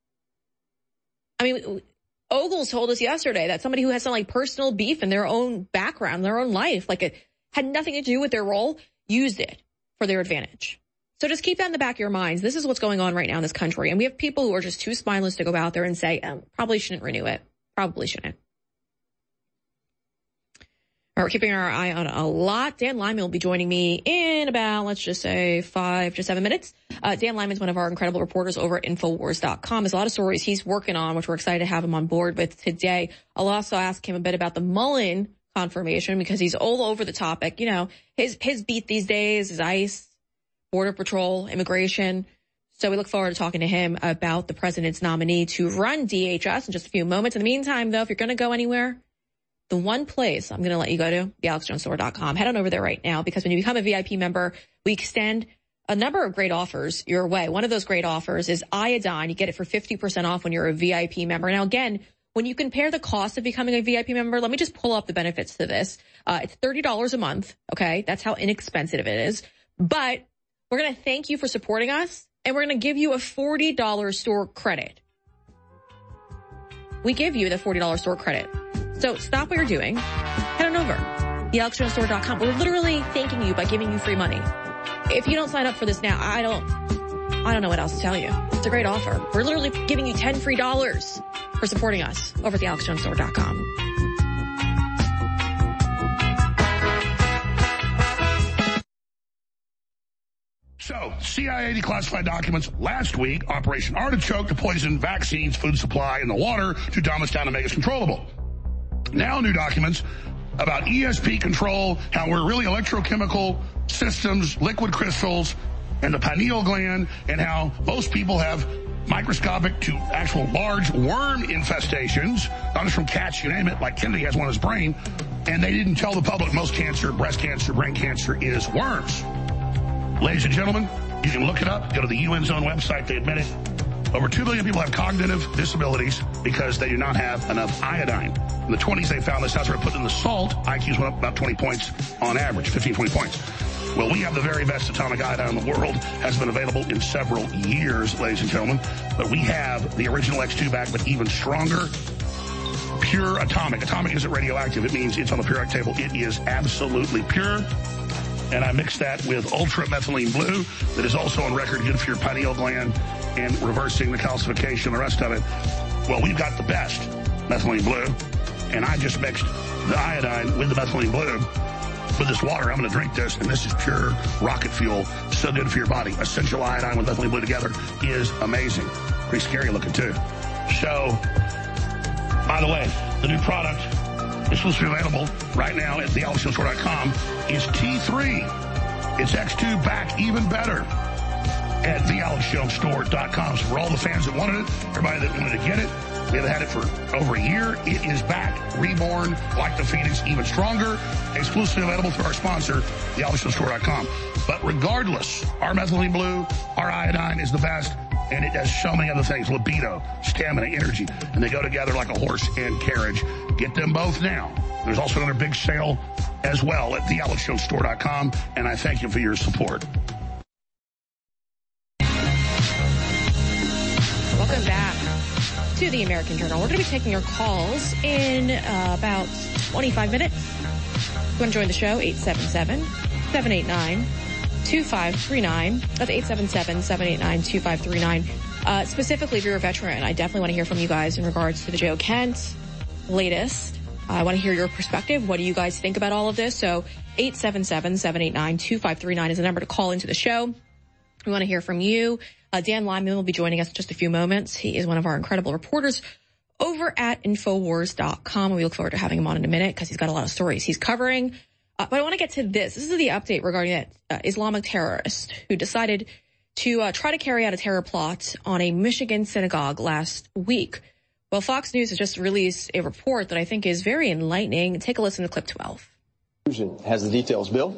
I mean, Ogles told us yesterday that somebody who has some like personal beef in their own background, their own life, like it had nothing to do with their role, used it for their advantage. So just keep that in the back of your minds. This is what's going on right now in this country. And we have people who are just too spineless to go out there and say, probably shouldn't renew it. Probably shouldn't. All right, we're keeping our eye on a lot. Dan Lyman will be joining me in about, let's just say, 5 to 7 minutes. Dan Lyman's one of our incredible reporters over at Infowars.com. There's a lot of stories he's working on, which we're excited to have him on board with today. I'll also ask him a bit about the Mullen confirmation because he's all over the topic. You know, his beat these days is ICE, Border Patrol, immigration. So we look forward to talking to him about the president's nominee to run DHS in just a few moments. In the meantime, though, if you're going to go anywhere, the one place I'm going to let you go to, thealexjonesstore.com. Head on over there right now because when you become a VIP member, we extend a number of great offers your way. One of those great offers is iodine. You get it for 50% off when you're a VIP member. Now, again, when you compare the cost of becoming a VIP member, let me just pull up the benefits to this. It's $30 a month. Okay. That's how inexpensive it is. But we're going to thank you for supporting us and we're going to give you a $40 store credit. We give you the $40 store credit. So stop what you're doing. Head on over. thealexjonesstore.com. We're literally thanking you by giving you free money. If you don't sign up for this now, I don't know what else to tell you. It's a great offer. We're literally giving you $10 free for supporting us over at thealexjonesstore.com. So, CIA declassified documents last week, Operation Artichoke to poison vaccines, food supply, and the water to dumb us down and make us controllable. Now new documents about ESP control, how we're really electrochemical systems, liquid crystals, and the pineal gland, and how most people have microscopic to actual large worm infestations, not just from cats, you name it, like Kennedy has one in his brain, and they didn't tell the public most cancer, breast cancer, brain cancer is worms. Ladies and gentlemen, you can look it up, go to the UN's own website, they admit it. Over 2 billion people have cognitive disabilities because they do not have enough iodine. In the 20s, they found this out, so they put in the salt. IQs went up about 20 points on average, 15, 20 points. Well, we have the very best atomic iodine in the world, has been available in several years, ladies and gentlemen. But we have the original X2 back, but even stronger, pure atomic. Atomic isn't radioactive. It means it's on the periodic table. It is absolutely pure. And I mixed that with ultra methylene blue that is also on record good for your pineal gland and reversing the calcification and the rest of it. Well, we've got the best methylene blue, and I just mixed the iodine with the methylene blue with this water. I'm going to drink this, and this is pure rocket fuel. So good for your body. Essential iodine with methylene blue together is amazing. Pretty scary looking, too. So, by the way, the new product is supposed to be available right now at thealexjonesstore.com is T3. It's X2 back even better at thealexjonesstore.com. So for all the fans that wanted it, everybody that wanted to get it, we have had it for over a year. It is back, reborn, like the Phoenix, even stronger, exclusively available through our sponsor, thealexjonesstore.com. But regardless, our methylene blue, our iodine is the best, and it does so many other things, libido, stamina, energy, and they go together like a horse and carriage. Get them both now. There's also another big sale as well at thealexshowstore.com, and I thank you for your support. Welcome back to the American Journal. We're going to be taking your calls in about 25 minutes. If you want to join the show, 877-789-2539. That's 877-789-2539. Specifically, if you're a veteran, I definitely want to hear from you guys in regards to the Joe Kent latest. I want to hear your perspective. What do you guys think about all of this? So 877-789-2539 is the number to call into the show. We want to hear from you. Dan Lyman will be joining us in just a few moments. He is one of our incredible reporters over at Infowars.com. We look forward to having him on in a minute because he's got a lot of stories he's covering. But I want to get to this. This is the update regarding that Islamic terrorist who decided to try to carry out a terror plot on a Michigan synagogue last week. Well, Fox News has just released a report that I think is very enlightening. Take a listen to clip 12. Has the details, Bill?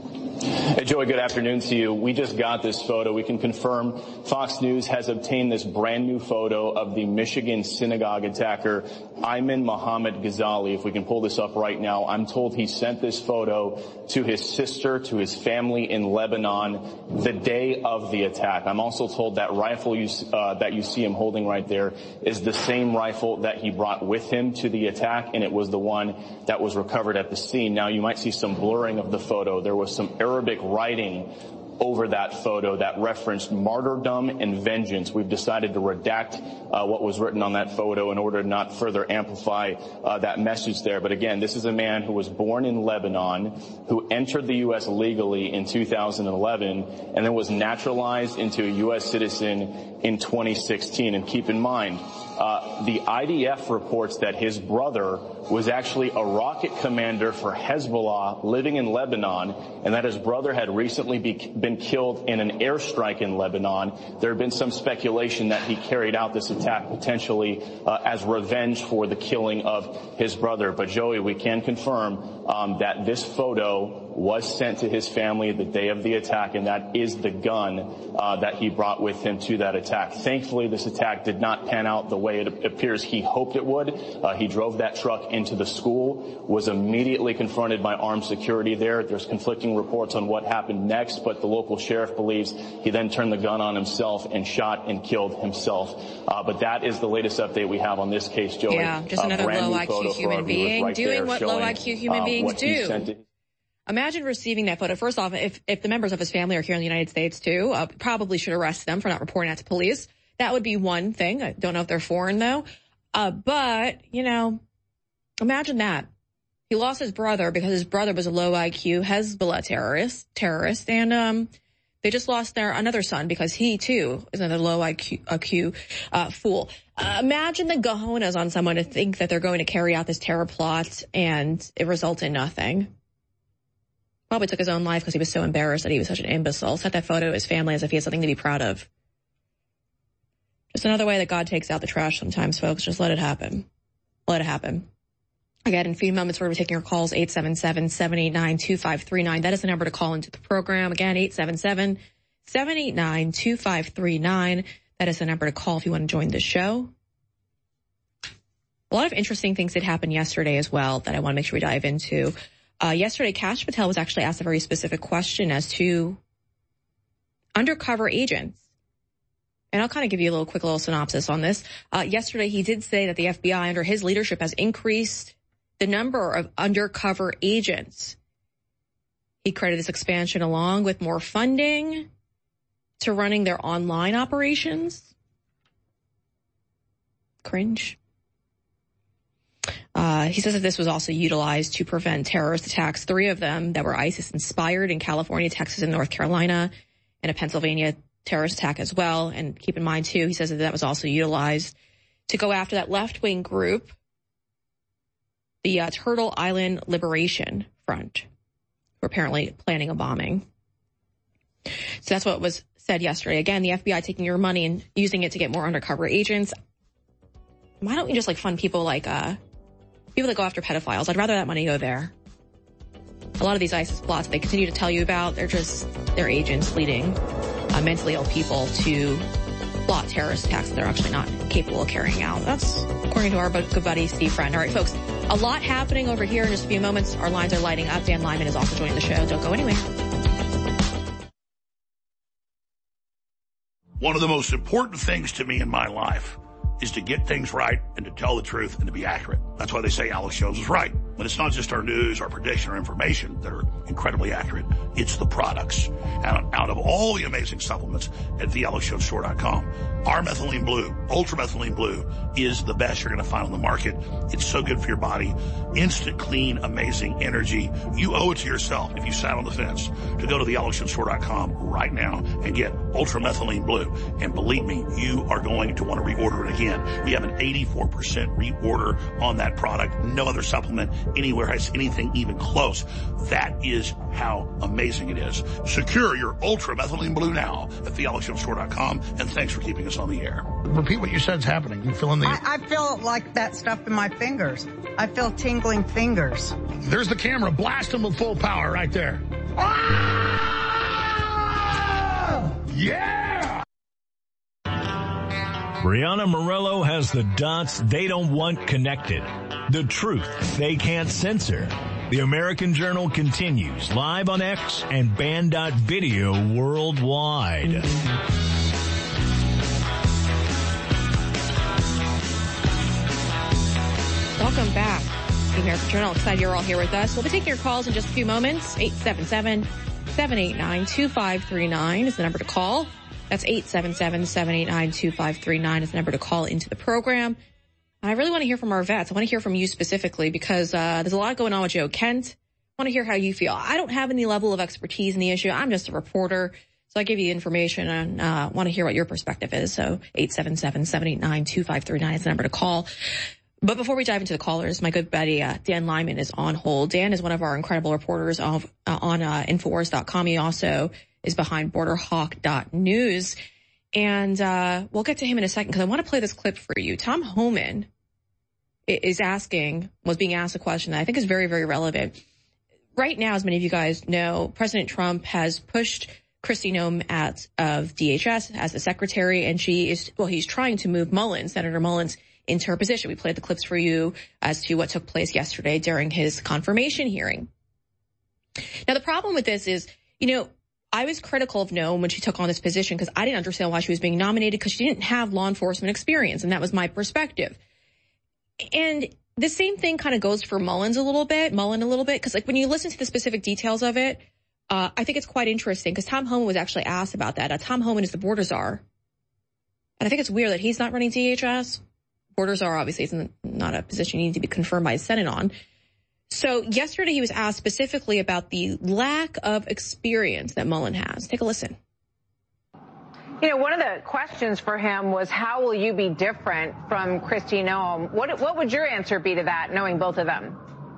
Hey, Joey, good afternoon to you. We just got this photo. We can confirm Fox News has obtained this brand new photo of the Michigan synagogue attacker, Ayman Mohammed Ghazali. If we can pull this up right now, I'm told he sent this photo to his sister, to his family in Lebanon the day of the attack. I'm also told that rifle that you see him holding right there is the same rifle that he brought with him to the attack, and it was the one that was recovered at the scene. Now, you might see some blurring of the photo. There was some Arabic writing over that photo that referenced martyrdom and vengeance. We've decided to redact what was written on that photo in order to not further amplify that message there. But again, this is a man who was born in Lebanon, who entered the U.S. legally in 2011, and then was naturalized into a U.S. citizen in 2016. And keep in mind, the IDF reports that his brother was actually a rocket commander for Hezbollah living in Lebanon, and that his brother had recently been killed in an airstrike in Lebanon. There had been some speculation that he carried out this attack potentially as revenge for the killing of his brother. But Joey, we can confirm that this photo was sent to his family the day of the attack, and that is the gun that he brought with him to that attack. Thankfully, this attack did not pan out the way it appears he hoped it would. He drove that truck into the school, was immediately confronted by armed security there. There's conflicting reports on what happened next, but the local sheriff believes he then turned the gun on himself and shot and killed himself. But that is the latest update we have on this case, Joey. Yeah, just another low IQ human being doing what low IQ human beings do. Imagine receiving that photo. First off, if the members of his family are here in the United States too, probably should arrest them for not reporting that to police. That would be one thing. I don't know if they're foreign though. But, you know, imagine that. He lost his brother because his brother was a low IQ Hezbollah terrorist, and they just lost another son because he too is another low IQ fool. Imagine the cojones on someone to think that they're going to carry out this terror plot and it results in nothing. Probably took his own life because he was so embarrassed that he was such an imbecile. Sent that photo to his family as if he had something to be proud of. Just another way that God takes out the trash sometimes, folks. Just let it happen. Let it happen. Again, in a few moments, we're going to be taking your calls, 877-789-2539. That is the number to call into the program. Again, 877-789-2539. That is the number to call if you want to join the show. A lot of interesting things that happened yesterday as well that I want to make sure we dive into. Yesterday, Kash Patel was actually asked a very specific question as to undercover agents. And I'll kind of give you a quick little synopsis on this. Yesterday, he did say that the FBI under his leadership has increased the number of undercover agents. He credited this expansion along with more funding to running their online operations. Cringe. He says that this was also utilized to prevent terrorist attacks, 3 of them that were ISIS-inspired in California, Texas, and North Carolina, and a Pennsylvania terrorist attack as well. And keep in mind, too, he says that was also utilized to go after that left-wing group, the Turtle Island Liberation Front, who are apparently planning a bombing. So that's what was said yesterday. Again, the FBI taking your money and using it to get more undercover agents. Why don't we just fund people people that go after pedophiles? I'd rather that money go there. A lot of these ISIS plots they continue to tell you about, they're agents leading mentally ill people to plot terrorist attacks that they're actually not capable of carrying out. That's according to our good buddy Steve Friend. All right, folks, a lot happening over here in just a few moments. Our lines are lighting up. Dan Lyman is also joining the show. Don't go anywhere. One of the most important things to me in my life is to get things right and to tell the truth and to be accurate. That's why they say Alex Jones is right. But it's not just our news, our prediction, or information that are incredibly accurate. It's the products. And out of all the amazing supplements at thealexjonesstore.com, our methylene blue, ultra methylene blue, is the best you're going to find on the market. It's so good for your body. Instant, clean, amazing energy. You owe it to yourself, if you sat on the fence, to go to thealexjonesstore.com right now and get ultra methylene blue. And believe me, you are going to want to reorder it again. We have an 84% reorder on that product. No other supplement anywhere has anything even close. That is how amazing it is. Secure your ultra methylene blue now at thealexjonesstore.com, and thanks for keeping us on the air. Repeat what you said is happening. You fill in the... I feel like that stuff in my fingers. I feel tingling fingers. There's the camera. Blast them with full power right there. Ah! Yeah! Brianna Morello has the dots they don't want connected. The truth they can't censor. The American Journal continues live on X and Band.video worldwide. Welcome back to the American Journal. Excited you're all here with us. We'll be taking your calls in just a few moments. 877-789-2539 is the number to call. That's 877-789-2539 is the number to call into the program. I really want to hear from our vets. I want to hear from you specifically because there's a lot going on with Joe Kent. I want to hear how you feel. I don't have any level of expertise in the issue. I'm just a reporter. So I give you information and want to hear what your perspective is. So 877-789-2539 is the number to call. But before we dive into the callers, my good buddy Dan Lyman is on hold. Dan is one of our incredible reporters on Infowars.com. He also is behind BorderHawk.news. And we'll get to him in a second because I want to play this clip for you. Tom Homan was being asked a question that I think is very, very relevant. Right now, as many of you guys know, President Trump has pushed Kristi Noem of DHS as the secretary, and he's trying to move Senator Mullins, into her position. We played the clips for you as to what took place yesterday during his confirmation hearing. Now, the problem with this is, I was critical of Noem when she took on this position because I didn't understand why she was being nominated because she didn't have law enforcement experience, and that was my perspective. And the same thing kind of goes for Mullen a little bit, because when you listen to the specific details of it, I think it's quite interesting because Tom Homan was actually asked about that. Tom Homan is the border czar. And I think it's weird that he's not running DHS. Border czar obviously is not a position you need to be confirmed by the Senate on. So yesterday he was asked specifically about the lack of experience that Mullen has. Take a listen. One of the questions for him was, how will you be different from Kristi Noem? What would your answer be to that, knowing both of them?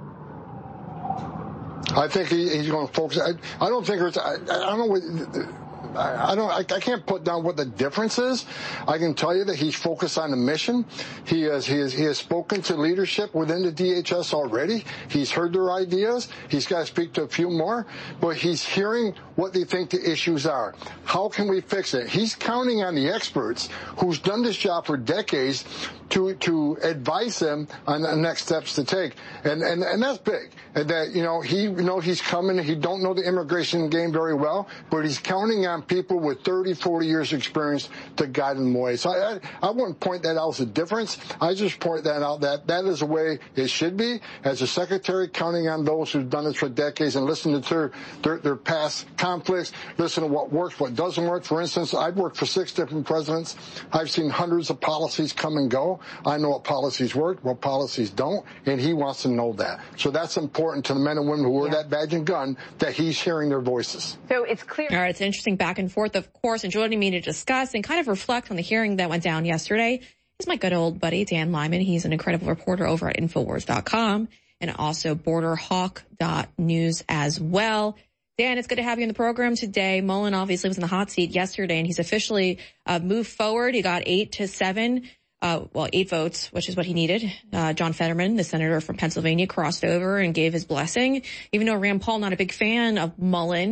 I think he's going to focus. I don't think there's. I don't know what. I can't put down what the difference is. I can tell you that he's focused on the mission. He has spoken to leadership within the DHS already. He's heard their ideas. He's got to speak to a few more, but he's hearing what they think the issues are. How can we fix it? He's counting on the experts who's done this job for decades to advise him on the next steps to take. And that's big. And that, he knows he's coming. He don't know the immigration game very well, but he's counting on people with 30, 40 years experience to guide him away. So I wouldn't point that out as a difference. I just point that out that is the way it should be. As a secretary, counting on those who've done this for decades and listening to their past conflicts, listen to what works, what doesn't work. For instance, I've worked for 6 different presidents. I've seen hundreds of policies come and go. I know what policies work, what policies don't, and he wants to know that. So that's important to the men and women who wear that badge and gun, that he's hearing their voices. So it's clear. All right, it's interesting back and forth, of course, and joining me to discuss and kind of reflect on the hearing that went down yesterday is my good old buddy, Dan Lyman. He's an incredible reporter over at Infowars.com and also BorderHawk.news as well. Dan, it's good to have you in the program today. Mullen obviously was in the hot seat yesterday, and he's officially moved forward. He got 8-7, 8 votes, which is what he needed. John Fetterman, the senator from Pennsylvania, crossed over and gave his blessing. Even though Rand Paul, not a big fan of Mullen,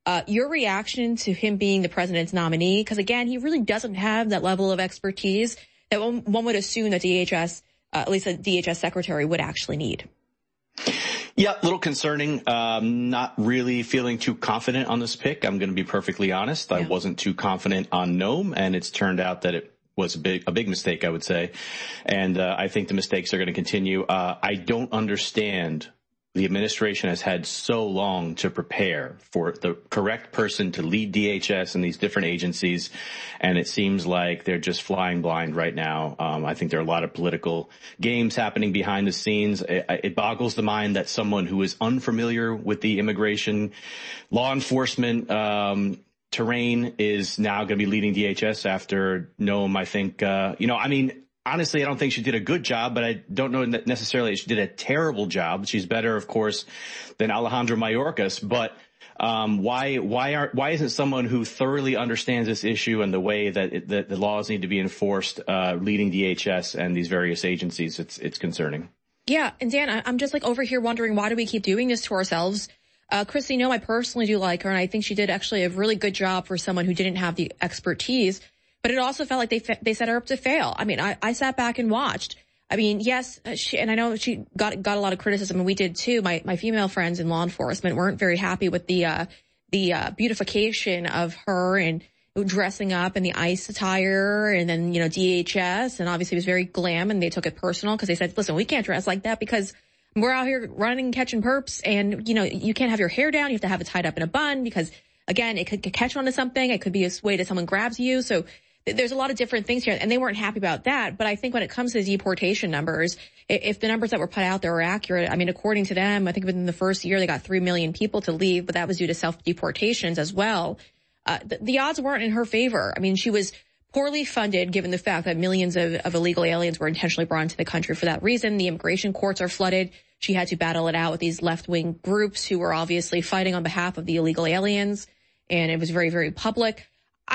Your reaction to him being the president's nominee, because again, he really doesn't have that level of expertise that one would assume that DHS, at least a DHS secretary, would actually need. Yeah, a little concerning. Not really feeling too confident on this pick. I'm going to be perfectly honest. Yeah. I wasn't too confident on Noem, and it's turned out that it was a big mistake, I would say. And I think the mistakes are going to continue. I don't understand. The administration has had so long to prepare for the correct person to lead DHS and these different agencies, and it seems like they're just flying blind right now. I think there are a lot of political games happening behind the scenes. It boggles the mind that someone who is unfamiliar with the immigration law enforcement terrain is now going to be leading DHS after Noem, I think. Honestly, I don't think she did a good job, but I don't know necessarily she did a terrible job. She's better, of course, than Alejandro Mayorkas. But why isn't someone who thoroughly understands this issue and the way that the laws need to be enforced leading DHS and these various agencies? It's concerning. Yeah, and Dan, I'm just like over here wondering, why do we keep doing this to ourselves? Kristi Noem, I personally do like her, and I think she did actually a really good job for someone who didn't have the expertise. But it also felt like they set her up to fail. I mean, I sat back and watched. I mean, yes, and I know she got a lot of criticism, and we did too. My female friends in law enforcement weren't very happy with the beautification of her and dressing up in the ICE attire, and then DHS, and obviously it was very glam, and they took it personal because they said, "Listen, we can't dress like that because we're out here running and catching perps, and you can't have your hair down. You have to have it tied up in a bun because again, it could catch onto something. It could be a way that someone grabs you." So there's a lot of different things here, and they weren't happy about that. But I think when it comes to deportation numbers, if the numbers that were put out there are accurate, I mean, according to them, I think within the first year they got 3 million people to leave, but that was due to self-deportations as well. The odds weren't in her favor. I mean, she was poorly funded given the fact that millions of illegal aliens were intentionally brought into the country for that reason. The immigration courts are flooded. She had to battle it out with these left-wing groups who were obviously fighting on behalf of the illegal aliens, and it was very, very public.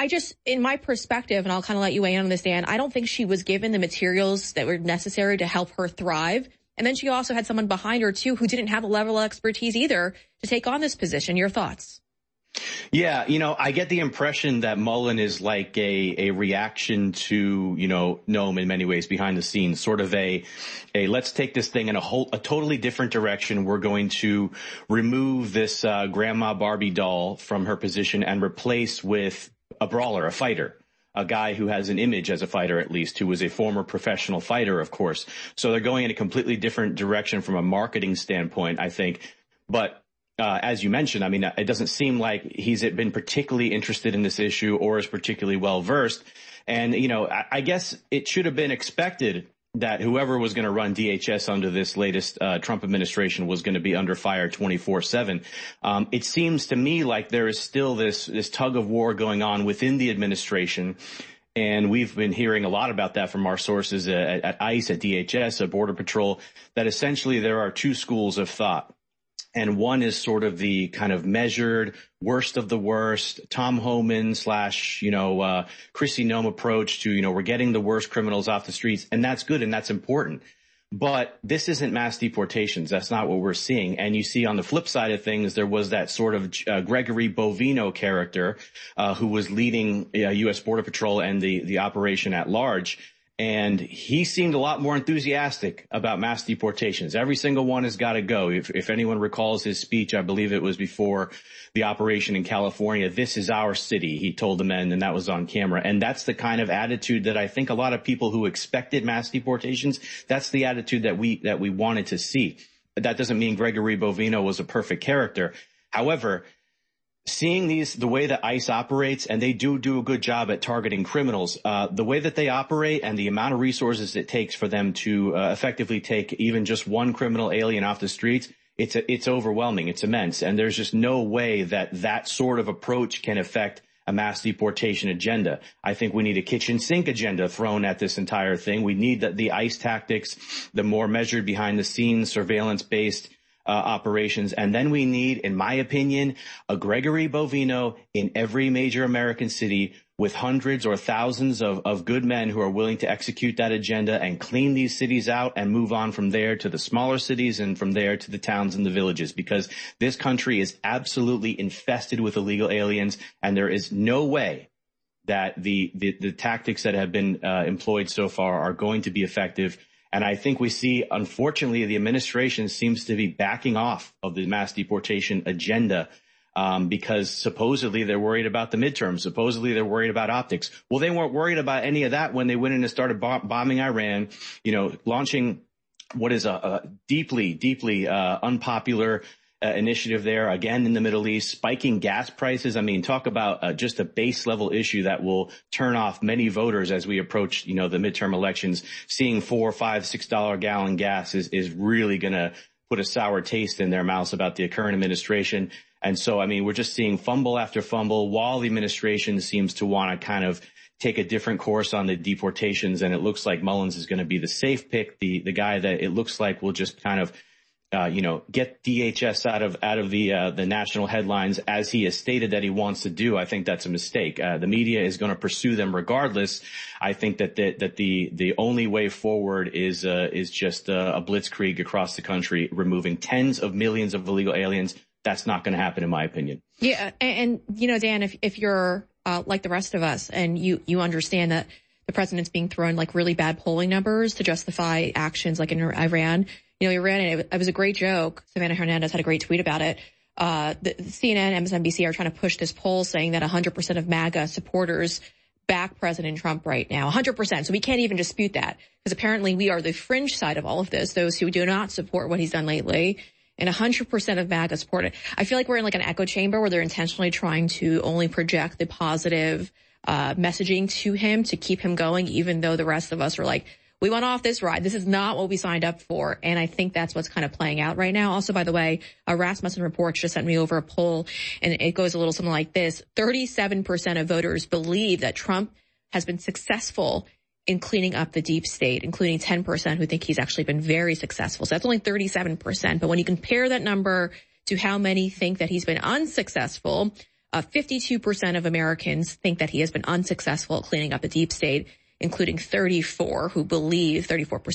In my perspective, and I'll kind of let you weigh in on this, Dan, I don't think she was given the materials that were necessary to help her thrive. And then she also had someone behind her, too, who didn't have the level of expertise either to take on this position. Your thoughts? Yeah, I get the impression that Mullen is like a reaction to, Noem in many ways behind the scenes, sort of a let's take this thing in a totally different direction. We're going to remove this Grandma Barbie doll from her position and replace with a brawler, a fighter, a guy who has an image as a fighter, at least, who was a former professional fighter, of course. So they're going in a completely different direction from a marketing standpoint, I think. But as you mentioned, I mean, it doesn't seem like he's been particularly interested in this issue or is particularly well versed. And, I guess it should have been expected that whoever was going to run DHS under this latest Trump administration was going to be under fire 24/7. It seems to me like there is still this tug of war going on within the administration. And we've been hearing a lot about that from our sources at ICE, at DHS, at Border Patrol, that essentially there are two schools of thought. And one is sort of the kind of measured, worst of the worst, Tom Homan / Kristi Noem approach to, we're getting the worst criminals off the streets. And that's good and that's important. But this isn't mass deportations. That's not what we're seeing. And you see on the flip side of things, there was that sort of Gregory Bovino character who was leading U.S. Border Patrol and the operation at large. And he seemed a lot more enthusiastic about mass deportations. Every single one has got to go. If anyone recalls his speech, I believe it was before the operation in California, "This is our city," he told the men, and that was on camera. And that's the kind of attitude that I think a lot of people who expected mass deportations, that's the attitude that we wanted to see. That doesn't mean Gregory Bovino was a perfect character. However, seeing the way that ICE operates, and they do a good job at targeting criminals, the way that they operate and the amount of resources it takes for them to effectively take even just one criminal alien off the streets, it's overwhelming. It's immense. And there's just no way that sort of approach can affect a mass deportation agenda. I think we need a kitchen sink agenda thrown at this entire thing. We need the ICE tactics, the more measured behind the scenes, surveillance-based operations. And then we need, in my opinion, a Gregory Bovino in every major American city with hundreds or thousands of good men who are willing to execute that agenda and clean these cities out and move on from there to the smaller cities and from there to the towns and the villages, because this country is absolutely infested with illegal aliens, and there is no way that the tactics that have been employed so far are going to be effective. And I think we see, unfortunately, the administration seems to be backing off of the mass deportation agenda because supposedly they're worried about the midterms. Supposedly they're worried about optics. Well, they weren't worried about any of that when they went in and started bombing Iran, launching what is a deeply unpopular initiative there, again in the Middle East, spiking gas prices. I mean, talk about just a base level issue that will turn off many voters as we approach, the midterm elections. Seeing $4, $5, $6 a gallon gas is really going to put a sour taste in their mouths about the current administration. And so, I mean, we're just seeing fumble after fumble while the administration seems to want to kind of take a different course on the deportations. And it looks like Mullins is going to be the safe pick, the guy that it looks like will just kind of get DHS out of the national headlines as he has stated that he wants to do. I think that's a mistake. The media is going to pursue them regardless. I think that the only way forward is just a blitzkrieg across the country, removing tens of millions of illegal aliens. That's not going to happen, in my opinion. Yeah. And Dan, if you're like the rest of us and you understand that the president's being thrown like really bad polling numbers to justify actions like in Iran, Iran, it was a great joke. Savannah Hernandez had a great tweet about it. The CNN, MSNBC are trying to push this poll saying that 100% of MAGA supporters back President Trump right now. 100%. So we can't even dispute that, because apparently we are the fringe side of all of this, those who do not support what he's done lately. And 100% of MAGA support it. I feel like we're in like an echo chamber where they're intentionally trying to only project the positive messaging to him to keep him going, even though the rest of us are like, we went off this ride. This is not what we signed up for. And I think that's what's kind of playing out right now. Also, by the way, Rasmussen Reports just sent me over a poll, and it goes a little something like this. 37% of voters believe that Trump has been successful in cleaning up the deep state, including 10% who think he's actually been very successful. So that's only 37%. But when you compare that number to how many think that he's been unsuccessful, 52% of Americans think that he has been unsuccessful at cleaning up the deep state, including 34% who believe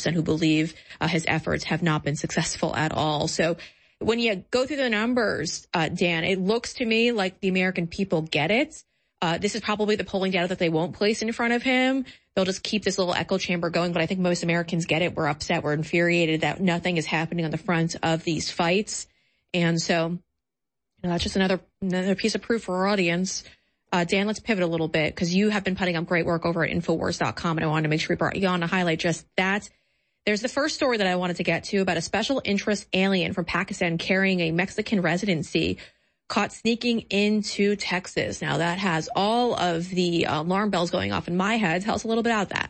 his efforts have not been successful at all. So when you go through the numbers, Dan, it looks to me like the American people get it. This is probably the polling data that they won't place in front of him. They'll just keep this little echo chamber going. But I think most Americans get it. We're upset. We're infuriated that nothing is happening on the front of these fights. And so that's just another piece of proof for our audience. Dan, let's pivot a little bit, because you have been putting up great work over at Infowars.com, and I wanted to make sure we brought you on to highlight just that. There's the first story that I wanted to get to about a special interest alien from Pakistan carrying a Mexican residency caught sneaking into Texas. Now, that has all of the alarm bells going off in my head. Tell us a little bit about that.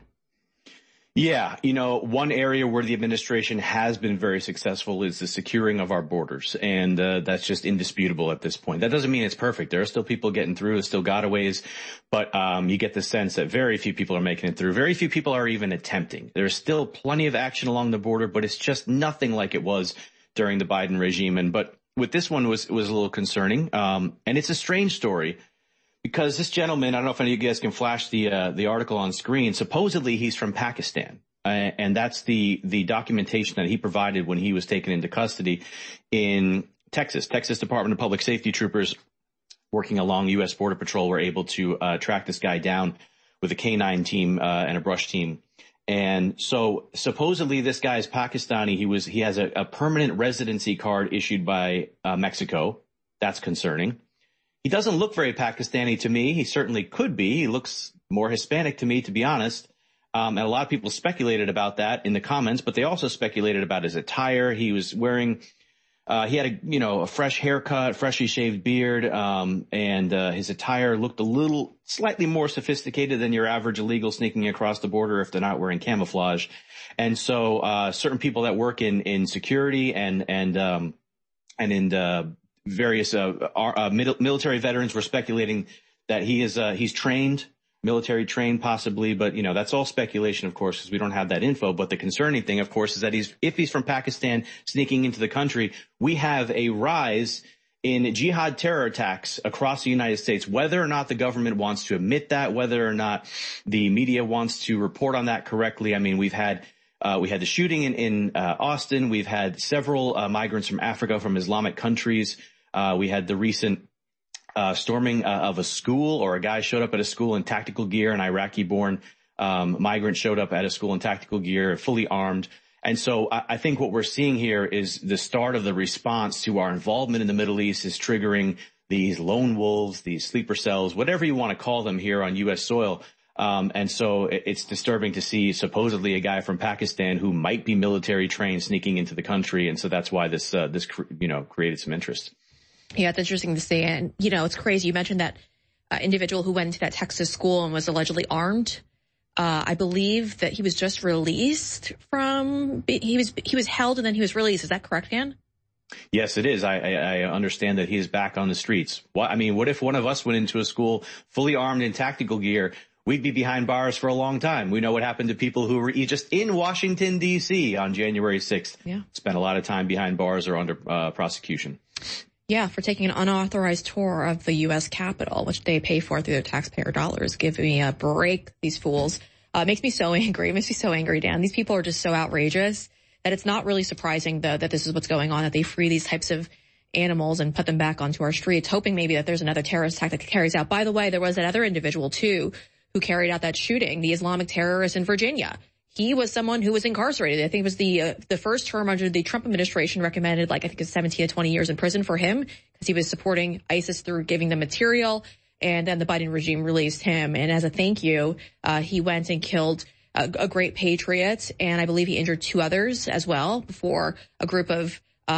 Yeah, one area where the administration has been very successful is the securing of our borders, and that's just indisputable at this point. That doesn't mean it's perfect. There are still people getting through, there's still gotaways, but you get the sense that very few people are making it through. Very few people are even attempting. There's still plenty of action along the border, but it's just nothing like it was during the Biden regime. But with this one was a little concerning, and it's a strange story. Because this gentleman, I don't know if any of you guys can flash the article on screen. Supposedly he's from Pakistan, and that's the documentation that he provided when he was taken into custody in Texas. Texas Department of Public Safety troopers working along U.S. Border Patrol were able to track this guy down with a K-9 team and a brush team. And so supposedly this guy is Pakistani. He has a permanent residency card issued by Mexico. That's concerning. He doesn't look very Pakistani to me. He certainly could be. He looks more Hispanic to me, to be honest. And a lot of people speculated about that in the comments, but they also speculated about his attire. He was wearing, he had a fresh haircut, freshly shaved beard, and his attire looked slightly more sophisticated than your average illegal sneaking across the border if they're not wearing camouflage. And so, certain people that work in security and in various military veterans were speculating that he's trained, military trained possibly, but that's all speculation, of course, because we don't have that info. But the concerning thing, of course, is that if he's from Pakistan sneaking into the country, we have a rise in jihad terror attacks across the United States, whether or not the government wants to admit that, whether or not the media wants to report on that correctly. I mean, we had the shooting in Austin. We've had several migrants from Africa, from Islamic countries. We had the recent storming of a school, or a guy showed up at a school in tactical gear. An Iraqi-born migrant showed up at a school in tactical gear, fully armed. And so I think what we're seeing here is the start of the response to our involvement in the Middle East is triggering these lone wolves, these sleeper cells, whatever you want to call them here on U.S. soil. And so it's disturbing to see supposedly a guy from Pakistan who might be military trained sneaking into the country. And so that's why this created some interest. Yeah, it's interesting to see. And, it's crazy. You mentioned that individual who went into that Texas school and was allegedly armed. I believe that he was just released he was held and then he was released. Is that correct, Dan? Yes, it is. I understand that he is back on the streets. What if one of us went into a school fully armed in tactical gear? We'd be behind bars for a long time. We know what happened to people who were just in Washington, D.C. on January 6th. Yeah. Spent a lot of time behind bars or under prosecution. Yeah, for taking an unauthorized tour of the U.S. Capitol, which they pay for through their taxpayer dollars. Give me a break, these fools. It makes me so angry. It makes me so angry, Dan. These people are just so outrageous that it's not really surprising, though, that this is what's going on, that they free these types of animals and put them back onto our streets, hoping maybe that there's another terrorist attack that carries out. By the way, there was that other individual, too, who carried out that shooting, the Islamic terrorist in Virginia. He was someone who was incarcerated. I think it was the first term under the Trump administration recommended, I think it's 17 to 20 years in prison for him because he was supporting ISIS through giving them material. And then the Biden regime released him. And as a thank you, he went and killed a great patriot. And I believe he injured 2 others as well before a group of,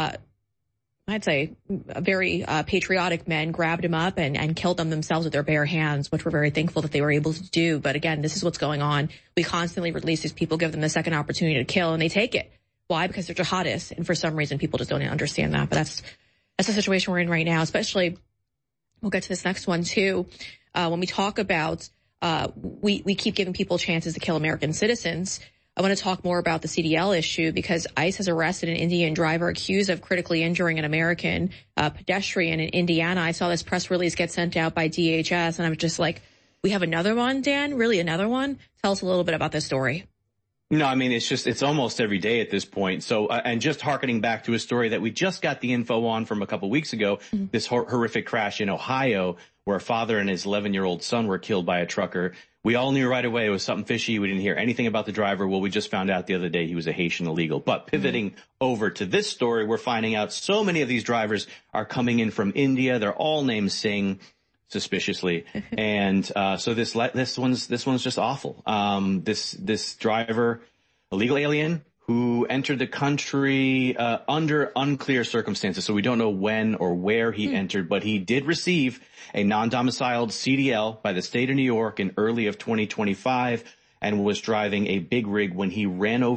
I'd say, very patriotic men grabbed him up and killed them themselves with their bare hands, which we're very thankful that they were able to do. But again, this is what's going on. We constantly release these people, give them the second opportunity to kill, and they take it. Why? Because they're jihadists. And for some reason, people just don't understand that. But that's the situation we're in right now, especially. We'll get to this next one, too. When we talk about we keep giving people chances to kill American citizens, I want to talk more about the CDL issue because ICE has arrested an Indian driver accused of critically injuring an American pedestrian in Indiana. I saw this press release get sent out by DHS, and I was just like, we have another one, Dan? Really, another one? Tell us a little bit about this story. No, it's almost every day at this point. So, and just hearkening back to a story that we just got the info on from a couple weeks ago, this horrific crash in Ohio where a father and his 11-year-old son were killed by a trucker. We all knew right away it was something fishy. We didn't hear anything about the driver. Well, we just found out the other day he was a Haitian illegal. But pivoting over to this story, we're finding out so many of these drivers are coming in from India. They're all named Singh, suspiciously. And so this one's just awful. This driver, illegal alien, who entered the country under unclear circumstances. So we don't know when or where he entered, but he did receive a non-domiciled CDL by the state of New York in early of 2025 and was driving a big rig when he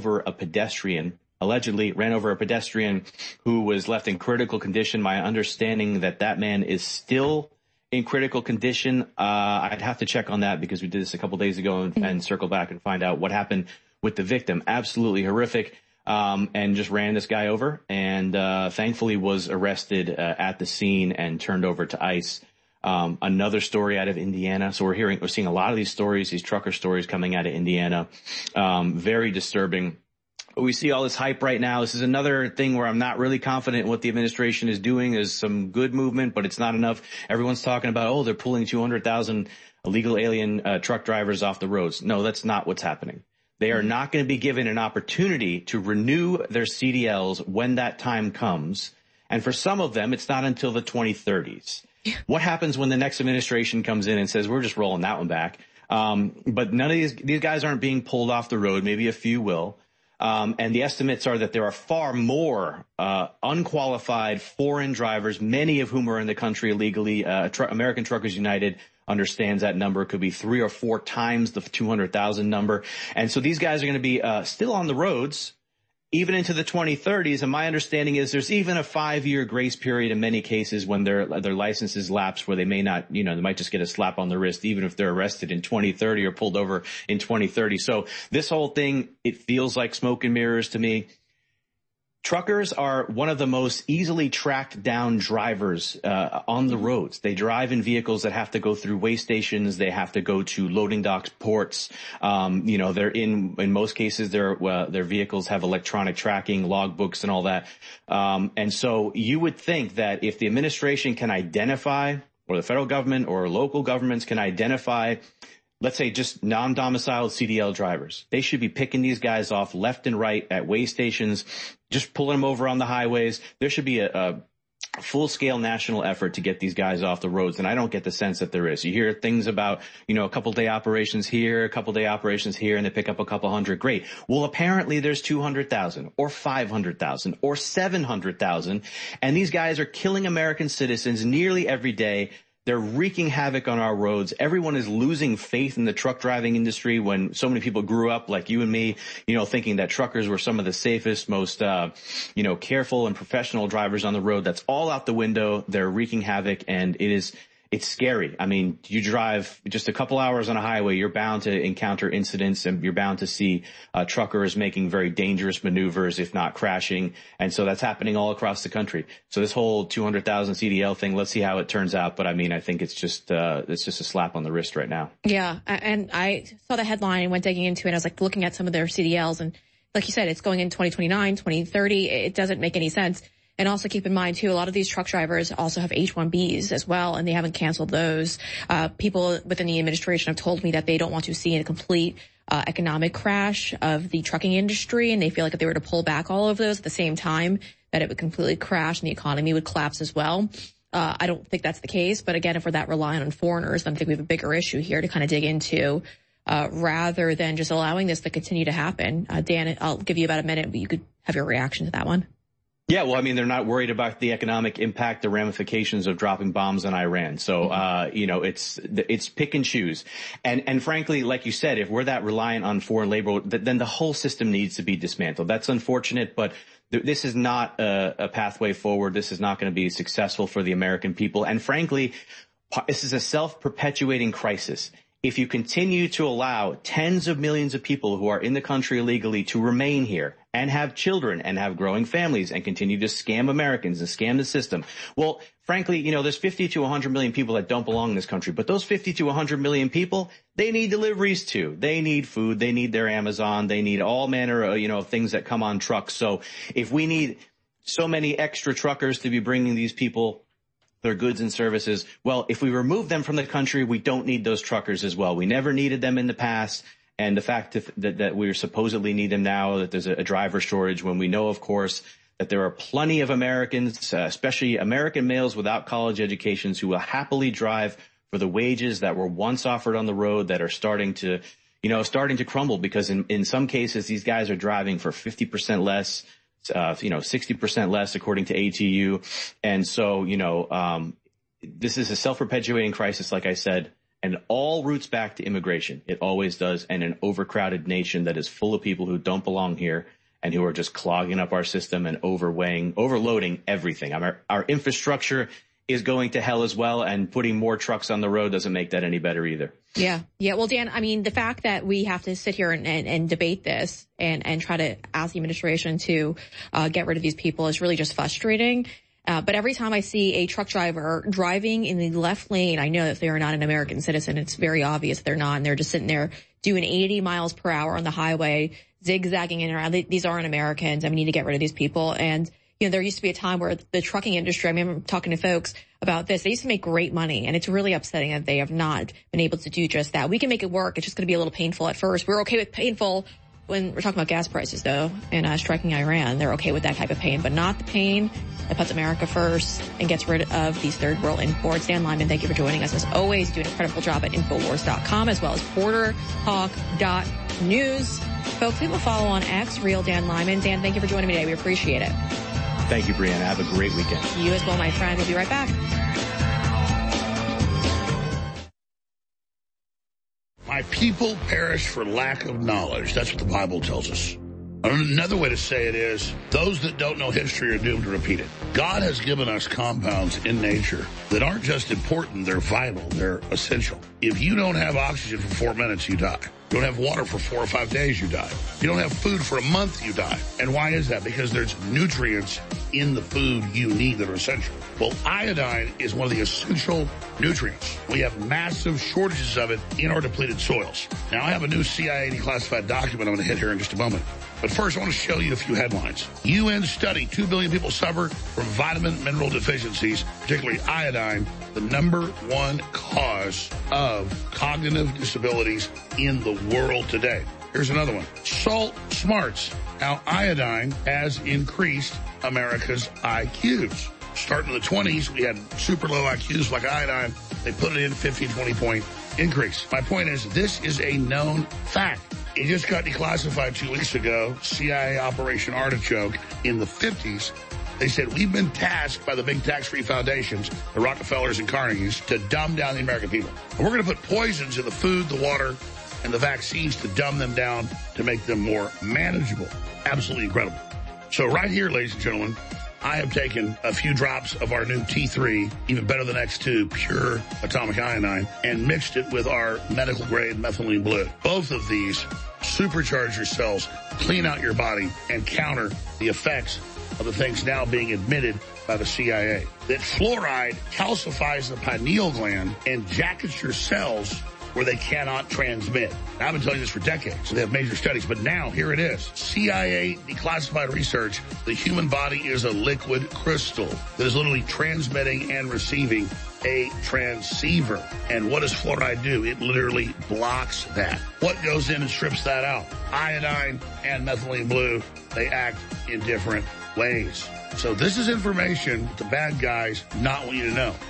allegedly ran over a pedestrian who was left in critical condition. My understanding that man is still in critical condition. I'd have to check on that because we did this a couple days ago and circle back and find out what happened with the victim. Absolutely horrific. And just ran this guy over and thankfully was arrested at the scene and turned over to ICE. Another story out of Indiana. So we're seeing a lot of these stories, these trucker stories coming out of Indiana. Very disturbing. We see all this hype right now. This is another thing where I'm not really confident in what the administration is doing. There's some good movement, but it's not enough. Everyone's talking about, they're pulling 200,000 illegal alien truck drivers off the roads. No, that's not what's happening. They are not going to be given an opportunity to renew their CDLs when that time comes. And for some of them, it's not until the 2030s. What happens when the next administration comes in and says, we're just rolling that one back? But none of these guys aren't being pulled off the road. Maybe a few will. And the estimates are that there are far more unqualified foreign drivers, many of whom are in the country illegally. American Truckers United understands that number could be 3 or 4 times the 200,000 number. And so these guys are going to be still on the roads even into the 2030s. And my understanding is there's even a 5-year grace period in many cases when their licenses lapse, where they may not, they might just get a slap on the wrist, even if they're arrested in 2030 or pulled over in 2030. So this whole thing, it feels like smoke and mirrors to me. Truckers are one of the most easily tracked down drivers on the roads. They drive in vehicles that have to go through weigh stations. They have to go to loading docks, ports. They're in most cases, their vehicles have electronic tracking, logbooks, and all that. And so you would think that if the administration can identify, or the federal government or local governments can identify, let's say just non-domiciled CDL drivers, they should be picking these guys off left and right at weigh stations, just pulling them over on the highways. There should be a full-scale national effort to get these guys off the roads, and I don't get the sense that there is. You hear things about, a couple-day operations here, a couple-day operations here, and they pick up a couple hundred. Great. Well, apparently there's 200,000 or 500,000 or 700,000, and these guys are killing American citizens nearly every day. They're wreaking havoc on our roads. Everyone is losing faith in the truck driving industry when so many people grew up like you and me, thinking that truckers were some of the safest, most, careful and professional drivers on the road. That's all out the window. They're wreaking havoc, and it's scary. I mean, you drive just a couple hours on a highway, you're bound to encounter incidents, and you're bound to see truckers making very dangerous maneuvers, if not crashing. And so that's happening all across the country. So this whole 200,000 CDL thing, let's see how it turns out. But I mean, I think it's just a slap on the wrist right now. Yeah. And I saw the headline and went digging into it. I was like looking at some of their CDLs, and like you said, it's going in 2029, 2030. It doesn't make any sense. And also keep in mind, too, a lot of these truck drivers also have H-1Bs as well, and they haven't canceled those. People within the administration have told me that they don't want to see a complete economic crash of the trucking industry, and they feel like if they were to pull back all of those at the same time, that it would completely crash and the economy would collapse as well. I don't think that's the case, but again, if we're that reliant on foreigners, then I think we have a bigger issue here to kind of dig into rather than just allowing this to continue to happen. Dan, I'll give you about a minute, but you could have your reaction to that one. Yeah, well, I mean, they're not worried about the economic impact, the ramifications of dropping bombs on Iran. So, it's pick and choose. And frankly, like you said, if we're that reliant on foreign labor, then the whole system needs to be dismantled. That's unfortunate, but this is not a pathway forward. This is not going to be successful for the American people. And frankly, this is a self-perpetuating crisis. If you continue to allow tens of millions of people who are in the country illegally to remain here and have children and have growing families and continue to scam Americans and scam the system, well, frankly, there's 50 to 100 million people that don't belong in this country. But those 50 to 100 million people, they need deliveries too. They need food. They need their Amazon. They need all manner of things that come on trucks. So if we need so many extra truckers to be bringing these people their goods and services, well, if we remove them from the country, we don't need those truckers as well. We never needed them in the past. And the fact that we supposedly need them now, that there's a driver shortage, when we know, of course, that there are plenty of Americans, especially American males without college educations, who will happily drive for the wages that were once offered on the road, that are starting to crumble, because in some cases, these guys are driving for 50% less, 60% less according to ATU. And so, this is a self-perpetuating crisis, like I said, and all roots back to immigration. It always does. And an overcrowded nation that is full of people who don't belong here and who are just clogging up our system and overloading everything. Our infrastructure is going to hell as well, and putting more trucks on the road doesn't make that any better either. Yeah. Well, Dan, I mean, the fact that we have to sit here and debate this and try to ask the administration to get rid of these people is really just frustrating. But every time I see a truck driver driving in the left lane, I know that they are not an American citizen. It's very obvious they're not, and they're just sitting there doing 80 miles per hour on the highway, zigzagging in and around. These aren't Americans, and we need to get rid of these people. And there used to be a time where the trucking industry, I remember talking to folks about this, they used to make great money, and it's really upsetting that they have not been able to do just that. We can make it work. It's just going to be a little painful at first. We're okay with painful when we're talking about gas prices, though, and striking Iran. They're okay with that type of pain, but not the pain that puts America first and gets rid of these third world imports. Dan Lyman, thank you for joining us. As always, do an incredible job at Infowars.com as well as BorderHawk.News. Folks, leave a follow on X, Real Dan Lyman. Dan, thank you for joining me today. We appreciate it. Thank you, Brianna. Have a great weekend. You as well, my friend. We'll be right back. My people perish for lack of knowledge. That's what the Bible tells us. Another way to say it is, those that don't know history are doomed to repeat it. God has given us compounds in nature that aren't just important, they're vital, they're essential. If you don't have oxygen for 4 minutes, you die. You don't have water for 4 or 5 days, you die. If you don't have food for a month, you die. And why is that? Because there's nutrients in the food you need that are essential. Well, iodine is one of the essential nutrients. We have massive shortages of it in our depleted soils. Now, I have a new CIA declassified document I'm going to hit here in just a moment. But first, I want to show you a few headlines. UN study, 2 billion people suffer from vitamin mineral deficiencies, particularly iodine, the #1 cause of cognitive disabilities in the world today. Here's another one. Salt smarts, how iodine has increased America's IQs. Starting in the 20s, we had super low IQs like iodine. They put it in 15, 20-point increase. My point is, this is a known fact. It just got declassified 2 weeks ago, CIA Operation Artichoke. In the 50s, they said, we've been tasked by the big tax-free foundations, the Rockefellers and Carnegies, to dumb down the American people. And we're going to put poisons in the food, the water, and the vaccines to dumb them down, to make them more manageable. Absolutely incredible. So right here, ladies and gentlemen, I have taken a few drops of our new T3, even better than X2, pure atomic iodine, and mixed it with our medical-grade methylene blue. Both of these supercharge your cells, clean out your body, and counter the effects of the things now being admitted by the CIA. That fluoride calcifies the pineal gland and jackets your cells where they cannot transmit. I've been telling you this for decades. They have major studies, but now here it is. CIA declassified research. The human body is a liquid crystal that is literally transmitting and receiving a transceiver. And what does fluoride do? It literally blocks that. What goes in and strips that out? Iodine and methylene blue, they act in different ways. So this is information the bad guys not want you to know.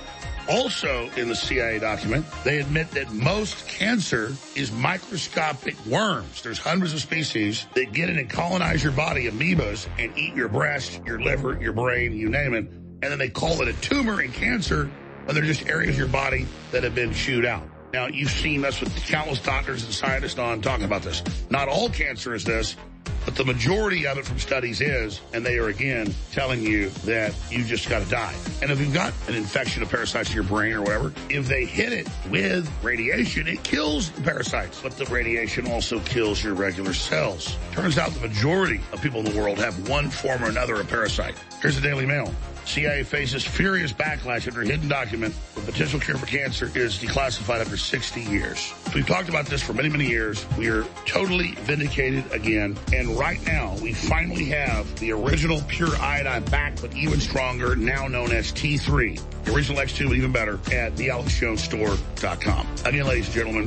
Also in the CIA document, they admit that most cancer is microscopic worms. There's hundreds of species that get in and colonize your body, amoebas, and eat your breast, your liver, your brain, you name it. And then they call it a tumor and cancer when they're just areas of your body that have been chewed out. Now, you've seen us with countless doctors and scientists on talking about this. Not all cancer is this, but the majority of it from studies is, and they are again telling you that you just got to die. And if you've got an infection of parasites in your brain or whatever, if they hit it with radiation, it kills the parasites. But the radiation also kills your regular cells. Turns out the majority of people in the world have one form or another of parasite. Here's the Daily Mail. CIA faces furious backlash after a hidden document. The potential cure for cancer is declassified after 60 years. We've talked about this for many, many years. We are totally vindicated again. And right now, we finally have the original pure iodine back, but even stronger, now known as T3. The original X2, even better, at thealexjonestore.com. Again, ladies and gentlemen,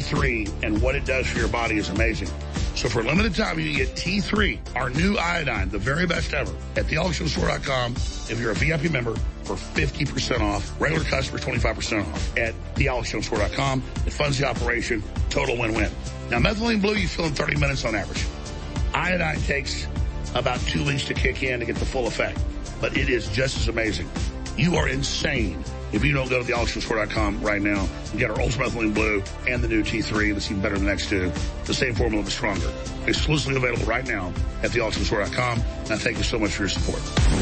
T3 and what it does for your body is amazing. So for a limited time, you can get T3, our new iodine, the very best ever, at thealexjonestore.com. If you're a VIP member, for 50% off. Regular customers, 25% off at thealexjonestore.com. It funds the operation. Total win-win. Now, methylene blue, you fill in 30 minutes on average. Iodine takes about 2 weeks to kick in to get the full effect. But it is just as amazing. You are insane if you don't go to thealexjonestore.com right now and get our Ultra Methylene Blue and the new T3 that's even better than the next two. The same formula, but stronger. Exclusively available right now at thealexjonestore.com. And I thank you so much for your support.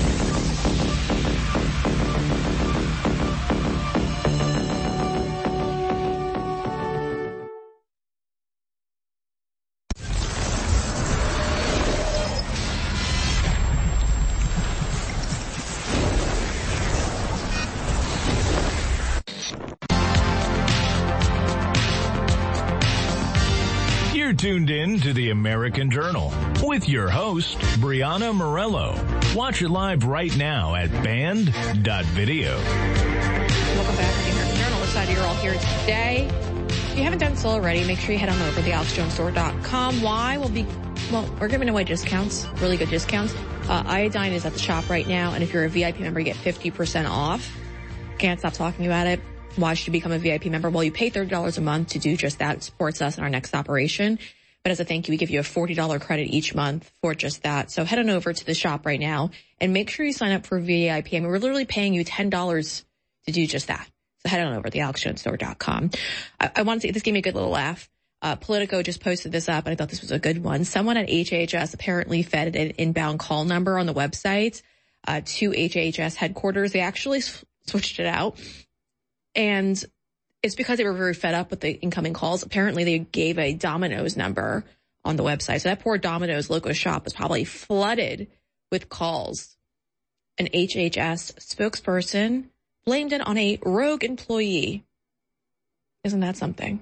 Tuned in to the American Journal with your host, Brianna Morello. Watch it live right now at band.video. Welcome back to the American Journal. Excited you're all here today. If you haven't done so already, make sure you head on over to thealexjonestore.com. Why? We're giving away discounts, really good discounts. Iodine is at the shop right now, and if you're a VIP member, you get 50% off. Can't stop talking about it. Why should you become a VIP member? Well, you pay $30 a month to do just that. It supports us in our next operation. But as a thank you, we give you a $40 credit each month for just that. So head on over to the shop right now and make sure you sign up for VIP. I mean, we're literally paying you $10 to do just that. So head on over to thealexjonestore.com. I want to say this gave me a good little laugh. Politico just posted this up, and I thought this was a good one. Someone at HHS apparently fed an inbound call number on the website to HHS headquarters. They actually switched it out, and it's because they were very fed up with the incoming calls. Apparently, they gave a Domino's number on the website. So that poor Domino's local shop was probably flooded with calls. An HHS spokesperson blamed it on a rogue employee. Isn't that something?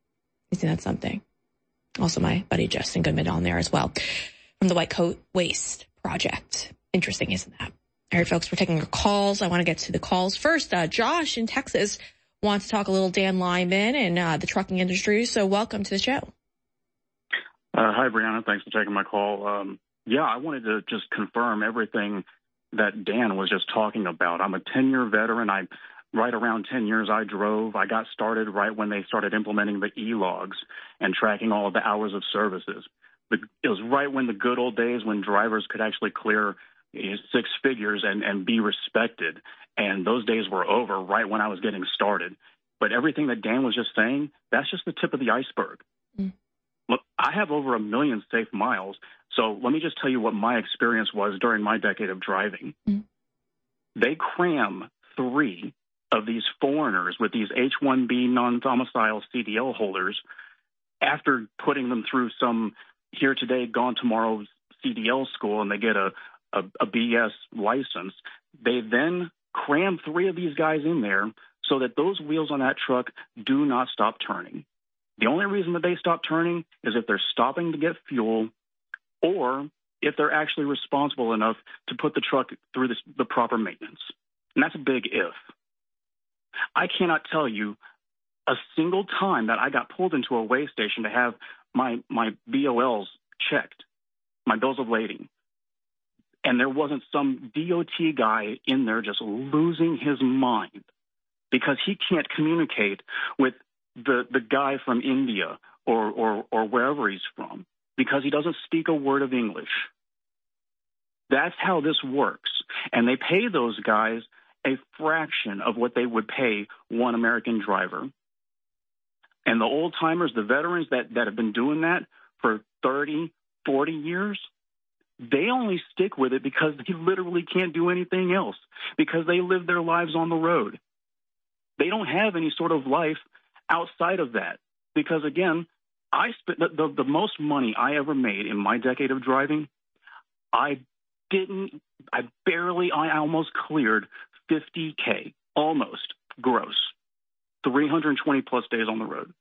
Also, my buddy Justin Goodman on there as well from the White Coat Waste Project. Interesting, isn't that? All right, folks, we're taking your calls. I want to get to the calls. First, Josh in Texas wants to talk a little Dan Lyman and the trucking industry. So welcome to the show. Hi, Brianna. Thanks for taking my call. I wanted to just confirm everything that Dan was just talking about. I'm a 10-year veteran. Right around 10 years I drove. I got started right when they started implementing the e-logs and tracking all of the hours of services. It was right when the good old days when drivers could actually clear 6 figures and be respected. And those days were over right when I was getting started. But everything that Dan was just saying, that's just the tip of the iceberg. Look, I have over 1 million safe miles. So let me just tell you what my experience was during my decade of driving. They cram 3 of these foreigners with these H-1B non-domicile CDL holders after putting them through some here today, gone tomorrow CDL school, and they get a BS license. They then cram 3 of these guys in there so that those wheels on that truck do not stop turning. The only reason that they stop turning is if they're stopping to get fuel or if they're actually responsible enough to put the truck through the proper maintenance. And that's a big if. I cannot tell you a single time that I got pulled into a weigh station to have my BOLs checked, my bills of lading, and there wasn't some DOT guy in there just losing his mind because he can't communicate with the guy from India or wherever he's from because he doesn't speak a word of English. That's how this works. And they pay those guys a fraction of what they would pay one American driver. And the old timers, the veterans that have been doing that for 30, 40 years, they only stick with it because they literally can't do anything else, because they live their lives on the road. They don't have any sort of life outside of that. Because again, I spent the most money I ever made in my decade of driving. I almost cleared $50K, almost gross, 320 plus days on the road.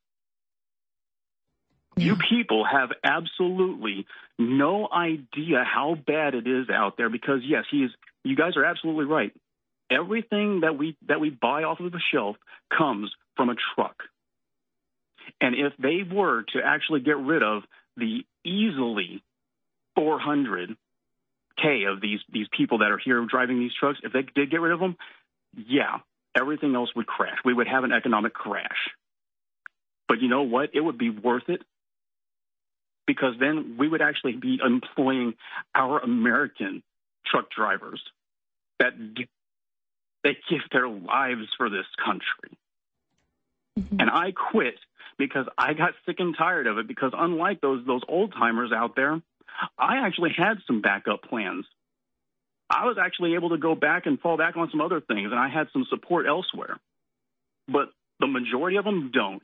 You people have absolutely no idea how bad it is out there because, yes, you guys are absolutely right. Everything that we buy off of the shelf comes from a truck. And if they were to actually get rid of the easily 400K of these people that are here driving these trucks, if they did get rid of them, yeah, everything else would crash. We would have an economic crash. But you know what? It would be worth it because then we would actually be employing our American truck drivers that they give their lives for this country. And I quit because I got sick and tired of it because unlike those old timers out there, I actually had some backup plans. I was actually able to go back and fall back on some other things, and I had some support elsewhere. But the majority of them don't.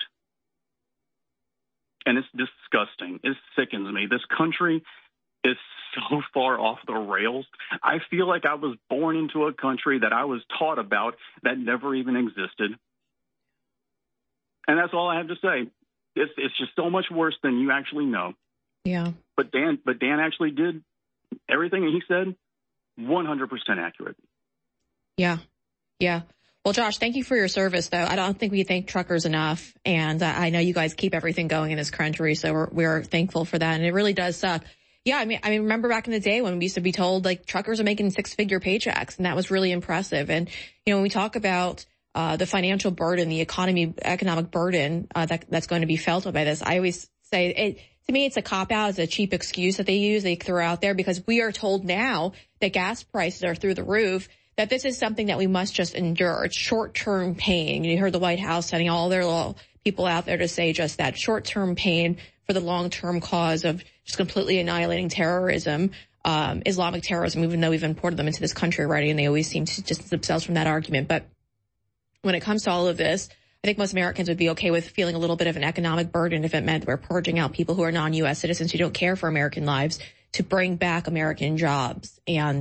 And it's disgusting. It sickens me. This country is so far off the rails. I feel like I was born into a country that I was taught about that never even existed. And that's all I have to say. It's just so much worse than you actually know. Yeah. But Dan actually did everything he said 100% accurate. Yeah. Yeah. Well, Josh, thank you for your service, though. I don't think we thank truckers enough. And I know you guys keep everything going in this country. So we're thankful for that. And it really does suck. Yeah. I mean, remember back in the day when we used to be told like truckers are making 6-figure paychecks, and that was really impressive. And, when we talk about the financial burden, the economic burden that's going to be felt by this, I always say to me, it's a cop-out. It's a cheap excuse that they throw out there because we are told now that gas prices are through the roof, that this is something that we must just endure. It's short-term pain. You heard the White House sending all their little people out there to say just that short-term pain for the long-term cause of just completely annihilating terrorism, Islamic terrorism, even though we've imported them into this country already, and they always seem to distance themselves from that argument. But when it comes to all of this, I think most Americans would be okay with feeling a little bit of an economic burden if it meant we're purging out people who are non-U.S. citizens who don't care for American lives to bring back American jobs. And,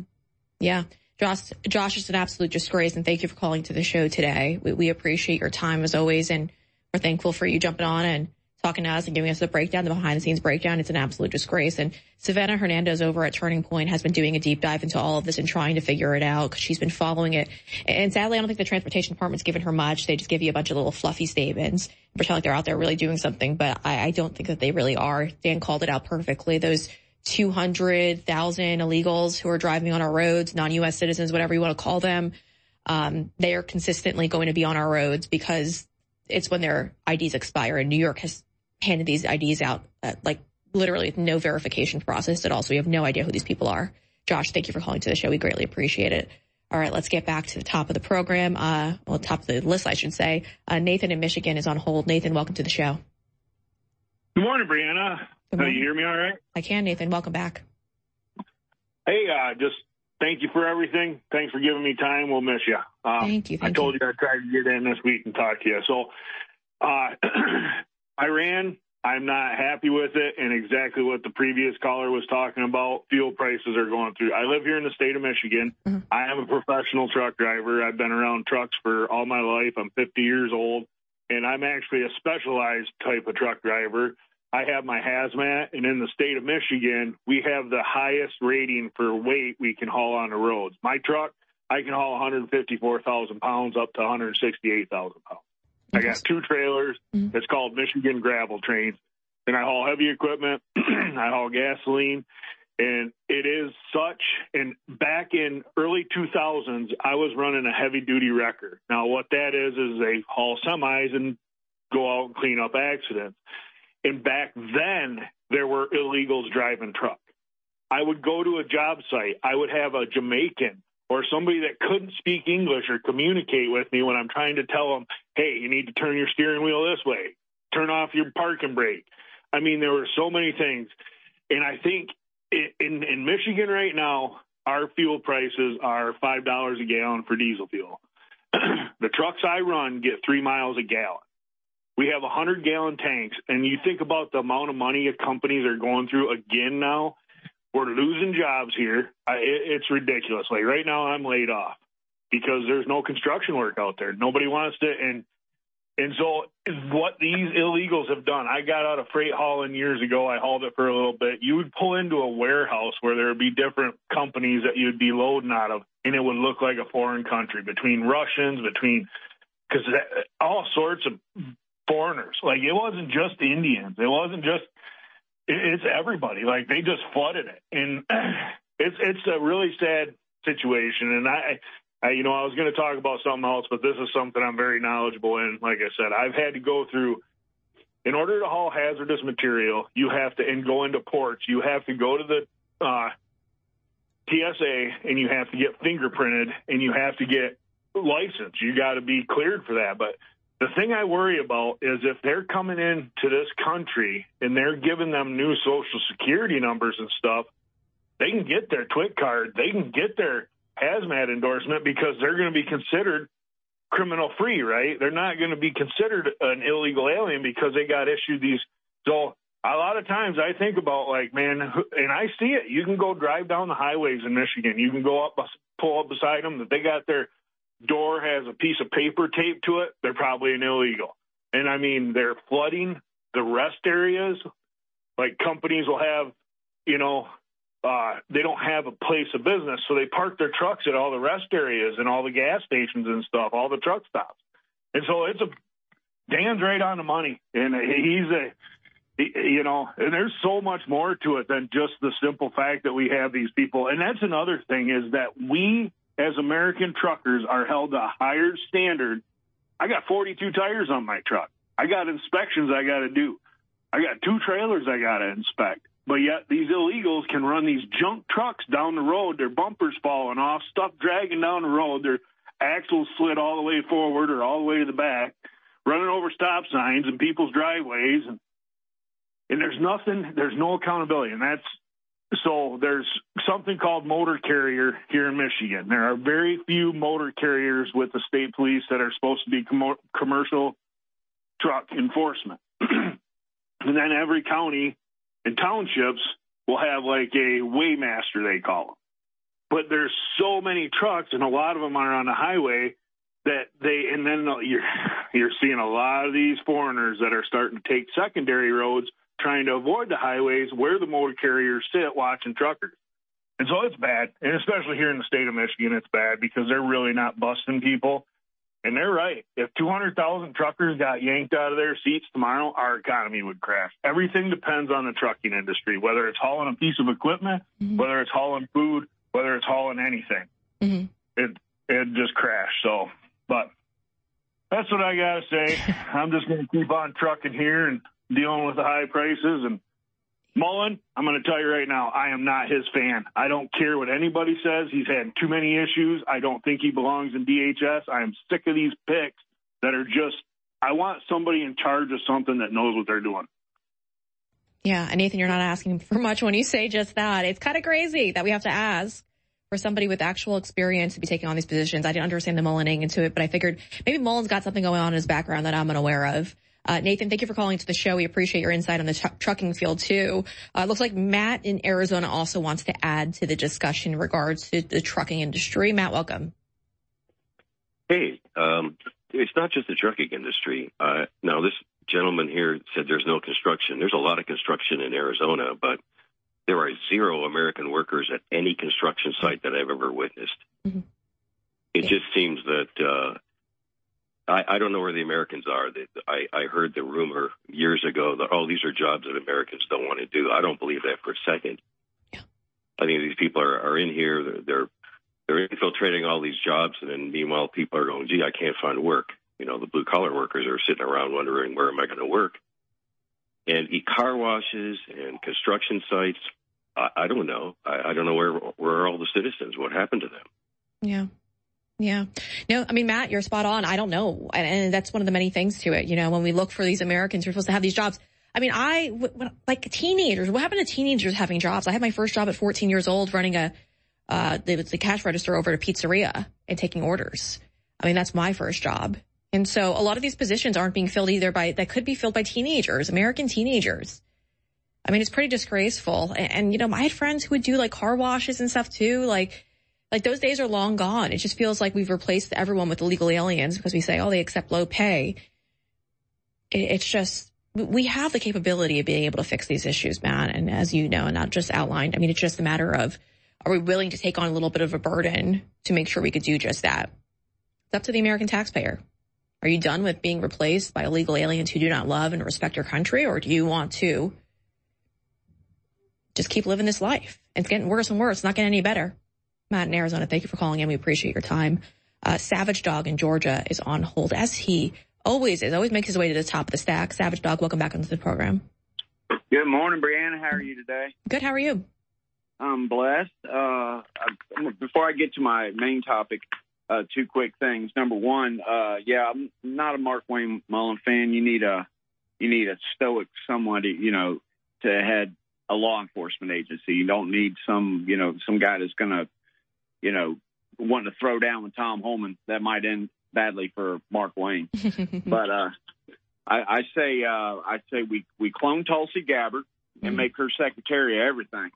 Josh, it's an absolute disgrace, and thank you for calling to the show today. We appreciate your time as always, and we're thankful for you jumping on and talking to us and giving us the breakdown, the behind-the-scenes breakdown. It's an absolute disgrace. And Savannah Hernandez over at Turning Point has been doing a deep dive into all of this and trying to figure it out because she's been following it. And sadly, I don't think the Transportation Department's given her much. They just give you a bunch of little fluffy statements, pretend like they're out there really doing something, but I don't think that they really are. Dan called it out perfectly. Those 200,000 illegals who are driving on our roads, non-U.S. citizens, whatever you want to call them, they are consistently going to be on our roads because it's when their IDs expire. And New York has handed these IDs out, like literally with no verification process at all. So we have no idea who these people are. Josh, thank you for calling to the show. We greatly appreciate it. All right, let's get back to the top of the program. Top of the list, I should say. Nathan in Michigan is on hold. Nathan, welcome to the show. Good morning, Brianna. Can you hear me all right? I can, Nathan. Welcome back. Hey, just thank you for everything. Thanks for giving me time. We'll miss you. Thank you. I told you I'd try to get in this week and talk to you. So, Iran, I'm not happy with it, and exactly what the previous caller was talking about. Fuel prices are going through. I live here in the state of Michigan. Mm-hmm. I am a professional truck driver. I've been around trucks for all my life. I'm 50 years old, and I'm actually a specialized type of truck driver. I have my hazmat, and in the state of Michigan, we have the highest rating for weight we can haul on the roads. My truck, I can haul 154,000 pounds up to 168,000 pounds. I got 2 trailers. Mm-hmm. It's called Michigan Gravel Trains. And I haul heavy equipment. I haul gasoline. And it is such, and back in early 2000s, I was running a heavy-duty wrecker. Now, what that is they haul semis and go out and clean up accidents. And back then, there were illegals driving truck. I would go to a job site. I would have a Jamaican or somebody that couldn't speak English or communicate with me when I'm trying to tell them, hey, you need to turn your steering wheel this way, turn off your parking brake. I mean, there were so many things. And I think in Michigan right now, our fuel prices are $5 a gallon for diesel fuel. The trucks I run get 3 miles a gallon. We have 100-gallon tanks, and you think about the amount of money companies are going through again now. We're losing jobs here. It's ridiculous. Like right now, I'm laid off because there's no construction work out there. Nobody wants to. And so what these illegals have done, I got out of freight hauling years ago. I hauled it for a little bit. You would pull into a warehouse where there would be different companies that you'd be loading out of, and it would look like a foreign country between Russians, because all sorts of foreigners. Like it wasn't just Indians. It wasn't just, it's everybody. Like they just flooded it. And it's a really sad situation. And I was going to talk about something else, but this is something I'm very knowledgeable in. Like I said, I've had to go through, in order to haul hazardous material, you have to, and go into ports, you have to go to the TSA and you have to get fingerprinted and you have to get licensed. You got to be cleared for that. But the thing I worry about is if they're coming into this country and they're giving them new Social Security numbers and stuff, they can get their TWIC card, they can get their hazmat endorsement because they're going to be considered criminal free, right? They're not going to be considered an illegal alien because they got issued these. So a lot of times I think about like, man, and I see it. You can go drive down the highways in Michigan. You can go up, pull up beside them that they got their door has a piece of paper taped to it. They're probably an illegal. And I mean, they're flooding the rest areas. Like companies will have, they don't have a place of business. So they park their trucks at all the rest areas and all the gas stations and stuff, all the truck stops. And so Dan's right on the money. And and there's so much more to it than just the simple fact that we have these people. And that's another thing is that we, as American truckers, are held to a higher standard. I got 42 tires on my truck. I got inspections I got to do. I got 2 trailers I got to inspect. But yet these illegals can run these junk trucks down the road. Their bumpers falling off, stuff dragging down the road. Their axles slid all the way forward or all the way to the back, running over stop signs in people's driveways, and there's no accountability. And so there's something called motor carrier here in Michigan. There are very few motor carriers with the state police that are supposed to be commercial truck enforcement. And then every county and townships will have like a weighmaster, they call them. But there's so many trucks, and a lot of them are on the highway, that you're seeing a lot of these foreigners that are starting to take secondary roads, trying to avoid the highways where the motor carriers sit watching truckers. And so it's bad. And especially here in the state of Michigan, it's bad because they're really not busting people. And they're right. If 200,000 truckers got yanked out of their seats tomorrow, our economy would crash. Everything depends on the trucking industry, whether it's hauling a piece of equipment, whether it's hauling food, whether it's hauling anything. It just crashed. So, but that's what I got to say. I'm just going to keep on trucking here and dealing with the high prices. And Mullen, I'm going to tell you right now, I am not his fan. I don't care what anybody says. He's had too many issues. I don't think he belongs in DHS. I am sick of these picks that are just, I want somebody in charge of something that knows what they're doing. Yeah, and Nathan, you're not asking for much when you say just that. It's kind of crazy that we have to ask for somebody with actual experience to be taking on these positions. I didn't understand the Mullening into it, but I figured maybe Mullen's got something going on in his background that I'm unaware of. Nathan, thank you for calling to the show. We appreciate your insight on the trucking field, too. Looks like Matt in Arizona also wants to add to the discussion in regards to the trucking industry. Matt, welcome. Hey, it's not just the trucking industry. Now, this gentleman here said there's no construction. There's a lot of construction in Arizona, but there are 0 American workers at any construction site that I've ever witnessed. It just seems that I don't know where the Americans are. I heard the rumor years ago that, these are jobs that Americans don't want to do. I don't believe that for a second. Yeah. I think these people are in here. They're infiltrating all these jobs, and then meanwhile people are going, gee, I can't find work. You know, the blue-collar workers are sitting around wondering, where am I going to work? And car washes and construction sites, I don't know. I don't know where are all the citizens. What happened to them? Yeah. Yeah. No, I mean, Matt, you're spot on. I don't know. And that's one of the many things to it. You know, when we look for these Americans who are supposed to have these jobs. I mean, like teenagers, what happened to teenagers having jobs? I had my first job at 14 years old running the cash register over at a pizzeria and taking orders. I mean, that's my first job. And so a lot of these positions aren't being filled either that could be filled by teenagers, American teenagers. I mean, it's pretty disgraceful. And, you know, I had friends who would do like car washes and stuff too. Like those days are long gone. It just feels like we've replaced everyone with illegal aliens because we say, they accept low pay. It's just, we have the capability of being able to fix these issues, Matt. And as you know, and not just outlined, I mean, it's just a matter of, are we willing to take on a little bit of a burden to make sure we could do just that? It's up to the American taxpayer. Are you done with being replaced by illegal aliens who do not love and respect your country? Or do you want to just keep living this life? It's getting worse and worse. It's not getting any better. Matt in Arizona, thank you for calling in. We appreciate your time. Savage Dog in Georgia is on hold, as he always is. Always makes his way to the top of the stack. Savage Dog, welcome back onto the program. Good morning, Brianna. How are you today? Good. How are you? I'm blessed. Before I get to my main topic, 2 quick things. Number one, I'm not a Mark Wayne Mullen fan. You need a stoic somebody, to head a law enforcement agency. You don't need some guy that's going to, wanting to throw down with Tom Holman. That might end badly for Mark Wayne. But I say we clone Tulsi Gabbard and make her secretary of everything.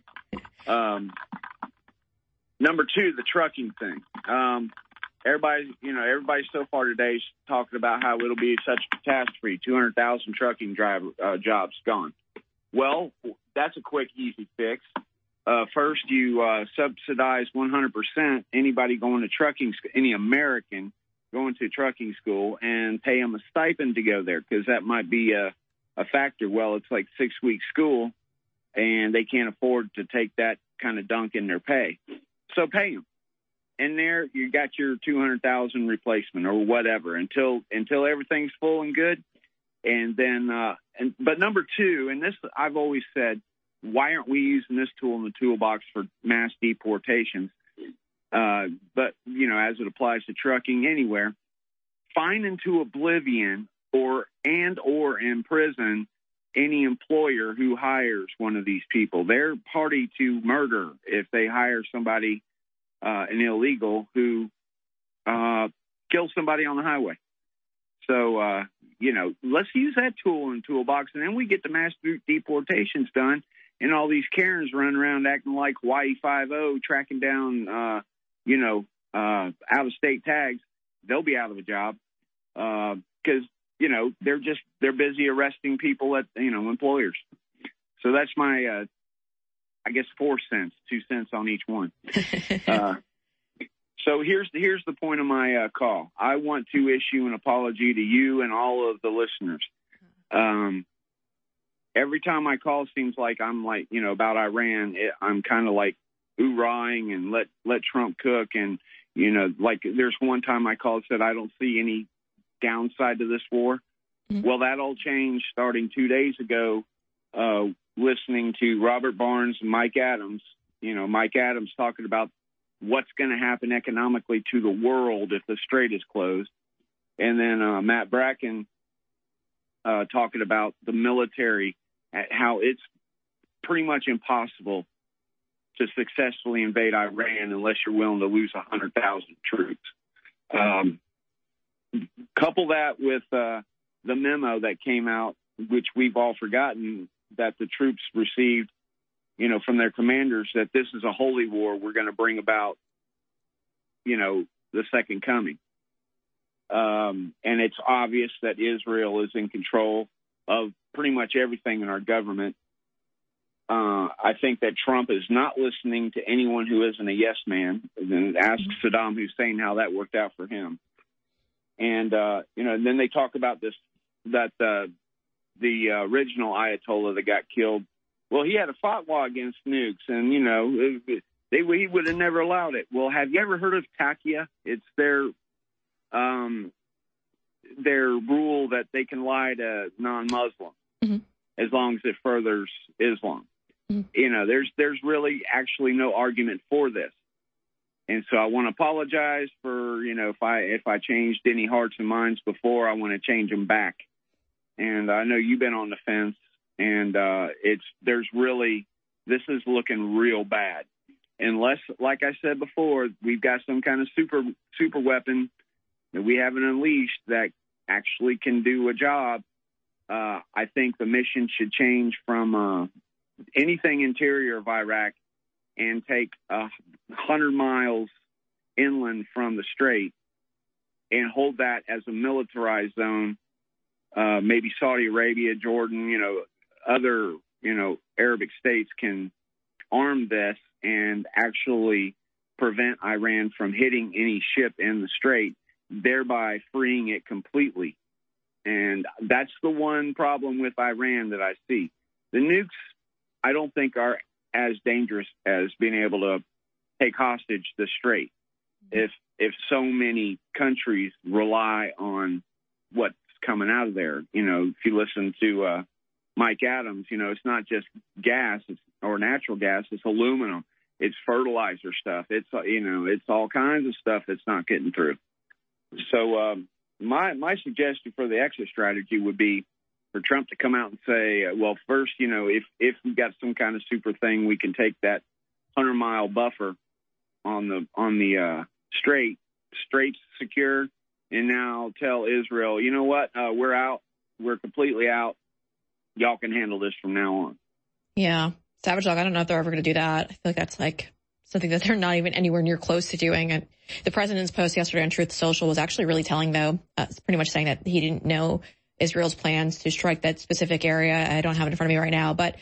Number 2, the trucking thing. Everybody so far today is talking about how it'll be such a catastrophe. 200,000 trucking jobs gone. Well, that's a quick, easy fix. First, you subsidize 100% anybody going to trucking, any American going to trucking school, and pay them a stipend to go there, because that might be a factor. Well, it's like 6-week school, and they can't afford to take that kind of dunk in their pay. So pay them. And there you got your 200,000 replacement or whatever until everything's full and good. And then, but number 2, and this I've always said, why aren't we using this tool in the toolbox for mass deportations? But as it applies to trucking anywhere, fine into oblivion or imprison any employer who hires one of these people. They're party to murder if they hire somebody, an illegal, who kills somebody on the highway. So, let's use that tool in the toolbox, and then we get the mass deportations done, and all these Karens running around acting like Hawaii Five-0, tracking down, out-of-state tags. They'll be out of a job because, they're busy arresting people at, employers. So that's my, 4 cents, 2 cents on each one. So here's the point of my call. I want to issue an apology to you and all of the listeners. Every time I call, seems like I'm like, about Iran, I'm kind of like hoorahing and let Trump cook. And, there's one time I called and said, I don't see any downside to this war. Mm-hmm. Well, that all changed starting 2 days ago, listening to Robert Barnes and Mike Adams. Mike Adams talking about what's going to happen economically to the world if the strait is closed. And then Matt Bracken talking about the military, how it's pretty much impossible to successfully invade Iran unless you're willing to lose 100,000 troops. Couple that with the memo that came out, which we've all forgotten, that the troops received, from their commanders, that this is a holy war. We're going to bring about, the second coming. And it's obvious that Israel is in control of pretty much everything in our government. I think that Trump is not listening to anyone who isn't a yes man. And ask Saddam Hussein how that worked out for him. And, and then they talk about this, that the original Ayatollah that got killed, well, he had a fatwa against nukes, and, he would have never allowed it. Well, have you ever heard of Taqiyya? It's their rule that they can lie to non-Muslims as long as it furthers Islam. Mm-hmm. There's really actually no argument for this. And so I want to apologize for, if I changed any hearts and minds before, I want to change them back. And I know you've been on the fence, and this is looking real bad. Unless, like I said before, we've got some kind of super weapon that we haven't unleashed that actually can do a job. I think the mission should change from anything interior of Iraq and take 100 miles inland from the strait and hold that as a militarized zone. Maybe Saudi Arabia, Jordan, other, Arabic states can arm this and actually prevent Iran from hitting any ship in the strait, thereby freeing it completely. And that's the one problem with Iran that I see. The nukes, I don't think, are as dangerous as being able to take hostage the strait. If so many countries rely on what's coming out of there, if you listen to Mike Adams, it's not just gas or natural gas, it's aluminum, it's fertilizer stuff, it's it's all kinds of stuff that's not getting through. So my suggestion for the exit strategy would be for Trump to come out and say, well, first, if we got some kind of super thing, we can take that 100-mile buffer on the strait's secure, and now tell Israel, you know what, we're out, we're completely out. Y'all can handle this from now on. Yeah. Savage Dog, I don't know if they're ever going to do that. I feel like that's like something that they're not even anywhere near close to doing. And the president's post yesterday on Truth Social was actually really telling, though. It's pretty much saying that he didn't know Israel's plans to strike that specific area. I don't have it in front of me right now, but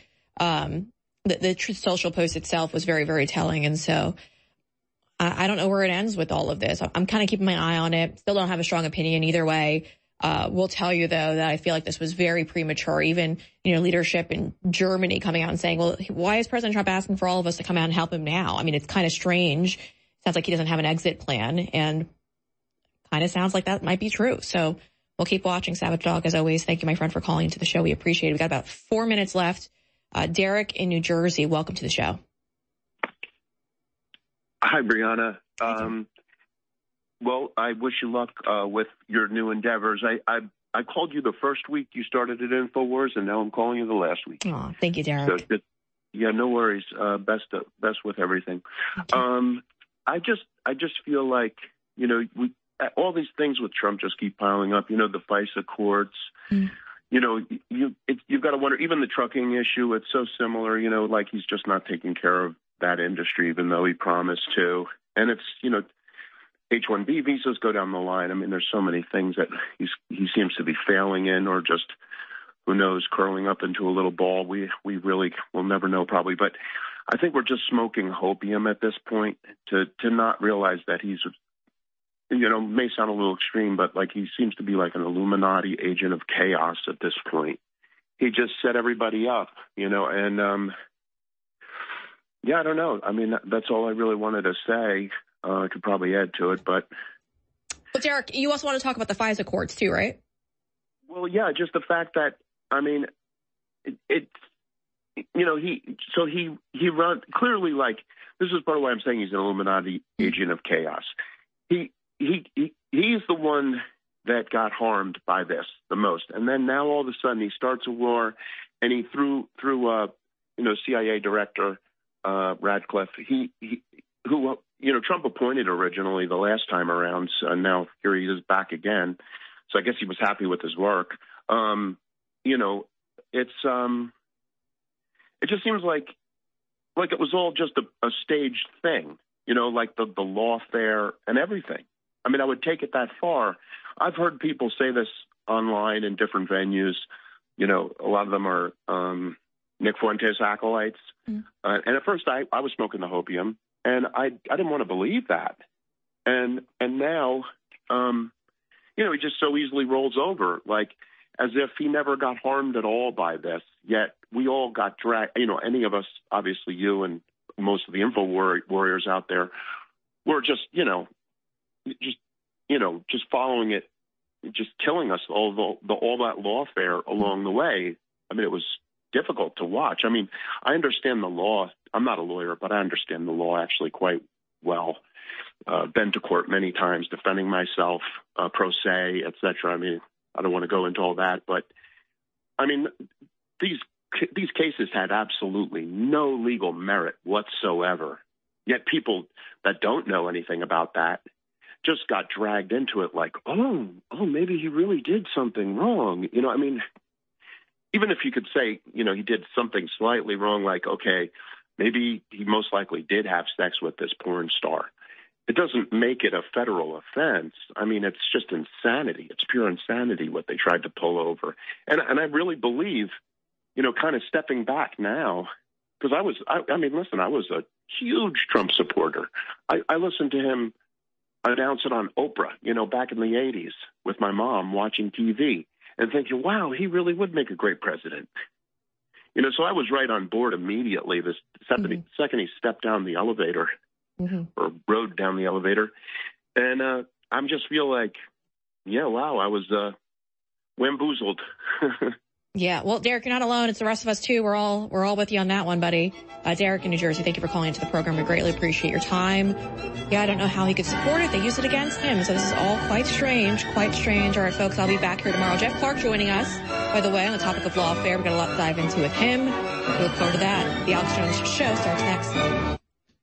the Truth Social post itself was very, very telling. And so I don't know where it ends with all of this. I'm kind of keeping my eye on it. Still don't have a strong opinion either way. We'll tell you, though, that I feel like this was very premature. Even, leadership in Germany coming out and saying, well, why is President Trump asking for all of us to come out and help him now? I mean, it's kind of strange. Sounds like he doesn't have an exit plan, and kind of sounds like that might be true. So we'll keep watching. Savage Dog, as always, thank you, my friend, for calling into the show. We appreciate it. We've got about 4 minutes left. Derek in New Jersey, welcome to the show. Hi, Brianna. Well, I wish you luck with your new endeavors. I called you the first week you started at InfoWars, and now I'm calling you the last week. Oh, thank you, Derek. So, yeah, no worries. Best with everything. I just feel like, you know, all these things with Trump just keep piling up. You know, the FISA courts. You know, you've got to wonder. Even the trucking issue, it's so similar. You know, like he's just not taking care of that industry, even though he promised to. And it's, you know, H-1B visas go down the line. I mean, there's so many things that he seems to be failing in, or just, who knows, curling up into a little ball. We really will never know probably. But I think we're just smoking hopium at this point to not realize that he's, you know, may sound a little extreme, but like he seems to be like an Illuminati agent of chaos at this point. He just set everybody up, you know, and yeah, I don't know. I mean, that's all I really wanted to say. I could probably add to it, but. Well, Derek, you also want to talk about the FISA courts too, right? Well, yeah, just the fact that, I mean, it's, you know, he run clearly, like, this is part of why I'm saying he's an Illuminati agent of chaos. He's the one that got harmed by this the most. And then now all of a sudden he starts a war, and he threw you know, CIA director, Radcliffe, who, you know, Trump appointed originally the last time around, so now here he is back again. So I guess he was happy with his work. You know, it just seems like it was all just a staged thing, you know, like the lawfare and everything. I mean, I would take it that far. I've heard people say this online in different venues. You know, a lot of them are Nick Fuentes acolytes. And at first I was smoking the hopium, and I didn't want to believe that. And now, you know, he just so easily rolls over, like as if he never got harmed at all by this. Yet we all got dragged, you know, any of us, obviously you and most of the info warriors out there, were just, just following it, just killing us, all that lawfare along the way. I mean, it was difficult to watch. I mean, I understand the law. I'm not a lawyer, but I understand the law actually quite well. Been to court many times defending myself, pro se, et cetera. I mean, I don't want to go into all that, but I mean, these cases had absolutely no legal merit whatsoever. Yet people that don't know anything about that just got dragged into it like, oh, maybe he really did something wrong. You know, I mean, even if you could say, you know, he did something slightly wrong, like, okay, maybe he most likely did have sex with this porn star. It doesn't make it a federal offense. I mean, it's just insanity. It's pure insanity what they tried to pull over. And I really believe, you know, kind of stepping back now, because I was a huge Trump supporter. I listened to him announce it on Oprah, you know, back in the 80s with my mom watching TV and thinking, wow, he really would make a great president. You know, so I was right on board immediately the second he stepped down the elevator or rode down the elevator. And I just feel like, yeah, wow, I was wamboozled. Yeah, well, Derek, you're not alone. It's the rest of us, too. We're all with you on that one, buddy. Derek in New Jersey, thank you for calling into the program. We greatly appreciate your time. Yeah, I don't know how he could support it. They use it against him, so this is all quite strange. All right, folks, I'll be back here tomorrow. Jeff Clark joining us, by the way, on the topic of lawfare. We've got a lot to dive into with him. We look forward to that. The Alex Jones Show starts next.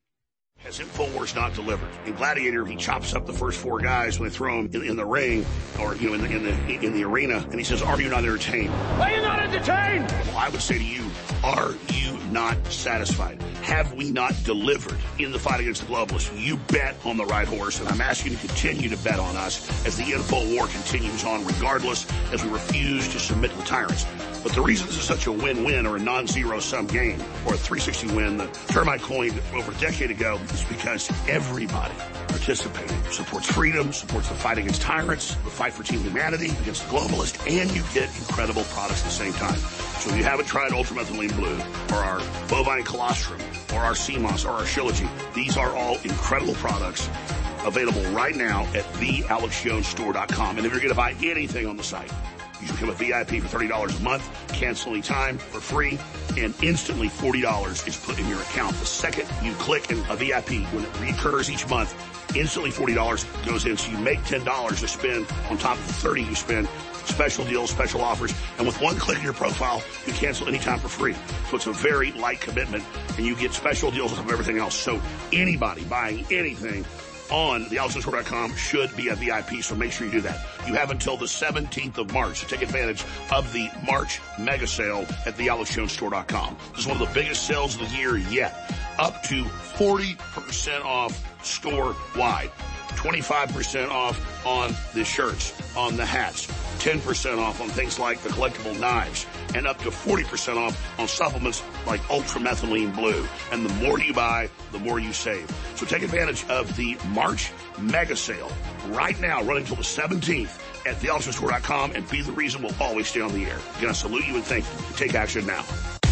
Has InfoWars not delivered? In Gladiator, he chops up the first four guys when they throw him in the ring, or you know, in the arena, and he says, "Are you not entertained? Are you not entertained?" Well, I would say to you, are you not satisfied? Have we not delivered in the fight against the globalists? You bet on the right horse, and I'm asking you to continue to bet on us as the info war continues on, regardless, as we refuse to submit to the tyrants. But the reason this is such a win-win or a non-zero-sum game or a 360 win, the term I coined over a decade ago, is because everybody participating supports freedom, supports the fight against tyrants, the fight for team humanity against the globalist, and you get incredible products at the same time. So if you haven't tried Ultramethylene Blue or our Bovine Colostrum or our CMOS or our Shilajit, these are all incredible products available right now at thealexjonesstore.com. And if you're going to buy anything on the site, you should become a VIP for $30 a month. cancel any time for free, and instantly $40 is put in your account. The second you click in a VIP, when it recurs each month, instantly $40 goes in. So you make $10 to spend on top of the $30 you spend. Special deals, special offers, and with one click of your profile, you cancel anytime for free. So it's a very light commitment, and you get special deals on top of everything else. So anybody buying anything on thealexjoneshow.com should be a VIP, so make sure you do that. You have until the 17th of March to take advantage of the March mega sale at thealexjonesstore.com. This is one of the biggest sales of the year yet. Up to 40% off store-wide. 25% off on the shirts, on the hats, 10% off on things like the collectible knives, and up to 40% off on supplements like ultramethylene blue. And the more you buy, the more you save. So take advantage of the March mega sale right now, running until the 17th at thealexjonesstore.com, and be the reason we'll always stay on the air. Again, I salute you and thank you. Take action now.